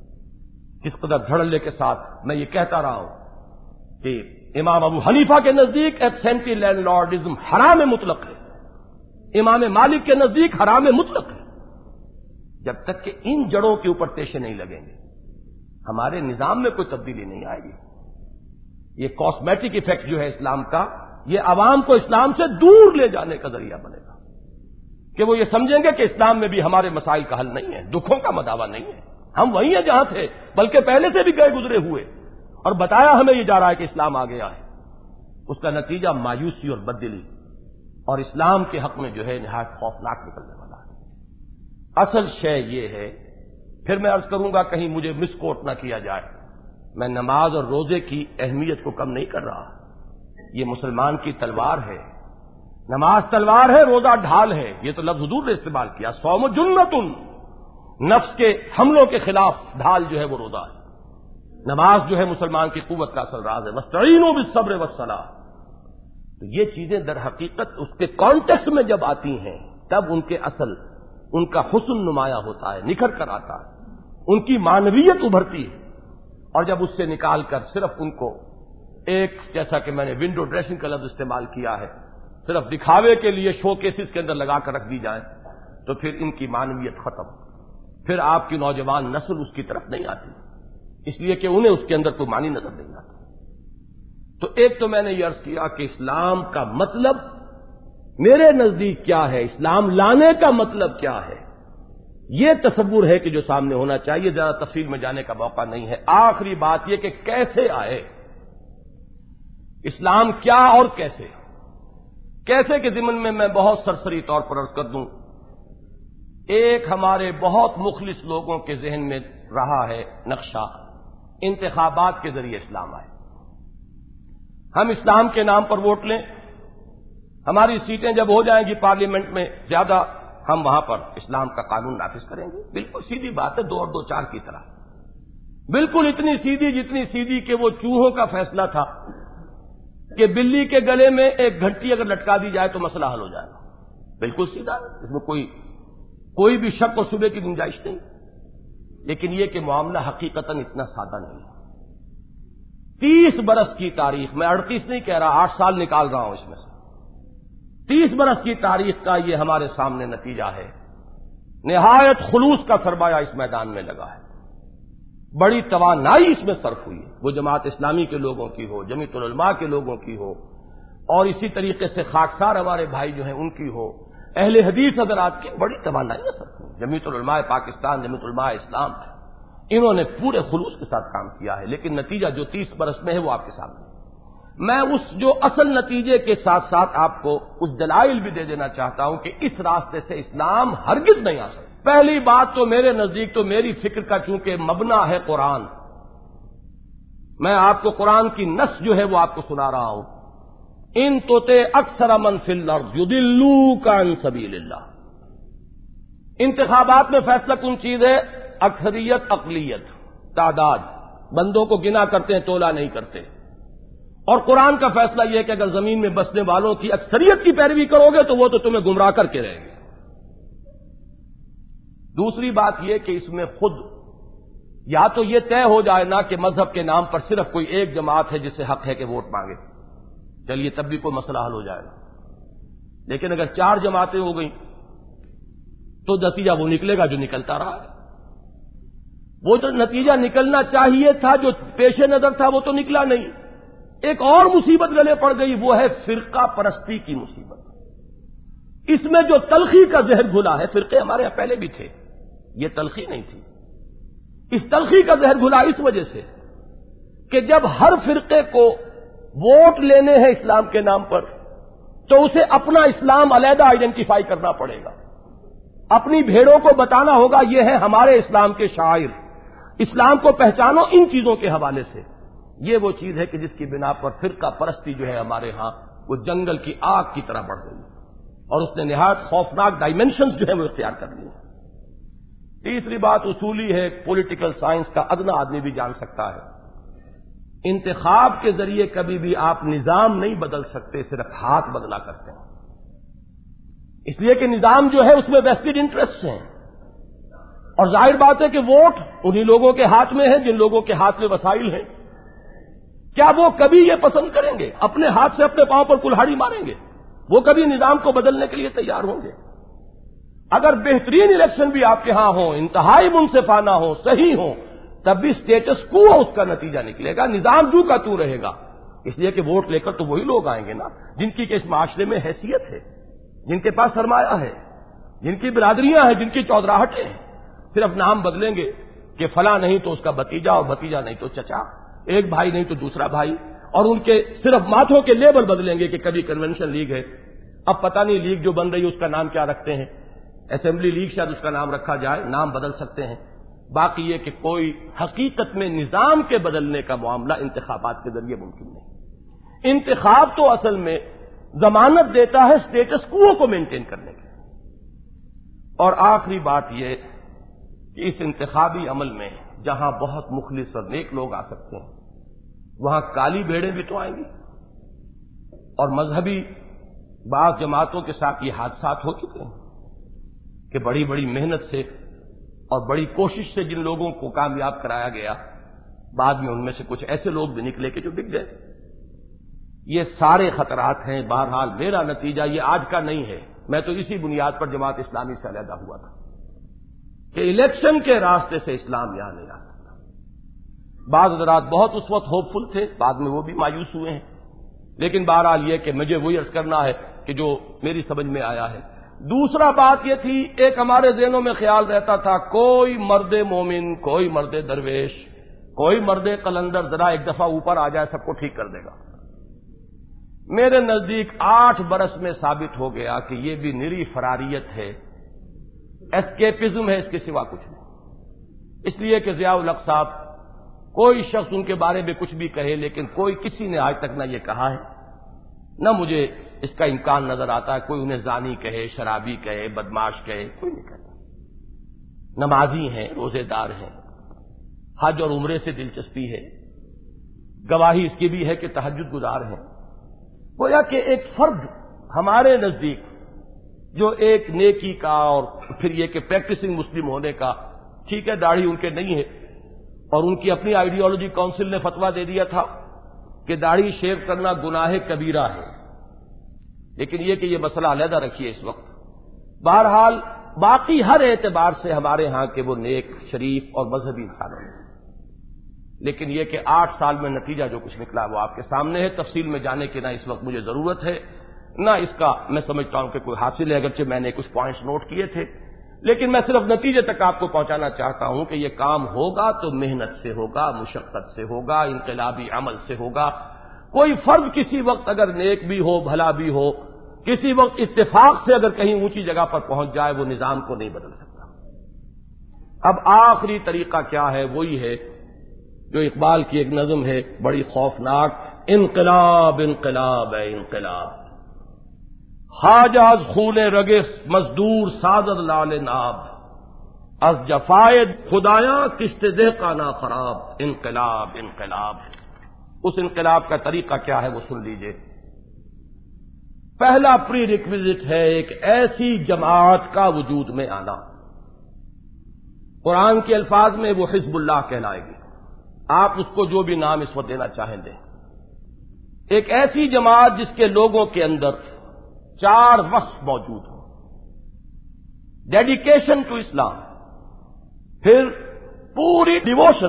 کس قدر دھڑلے کے ساتھ میں یہ کہتا رہا ہوں کہ امام ابو حنیفہ کے نزدیک ایبسینٹی لینڈ لارڈزم حرام مطلق ہے، امام مالک کے نزدیک حرام مطلق ہے، جب تک کہ ان جڑوں کے اوپر تیشے نہیں لگیں گے ہمارے نظام میں کوئی تبدیلی نہیں آئے گی۔ یہ کاسمیٹک ایفیکٹ جو ہے اسلام کا، یہ عوام کو اسلام سے دور لے جانے کا ذریعہ بنے گا کہ وہ یہ سمجھیں گے کہ اسلام میں بھی ہمارے مسائل کا حل نہیں ہے، دکھوں کا مداوع نہیں ہے، ہم وہیں ہیں جہاں تھے، بلکہ پہلے سے بھی گئے گزرے ہوئے، اور بتایا ہمیں یہ جا رہا ہے کہ اسلام آ گیا ہے۔ اس کا نتیجہ مایوسی اور بددلی اور اسلام کے حق میں جو ہے نہایت خوفناک نکلنے والا ہے۔ اصل شے یہ ہے، پھر میں عرض کروں گا کہیں مجھے مس کوٹ نہ کیا جائے، میں نماز اور روزے کی اہمیت کو کم نہیں کر رہا، یہ مسلمان کی تلوار ہے، نماز تلوار ہے، روزہ ڈھال ہے، یہ تو لفظ حضور نے استعمال کیا، صوم جنتن، نفس کے حملوں کے خلاف ڈھال جو ہے وہ روزہ ہے، نماز جو ہے مسلمان کی قوت کا اصل راز ہے، وَاسْتَعِینُوا بِالصَّبْرِ وَالصَّلَاةِ۔ تو یہ چیزیں در حقیقت اس کے کانٹیکسٹ میں جب آتی ہیں تب ان کے اصل ان کا حسن نمایاں ہوتا ہے، نکھر کر آتا ہے، ان کی معنویت ابھرتی ہے، اور جب اس سے نکال کر صرف ان کو ایک، جیسا کہ میں نے ونڈو ڈریسنگ کا لفظ استعمال کیا ہے، صرف دکھاوے کے لیے شو کیسز کے اندر لگا کر رکھ دی جائیں تو پھر ان کی معنویت ختم، پھر آپ کی نوجوان نسل اس کی طرف نہیں آتی، اس لیے کہ انہیں اس کے اندر کوئی معنی نظر نہیں آتا۔ تو ایک تو میں نے یہ عرض کیا کہ اسلام کا مطلب میرے نزدیک کیا ہے، اسلام لانے کا مطلب کیا ہے، یہ تصور ہے کہ جو سامنے ہونا چاہیے، زیادہ تفصیل میں جانے کا موقع نہیں ہے۔ آخری بات یہ کہ کیسے آئے اسلام، کیا اور کیسے کے ضمن میں میں بہت سرسری طور پر عرض کر دوں، ایک ہمارے بہت مخلص لوگوں کے ذہن میں رہا ہے نقشہ، انتخابات کے ذریعے اسلام آئے، ہم اسلام کے نام پر ووٹ لیں، ہماری سیٹیں جب ہو جائیں گی پارلیمنٹ میں زیادہ، ہم وہاں پر اسلام کا قانون نافذ کریں گے۔ بالکل سیدھی بات ہے، 2 اور 2 4 کی طرح، بالکل اتنی سیدھی جتنی سیدھی کہ وہ چوہوں کا فیصلہ تھا کہ بلی کے گلے میں ایک گھنٹی اگر لٹکا دی جائے تو مسئلہ حل ہو جائے گا، بالکل سیدھا، اس میں کوئی بھی شک اور شبے کی گنجائش نہیں، لیکن یہ کہ معاملہ حقیقتاً اتنا سادہ نہیں ہے۔ 30 برس کی تاریخ، میں 38 نہیں کہہ رہا، 8 سال نکال رہا ہوں اس میں سے، 30 برس کی تاریخ کا یہ ہمارے سامنے نتیجہ ہے، نہایت خلوص کا سرمایہ اس میدان میں لگا ہے، بڑی توانائی اس میں صرف ہوئی ہے، وہ جماعت اسلامی کے لوگوں کی ہو، جمیعت العلماء کے لوگوں کی ہو، اور اسی طریقے سے خاکسار ہمارے بھائی جو ہیں ان کی ہو، اہل حدیث حضرات کی بڑی توانائی صرف ہوئی، جمیعت العلماء پاکستان، جمیعت العلماء اسلام، انہوں نے پورے خلوص کے ساتھ کام کیا ہے، لیکن نتیجہ جو 30 برس میں ہے وہ آپ کے سامنے ہے۔ میں اس جو اصل نتیجے کے ساتھ ساتھ آپ کو کچھ دلائل بھی دے دینا چاہتا ہوں کہ اس راستے سے اسلام ہرگز نہیں آ سکتا۔ پہلی بات تو میرے نزدیک تو میری فکر کا چونکہ مبنا ہے قرآن، میں آپ کو قرآن کی نص جو ہے وہ آپ کو سنا رہا ہوں، ان توتے اکثر من فی الارض یضلوک عن سبیل اللہ۔ انتخابات میں فیصلہ کن چیز ہے؟ اکثریت، اقلیت، تعداد، بندوں کو گنا کرتے ہیں، تولا نہیں کرتے۔ اور قرآن کا فیصلہ یہ ہے کہ اگر زمین میں بسنے والوں کی اکثریت کی پیروی کرو گے تو وہ تو تمہیں گمراہ کر کے رہیں گے۔ دوسری بات یہ کہ اس میں خود یا تو یہ طے ہو جائے نا کہ مذہب کے نام پر صرف کوئی ایک جماعت ہے جس سے حق ہے کہ ووٹ مانگے، چلیے تب بھی کوئی مسئلہ حل ہو جائے گا، لیکن اگر 4 جماعتیں ہو گئیں تو نتیجہ وہ نکلے گا جو نکلتا رہا ہے۔ وہ جو نتیجہ نکلنا چاہیے تھا، جو پیش نظر تھا، وہ تو نکلا نہیں۔ ایک اور مصیبت گلے پڑ گئی، وہ ہے فرقہ پرستی کی مصیبت۔ اس میں جو تلخی کا زہر گھلا ہے، فرقے ہمارے یہاں پہلے بھی تھے، یہ تلخی نہیں تھی۔ اس تلخی کا زہر گھلا اس وجہ سے کہ جب ہر فرقے کو ووٹ لینے ہیں اسلام کے نام پر تو اسے اپنا اسلام علیحدہ آئیڈینٹیفائی کرنا پڑے گا، اپنی بھیڑوں کو بتانا ہوگا یہ ہے ہمارے اسلام کے شاعر، اسلام کو پہچانو ان چیزوں کے حوالے سے۔ یہ وہ چیز ہے کہ جس کی بنا پر فرقہ پرستی جو ہے ہمارے ہاں وہ جنگل کی آگ کی طرح بڑھ گئی اور اس نے نہایت خوفناک ڈائمینشنز جو ہے وہ اختیار کر لی۔ تیسری بات اصولی ہے، پولیٹیکل سائنس کا ادنا آدمی بھی جان سکتا ہے، انتخاب کے ذریعے کبھی بھی آپ نظام نہیں بدل سکتے، صرف ہاتھ بدلا کرتے ہیں۔ اس لیے کہ نظام جو ہے اس میں ویسٹڈ انٹرسٹ ہیں، اور ظاہر بات ہے کہ ووٹ انہی لوگوں کے ہاتھ میں ہے جن لوگوں کے ہاتھ میں وسائل ہیں۔ کیا وہ کبھی یہ پسند کریں گے، اپنے ہاتھ سے اپنے پاؤں پر کلہاڑی ماریں گے؟ وہ کبھی نظام کو بدلنے کے لیے تیار ہوں گے؟ اگر بہترین الیکشن بھی آپ کے ہاں ہوں، انتہائی منصفانہ ہوں، صحیح ہوں، تب بھی اسٹیٹس کو اس کا نتیجہ نکلے گا، نظام جو کا تو رہے گا۔ اس لیے کہ ووٹ لے کر تو وہی لوگ آئیں گے نا جن کی کہ اس معاشرے میں حیثیت ہے، جن کے پاس سرمایہ ہے، جن کی برادریاں ہیں، جن کی چودراہٹیں ہیں۔ صرف نام بدلیں گے کہ فلاں نہیں تو اس کا بھتیجا، اور بھتیجا نہیں تو چچا، ایک بھائی نہیں تو دوسرا بھائی، اور ان کے صرف ماتھوں کے لیبل بدلیں گے کہ کبھی کنونشن لیگ ہے، اب پتہ نہیں لیگ جو بن رہی ہے اس کا نام کیا رکھتے ہیں، اسمبلی لیگ شاید اس کا نام رکھا جائے، نام بدل سکتے ہیں۔ باقی یہ کہ کوئی حقیقت میں نظام کے بدلنے کا معاملہ انتخابات کے ذریعے ممکن نہیں۔ انتخاب تو اصل میں ضمانت دیتا ہے اسٹیٹس کو مینٹین کرنے کی۔ اور آخری بات یہ کہ اس انتخابی عمل میں جہاں بہت مخلص اور نیک لوگ آ سکتے ہیں وہاں کالی بھیڑیں بھی تو آئیں گی، اور مذہبی بعض جماعتوں کے ساتھ یہ حادثات ہو چکے ہیں کہ بڑی بڑی محنت سے اور بڑی کوشش سے جن لوگوں کو کامیاب کرایا گیا، بعد میں ان میں سے کچھ ایسے لوگ بھی نکلے کہ جو بک گئے۔ یہ سارے خطرات ہیں۔ بہرحال میرا نتیجہ یہ آج کا نہیں ہے، میں تو اسی بنیاد پر جماعت اسلامی سے علیحدہ ہوا تھا کہ الیکشن کے راستے سے اسلام یہاں نہیں آ سکتا۔ بعض حضرات بہت اس وقت ہوپ فل تھے، بعد میں وہ بھی مایوس ہوئے ہیں، لیکن بہرحال یہ کہ مجھے وہی عرض کرنا ہے کہ جو میری سمجھ میں آیا ہے۔ دوسرا بات یہ تھی، ایک ہمارے ذہنوں میں خیال رہتا تھا کوئی مرد مومن، کوئی مرد درویش، کوئی مرد قلندر ذرا ایک دفعہ اوپر آ جائے سب کو ٹھیک کر دے گا۔ میرے نزدیک 8 برس میں ثابت ہو گیا کہ یہ بھی نری فراریت ہے، ایسکیپزم ہے، اس کے سوا کچھ نہیں۔ اس لیے کہ ضیاء الحق صاحب، کوئی شخص ان کے بارے میں کچھ بھی کہے، لیکن کوئی کسی نے آج تک نہ یہ کہا ہے، نہ مجھے اس کا امکان نظر آتا ہے کوئی انہیں زانی کہے، شرابی کہے، بدماش کہے، کوئی نہیں کہتا۔ نمازی ہیں، روزے دار ہیں، حج اور عمرے سے دلچسپی ہے، گواہی اس کی بھی ہے کہ تہجد گزار ہیں۔ گویا کہ ایک فرد ہمارے نزدیک جو ایک نیکی کا اور پھر یہ کہ پریکٹسنگ مسلم ہونے کا، ٹھیک ہے داڑھی ان کے نہیں ہے، اور ان کی اپنی آئیڈیالوجی کونسل نے فتویٰ دے دیا تھا کہ داڑھی شیو کرنا گناہ کبیرہ ہے، لیکن یہ کہ یہ مسئلہ علیحدہ رکھیے اس وقت۔ بہرحال باقی ہر اعتبار سے ہمارے ہاں کے وہ نیک، شریف اور مذہبی انسانوں میں سے، لیکن یہ کہ 8 سال میں نتیجہ جو کچھ نکلا وہ آپ کے سامنے ہے۔ تفصیل میں جانے کی نہ اس وقت مجھے ضرورت ہے، نہ اس کا میں سمجھتا ہوں کہ کوئی حاصل ہے، اگرچہ میں نے کچھ پوائنٹس نوٹ کیے تھے، لیکن میں صرف نتیجے تک آپ کو پہنچانا چاہتا ہوں کہ یہ کام ہوگا تو محنت سے ہوگا، مشقت سے ہوگا، انقلابی عمل سے ہوگا۔ کوئی فرد کسی وقت اگر نیک بھی ہو بھلا بھی ہو، کسی وقت اتفاق سے اگر کہیں اونچی جگہ پر پہنچ جائے وہ نظام کو نہیں بدل سکتا۔ اب آخری طریقہ کیا ہے؟ وہی ہے جو اقبال کی ایک نظم ہے بڑی خوفناک، انقلاب انقلاب ہے انقلاب، خواجہ از خون رگ مزدور سازد لال ناب، از جفائے خدایاں کشت دہ کا نا خراب، انقلاب انقلاب۔ اس انقلاب کا طریقہ کیا ہے وہ سن لیجئے۔ پہلا پری ریکویزٹ ہے ایک ایسی جماعت کا وجود میں آنا، قرآن کے الفاظ میں وہ حزب اللہ کہلائے گی، آپ اس کو جو بھی نام اس وقت دینا چاہیں دیں۔ ایک ایسی جماعت جس کے لوگوں کے اندر 4 وصف موجود ہوں: ڈیڈیکیشن ٹو اسلام، پھر پوری ڈیووشن،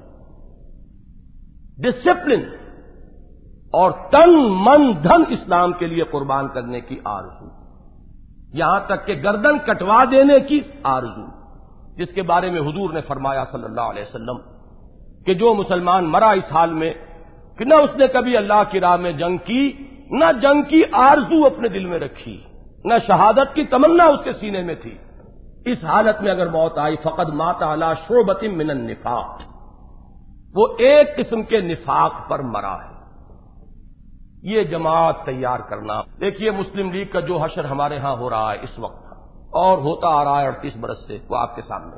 ڈسپلن، اور تن من دھن اسلام کے لیے قربان کرنے کی آرزو، یہاں تک کہ گردن کٹوا دینے کی آرزو، جس کے بارے میں حضور نے فرمایا صلی اللہ علیہ وسلم کہ جو مسلمان مرا اس حال میں کہ نہ اس نے کبھی اللہ کی راہ میں جنگ کی، نہ جنگ کی آرزو اپنے دل میں رکھی، نہ شہادت کی تمنا اس کے سینے میں تھی، اس حالت میں اگر موت آئی فقد مات علی شعبۃ من النفاق، وہ ایک قسم کے نفاق پر مرا ہے۔ یہ جماعت تیار کرنا، دیکھیے مسلم لیگ کا جو حشر ہمارے ہاں ہو رہا ہے اس وقت اور ہوتا آ رہا ہے 38 برس سے، وہ آپ کے سامنے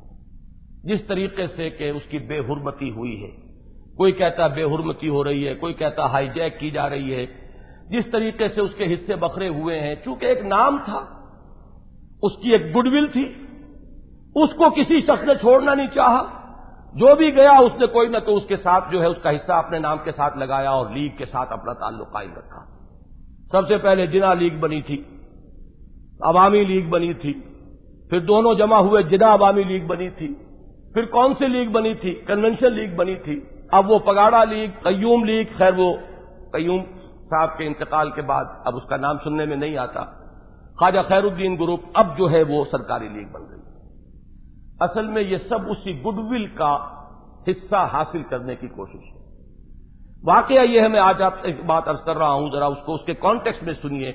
جس طریقے سے کہ اس کی بے حرمتی ہوئی ہے، کوئی کہتا بے حرمتی ہو رہی ہے، کوئی کہتا ہائی جیک کی جا رہی ہے، جس طریقے سے اس کے حصے بکھرے ہوئے ہیں، چونکہ ایک نام تھا، اس کی ایک گڈ ول تھی، اس کو کسی شخص نے چھوڑنا نہیں چاہا، جو بھی گیا اس نے کوئی نہ تو اس کے ساتھ جو ہے اس کا حصہ اپنے نام کے ساتھ لگایا اور لیگ کے ساتھ اپنا تعلق قائم رکھا۔ سب سے پہلے جنا لیگ بنی تھی، عوامی لیگ بنی تھی، پھر دونوں جمع ہوئے جنا عوامی لیگ بنی تھی، پھر کون سی لیگ بنی تھی؟ کنونشن لیگ بنی تھی، اب وہ پگاڑا لیگ، قیوم لیگ، خیر وہ قیوم صاحب کے انتقال کے بعد اب اس کا نام سننے میں نہیں آتا، خواجہ خیر الدین گروپ اب جو ہے وہ سرکاری لیگ بن گئی۔ اصل میں یہ سب اسی گڈ ول کا حصہ حاصل کرنے کی کوشش ہے۔ واقعہ یہ ہے، میں آج آپ سے ایک بات عرض کر رہا ہوں، ذرا اس کو اس کے کانٹیکسٹ میں سنیے۔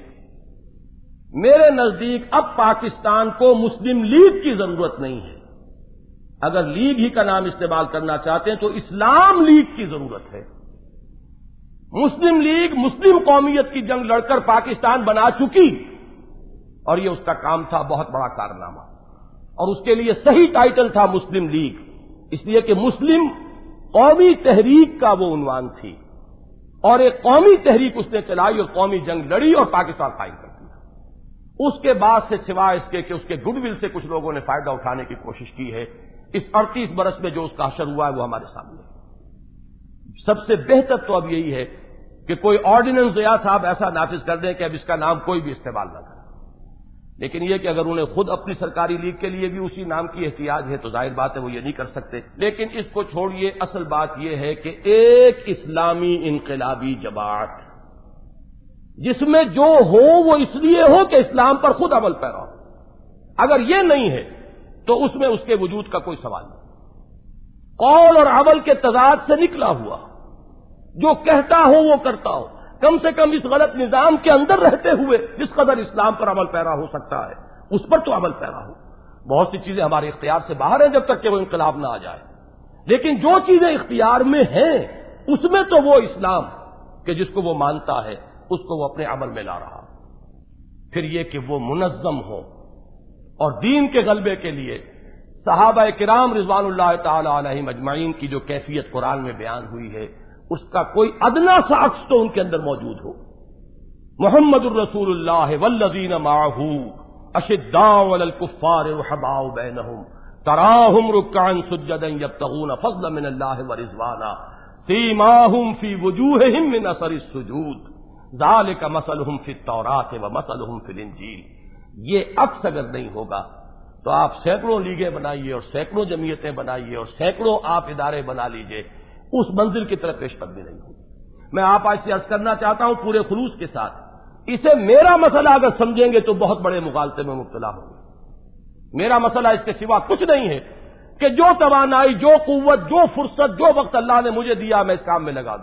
میرے نزدیک اب پاکستان کو مسلم لیگ کی ضرورت نہیں ہے، اگر لیگ ہی کا نام استعمال کرنا چاہتے ہیں تو اسلام لیگ کی ضرورت ہے۔ مسلم لیگ مسلم قومیت کی جنگ لڑ کر پاکستان بنا چکی، اور یہ اس کا کام تھا، بہت بڑا کارنامہ، اور اس کے لیے صحیح ٹائٹل تھا مسلم لیگ، اس لیے کہ مسلم قومی تحریک کا وہ عنوان تھی، اور ایک قومی تحریک اس نے چلائی اور قومی جنگ لڑی اور پاکستان قائم کر دیا۔ اس کے بعد سے سوائے اس کے کہ اس کے گڈ ول سے کچھ لوگوں نے فائدہ اٹھانے کی کوشش کی ہے، اس 38 برس میں جو اس کا حشر ہوا ہے وہ ہمارے سامنے ہے۔ سب سے بہتر تو اب یہی ہے کہ کوئی آرڈیننس ضیاء صاحب ایسا نافذ کر دیں کہ اب اس کا نام کوئی بھی استعمال نہ کرے، لیکن یہ کہ اگر انہیں خود اپنی سرکاری لیگ کے لیے بھی اسی نام کی احتیاج ہے تو ظاہر بات ہے وہ یہ نہیں کر سکتے، لیکن اس کو چھوڑیے، اصل بات یہ ہے کہ ایک اسلامی انقلابی جماعت جس میں جو ہو وہ اس لیے ہو کہ اسلام پر خود عمل پیرا ہو، اگر یہ نہیں ہے تو اس میں اس کے وجود کا کوئی سوال نہیں، قول اور عمل کے تضاد سے نکلا ہوا، جو کہتا ہو وہ کرتا ہو، کم سے کم اس غلط نظام کے اندر رہتے ہوئے جس قدر اسلام پر عمل پیرا ہو سکتا ہے اس پر تو عمل پیرا ہو۔ بہت سی چیزیں ہمارے اختیار سے باہر ہیں جب تک کہ وہ انقلاب نہ آ جائے، لیکن جو چیزیں اختیار میں ہیں اس میں تو وہ اسلام کہ جس کو وہ مانتا ہے اس کو وہ اپنے عمل میں لا رہا، پھر یہ کہ وہ منظم ہو، اور دین کے غلبے کے لیے صحابہ کرام رضوان اللہ تعالی علیہم اجمعین کی جو کیفیت قرآن میں بیان ہوئی ہے اس کا کوئی ادنا سا عکس تو ان کے اندر موجود ہو۔ محمد الرسول اللہ والذین معہ اشداء علی الکفار رحماء بینہم تراہم رکعا سجدا یبتغون فضلا من اللہ ورضوانا سیماہم فی وجوہہم من اثر السجود ذالک مثلہم فی التوراۃ ومثلہم فی الانجیل۔ یہ عکس اگر نہیں ہوگا تو آپ سینکڑوں لیگیں بنائیے اور سینکڑوں جمعیتیں بنائیے اور سینکڑوں آپ ادارے بنا لیجئے، اس منزل کی طرف پیش قدمی نہیں ہوگی۔ میں آپ آج سے عرض کرنا چاہتا ہوں پورے خلوص کے ساتھ، اسے میرا مسئلہ اگر سمجھیں گے تو بہت بڑے مغالطے میں مبتلا ہوں گے۔ میرا مسئلہ اس کے سوا کچھ نہیں ہے کہ جو توانائی، جو قوت، جو فرصت، جو وقت اللہ نے مجھے دیا میں اس کام میں لگا دوں۔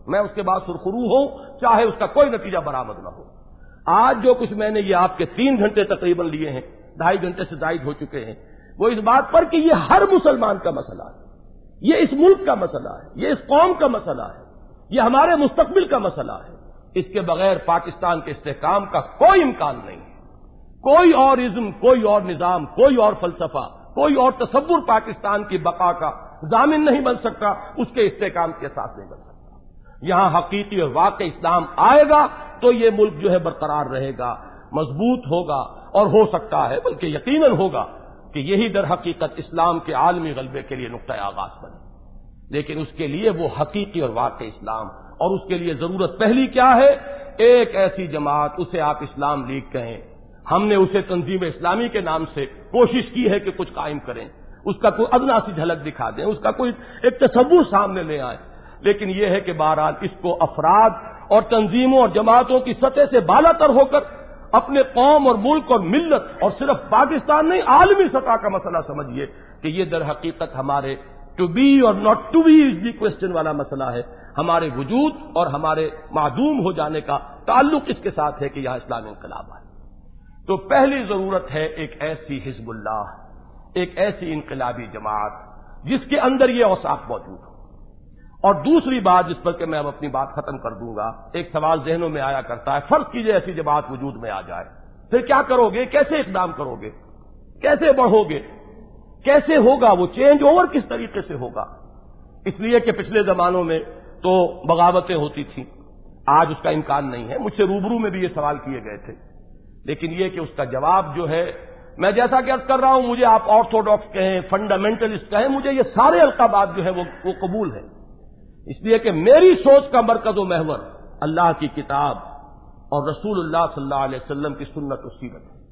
میں اس کے بعد سرخرو ہوں چاہے اس کا کوئی نتیجہ برآمد نہ ہو۔ آج جو کچھ میں نے یہ آپ کے 3 گھنٹے تقریباً لیے ہیں، 2.5 گھنٹے سے زائد ہو چکے ہیں، وہ اس بات پر کہ یہ ہر مسلمان کا مسئلہ ہے، یہ اس ملک کا مسئلہ ہے، یہ اس قوم کا مسئلہ ہے، یہ ہمارے مستقبل کا مسئلہ ہے۔ اس کے بغیر پاکستان کے استحکام کا کوئی امکان نہیں ہے۔ کوئی اور ازم، کوئی اور نظام، کوئی اور فلسفہ، کوئی اور تصور پاکستان کی بقا کا ضامن نہیں بن سکتا، اس کے استحکام کے ساتھ نہیں بن سکتا۔ یہاں حقیقی اور واقعی اسلام آئے گا تو یہ ملک جو ہے برقرار رہے گا، مضبوط ہوگا، اور ہو سکتا ہے بلکہ یقیناً ہوگا کہ یہی در حقیقت اسلام کے عالمی غلبے کے لیے نقطۂ آغاز بنے۔ لیکن اس کے لیے وہ حقیقی اور واقعی اسلام، اور اس کے لیے ضرورت پہلی کیا ہے؟ ایک ایسی جماعت، اسے آپ اسلام لیگ کہیں، ہم نے اسے تنظیم اسلامی کے نام سے کوشش کی ہے کہ کچھ قائم کریں، اس کا کوئی ادنا سی جھلک دکھا دیں، اس کا کوئی ایک تصور سامنے لے آئیں، لیکن یہ ہے کہ بہرحال اس کو افراد اور تنظیموں اور جماعتوں کی سطح سے بالا تر ہو کر اپنے قوم اور ملک اور ملت اور صرف پاکستان نہیں عالمی سطح کا مسئلہ سمجھیے کہ یہ در حقیقت ہمارے to be or not to be is the question والا مسئلہ ہے۔ ہمارے وجود اور ہمارے معدوم ہو جانے کا تعلق اس کے ساتھ ہے کہ یہاں اسلامی انقلاب آئے۔ تو پہلی ضرورت ہے ایک ایسی حزب اللہ، ایک ایسی انقلابی جماعت جس کے اندر یہ اوصاف موجود ہو۔ اور دوسری بات جس پر کہ میں اب اپنی بات ختم کر دوں گا، ایک سوال ذہنوں میں آیا کرتا ہے، فرض کیجئے ایسی جماعت وجود میں آ جائے، پھر کیا کرو گے؟ کیسے اقدام کرو گے؟ کیسے بڑھو گے؟ کیسے ہوگا وہ چینج اوور؟ کس طریقے سے ہوگا؟ اس لیے کہ پچھلے زمانوں میں تو بغاوتیں ہوتی تھیں، آج اس کا امکان نہیں ہے۔ مجھ سے روبرو میں بھی یہ سوال کیے گئے تھے، لیکن یہ کہ اس کا جواب جو ہے، میں جیسا کہ عرض کر رہا ہوں، مجھے آپ آرتھوڈاکس کہیں، فنڈامنٹلسٹ کہیں، مجھے یہ سارے القابات جو ہیں وہ قبول ہیں، اس لیے کہ میری سوچ کا مرکز و محور اللہ کی کتاب اور رسول اللہ صلی اللہ علیہ وسلم کی سنت و سیرت ہے۔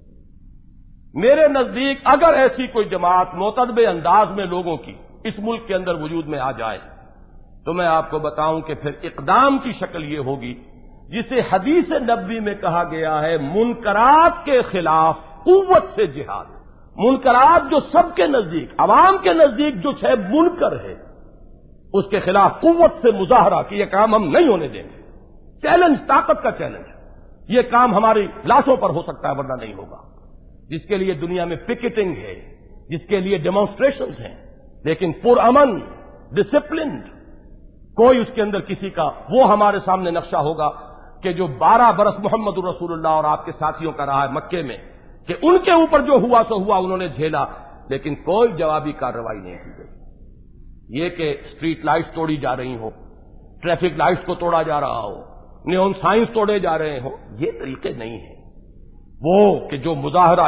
میرے نزدیک اگر ایسی کوئی جماعت معتدب انداز میں لوگوں کی اس ملک کے اندر وجود میں آ جائے تو میں آپ کو بتاؤں کہ پھر اقدام کی شکل یہ ہوگی جسے حدیث نبوی میں کہا گیا ہے، منکرات کے خلاف قوت سے جہاد۔ منکرات جو سب کے نزدیک، عوام کے نزدیک جو ہے منکر ہے، اس کے خلاف قوت سے مظاہرہ کہ یہ کام ہم نہیں ہونے دیں گے۔ چیلنج، طاقت کا چیلنج، یہ کام ہماری لاشوں پر ہو سکتا ہے ورنہ نہیں ہوگا، جس کے لیے دنیا میں پکٹنگ ہے، جس کے لیے ڈیمانسٹریشنز ہیں، لیکن پرامن، ڈسپلنڈ، کوئی اس کے اندر کسی کا وہ ہمارے سامنے نقشہ ہوگا کہ جو 12 برس محمد الرسول اللہ اور آپ کے ساتھیوں کا رہا ہے مکے میں، کہ ان کے اوپر جو ہوا سو ہوا، انہوں نے جھیلا، لیکن کوئی جوابی کارروائی نہیں کی گئی۔ یہ کہ اسٹریٹ لائٹس توڑی جا رہی ہوں، ٹریفک لائٹس کو توڑا جا رہا ہو، نیون سائنس توڑے جا رہے ہوں، یہ طریقے نہیں ہیں۔ وہ کہ جو مظاہرہ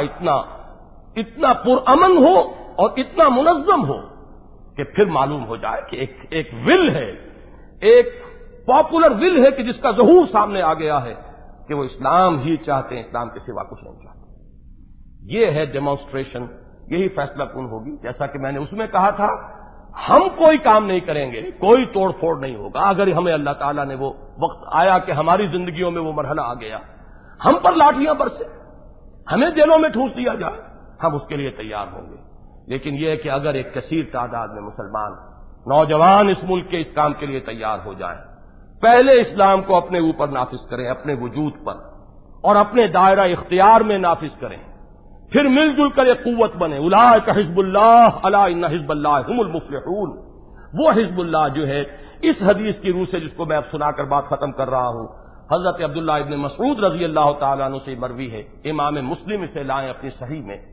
اتنا پرامن ہو اور اتنا منظم ہو کہ پھر معلوم ہو جائے کہ ایک ول ہے، ایک پاپولر ول ہے کہ جس کا ظہور سامنے آ گیا ہے کہ وہ اسلام ہی چاہتے ہیں، اسلام کے سوا کچھ نہیں چاہتے۔ یہ ہے ڈیمانسٹریشن، یہی فیصلہ کن ہوگی۔ جیسا کہ میں نے اس میں کہا تھا، ہم کوئی کام نہیں کریں گے، کوئی توڑ پھوڑ نہیں ہوگا۔ اگر ہمیں اللہ تعالیٰ نے وہ وقت آیا کہ ہماری زندگیوں میں وہ مرحلہ آ گیا، ہم پر لاٹھیاں برسے، ہمیں جیلوں میں ٹھونس دیا جائے، ہم اس کے لیے تیار ہوں گے۔ لیکن یہ کہ اگر ایک کثیر تعداد میں مسلمان نوجوان اس ملک کے اس کام کے لیے تیار ہو جائیں، پہلے اسلام کو اپنے اوپر نافذ کریں، اپنے وجود پر اور اپنے دائرہ اختیار میں نافذ کریں، پھر مل جل کر ایک قوت بنے۔ اولئک حزب اللہ الا ان حزب اللہ هم المفلحون۔ وہ حزب اللہ جو ہے اس حدیث کی روح سے جس کو میں اب سنا کر بات ختم کر رہا ہوں، حضرت عبداللہ ابن مسعود رضی اللہ تعالیٰ عنہ سے مروی ہے، امام مسلم اسے لائیں اپنی صحیح میں،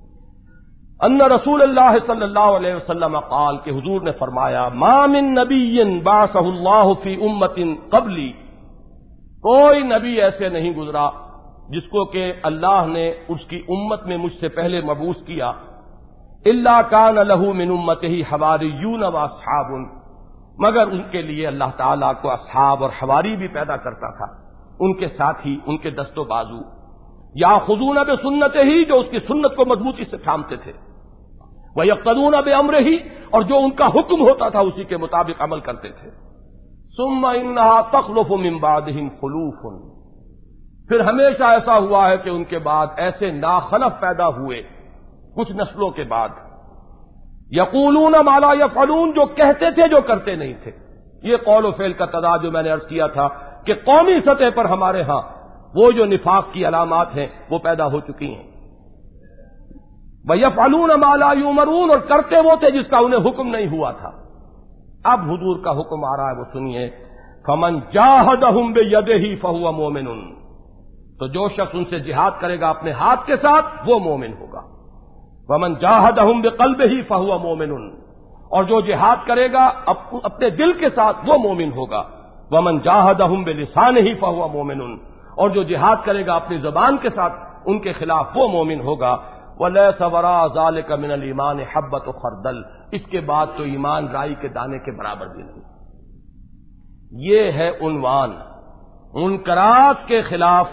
ان رسول اللہ صلی اللہ علیہ وسلم قال کہ حضور نے فرمایا، ما من نبی بعثہ اللہ فی امت قبلی، کوئی نبی ایسے نہیں گزرا جس کو کہ اللہ نے اس کی امت میں مجھ سے پہلے مبعوث کیا، الا کان لہ من امتہ حواریون و اصحاب، مگر ان کے لیے اللہ تعالیٰ کو اصحاب اور حواری بھی پیدا کرتا تھا، ان کے ساتھی، ان کے دست و بازو، یاخذون بسنتہ، جو اس کی سنت کو مضبوطی سے تھامتے تھے، ویقتدون بامرہ، اور جو ان کا حکم ہوتا تھا اسی کے مطابق عمل کرتے تھے۔ ثم انھا تخلف من بعدہم خلوف، پھر ہمیشہ ایسا ہوا ہے کہ ان کے بعد ایسے ناخلف پیدا ہوئے کچھ نسلوں کے بعد، یقولون ما لا یفعلون، جو کہتے تھے جو کرتے نہیں تھے۔ یہ قول و فعل کا تضاد جو میں نے عرض کیا تھا کہ قومی سطح پر ہمارے ہاں وہ جو نفاق کی علامات ہیں وہ پیدا ہو چکی ہیں. وَيَفْعَلُونَ مَا لَا يُؤْمَرُونَ، اور کرتے وہ تھے جس کا انہیں حکم نہیں ہوا تھا. اب حضور کا حکم آ رہا ہے، وہ سنیے. فَمَنْ جَاهَدَهُمْ بِيَدِهِ فَهُوَ مُؤْمِنٌ، تو جو شخص ان سے جہاد کرے گا اپنے ہاتھ کے ساتھ وہ مومن ہوگا. وَمَنْ جَاهَدَهُمْ بِقَلْبِهِ فَهُوَ مُؤْمِنٌ، اور جو جہاد کرے گا اپنے دل کے ساتھ وہ مومن ہوگا. وَمَنْ جَاهَدَهُمْ بِلِسَانِهِ فَهُوَ مُؤْمِنٌ، اور جو جہاد کرے گا اپنی زبان کے ساتھ ان کے خلاف وہ مومن ہوگا. وَلَيْسَ وَرَاءَ ذَلِكَ مِنَ الْإِيمَانِ حَبَّةُ خَرْدَلٍ، اس کے بعد تو ایمان رائی کے دانے کے برابر بھی نہیں. یہ ہے عنوان، منکرات کے خلاف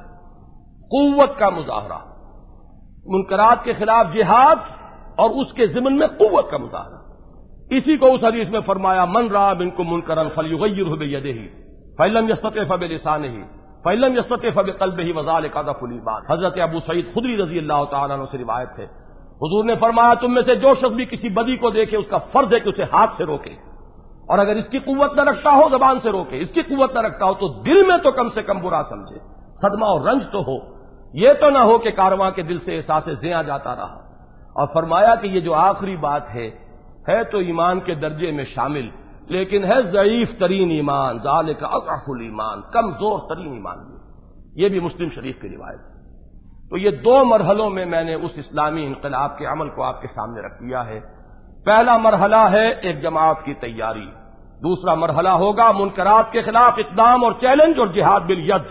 قوت کا مظاہرہ، منکرات کے خلاف جہاد اور اس کے ضمن میں قوت کا مظاہرہ. اسی کو اس حدیث میں فرمایا من رأى منکم منکرا فلیغیرہ بیدہ فإن لم یستطع فبلسانہ فإن لم یستطع فبقلبہ وذلک اضعف الایمان. حضرت ابو سعید خدری رضی اللہ تعالیٰ عنہ سے روایت ہے، حضور نے فرمایا تم میں سے جو شخص بھی کسی بدی کو دیکھے اس کا فرض ہے کہ اسے ہاتھ سے روکے، اور اگر اس کی قوت نہ رکھتا ہو زبان سے روکے، اس کی قوت نہ رکھتا ہو تو دل میں تو کم سے کم برا سمجھے، صدمہ اور رنج تو ہو، یہ تو نہ ہو کہ کارواں کے دل سے احساس زیاں جاتا رہا. اور فرمایا کہ یہ جو آخری بات ہے تو ایمان کے درجے میں شامل، لیکن ہے ضعیف ترین ایمان، ذالک اضعف الایمان، کمزور ترین ایمان. یہ بھی مسلم شریف کی روایت ہے. تو یہ دو مرحلوں میں نے اس اسلامی انقلاب کے عمل کو آپ کے سامنے رکھ دیا ہے. پہلا مرحلہ ہے ایک جماعت کی تیاری، دوسرا مرحلہ ہوگا منکرات کے خلاف اقدام اور چیلنج اور جہاد بالید.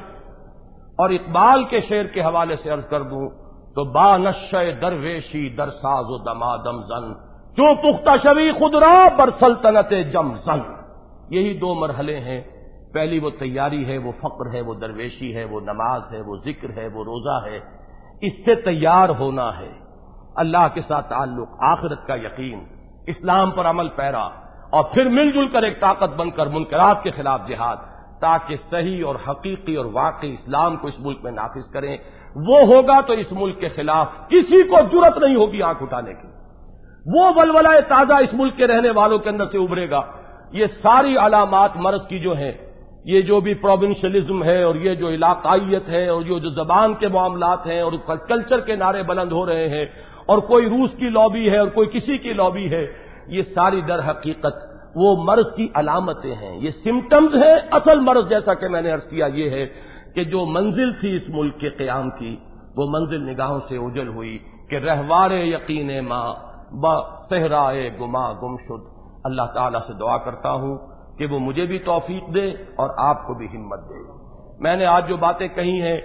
اور اقبال کے شعر کے حوالے سے عرض کر دوں تو با نشہ درویشی در ساز و دمادم زن جو پختہ شوی خود را بر سلطنت جم زن. یہی دو مرحلے ہیں. پہلی وہ تیاری ہے، وہ فقر ہے، وہ درویشی ہے، وہ نماز ہے، وہ ذکر ہے، وہ روزہ ہے. اس سے تیار ہونا ہے. اللہ کے ساتھ تعلق، آخرت کا یقین، اسلام پر عمل پیرا، اور پھر مل جل کر ایک طاقت بن کر منکرات کے خلاف جہاد، تاکہ صحیح اور حقیقی اور واقعی اسلام کو اس ملک میں نافذ کریں. وہ ہوگا تو اس ملک کے خلاف کسی کو جرأت نہیں ہوگی آنکھ اٹھانے کی. وہ ولولہ تازہ اس ملک کے رہنے والوں کے اندر سے ابھرے گا. یہ ساری علامات مرض کی جو ہیں، یہ جو بھی پروونشلزم ہے اور یہ جو علاقائیت ہے اور یہ جو زبان کے معاملات ہیں اور کلچر کے نعرے بلند ہو رہے ہیں اور کوئی روس کی لابی ہے اور کوئی کسی کی لابی ہے، یہ ساری در حقیقت وہ مرض کی علامتیں ہیں، یہ سمٹمز ہیں. اصل مرض جیسا کہ میں نے عرض کیا یہ ہے کہ جو منزل تھی اس ملک کے قیام کی، وہ منزل نگاہوں سے اوجھل ہوئی کہ رہوار یقین ماں با صحرائے گما گم شد. اللہ تعالیٰ سے دعا کرتا ہوں کہ وہ مجھے بھی توفیق دے اور آپ کو بھی ہمت دے. میں نے آج جو باتیں کہی ہیں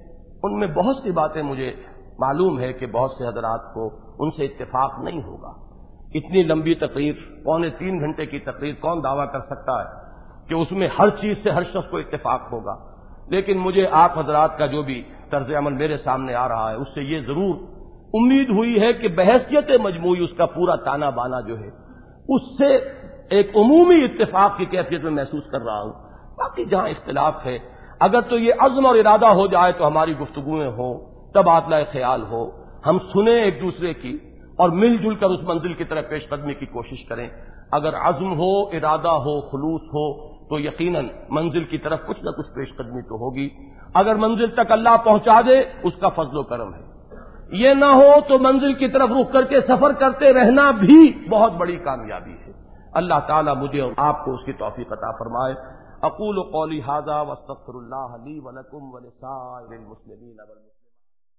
ان میں بہت سی باتیں مجھے معلوم ہے کہ بہت سے حضرات کو ان سے اتفاق نہیں ہوگا. اتنی لمبی تقریر، 2.25 گھنٹے کی تقریر، کون دعویٰ کر سکتا ہے کہ اس میں ہر چیز سے ہر شخص کو اتفاق ہوگا؟ لیکن مجھے آپ حضرات کا جو بھی طرز عمل میرے سامنے آ رہا ہے اس سے یہ ضرور امید ہوئی ہے کہ بحیثیت مجموعی اس کا پورا تانا بانا جو ہے اس سے ایک عمومی اتفاق کی کیفیت میں محسوس کر رہا ہوں. باقی جہاں اختلاف ہے، اگر تو یہ عزم اور ارادہ ہو جائے تو ہماری گفتگویں ہوں، تبادلہ خیال ہو، ہم سنیں ایک دوسرے کی اور مل جل کر اس منزل کی طرف پیش قدمی کی کوشش کریں. اگر عزم ہو، ارادہ ہو، خلوص ہو تو یقیناً منزل کی طرف کچھ نہ کچھ پیش قدمی تو ہوگی. اگر منزل تک اللہ پہنچا دے اس کا فضل و کرم ہے. یہ نہ ہو تو منزل کی طرف رخ کر کے سفر کرتے رہنا بھی بہت بڑی کامیابی ہے. اللہ تعالیٰ مجھے اور آپ کو اس کی توفیق عطا فرمائے. اقول قولی ھذا واستغفر اللہ لی ولکم ولسائر المسلمین والمسلمات.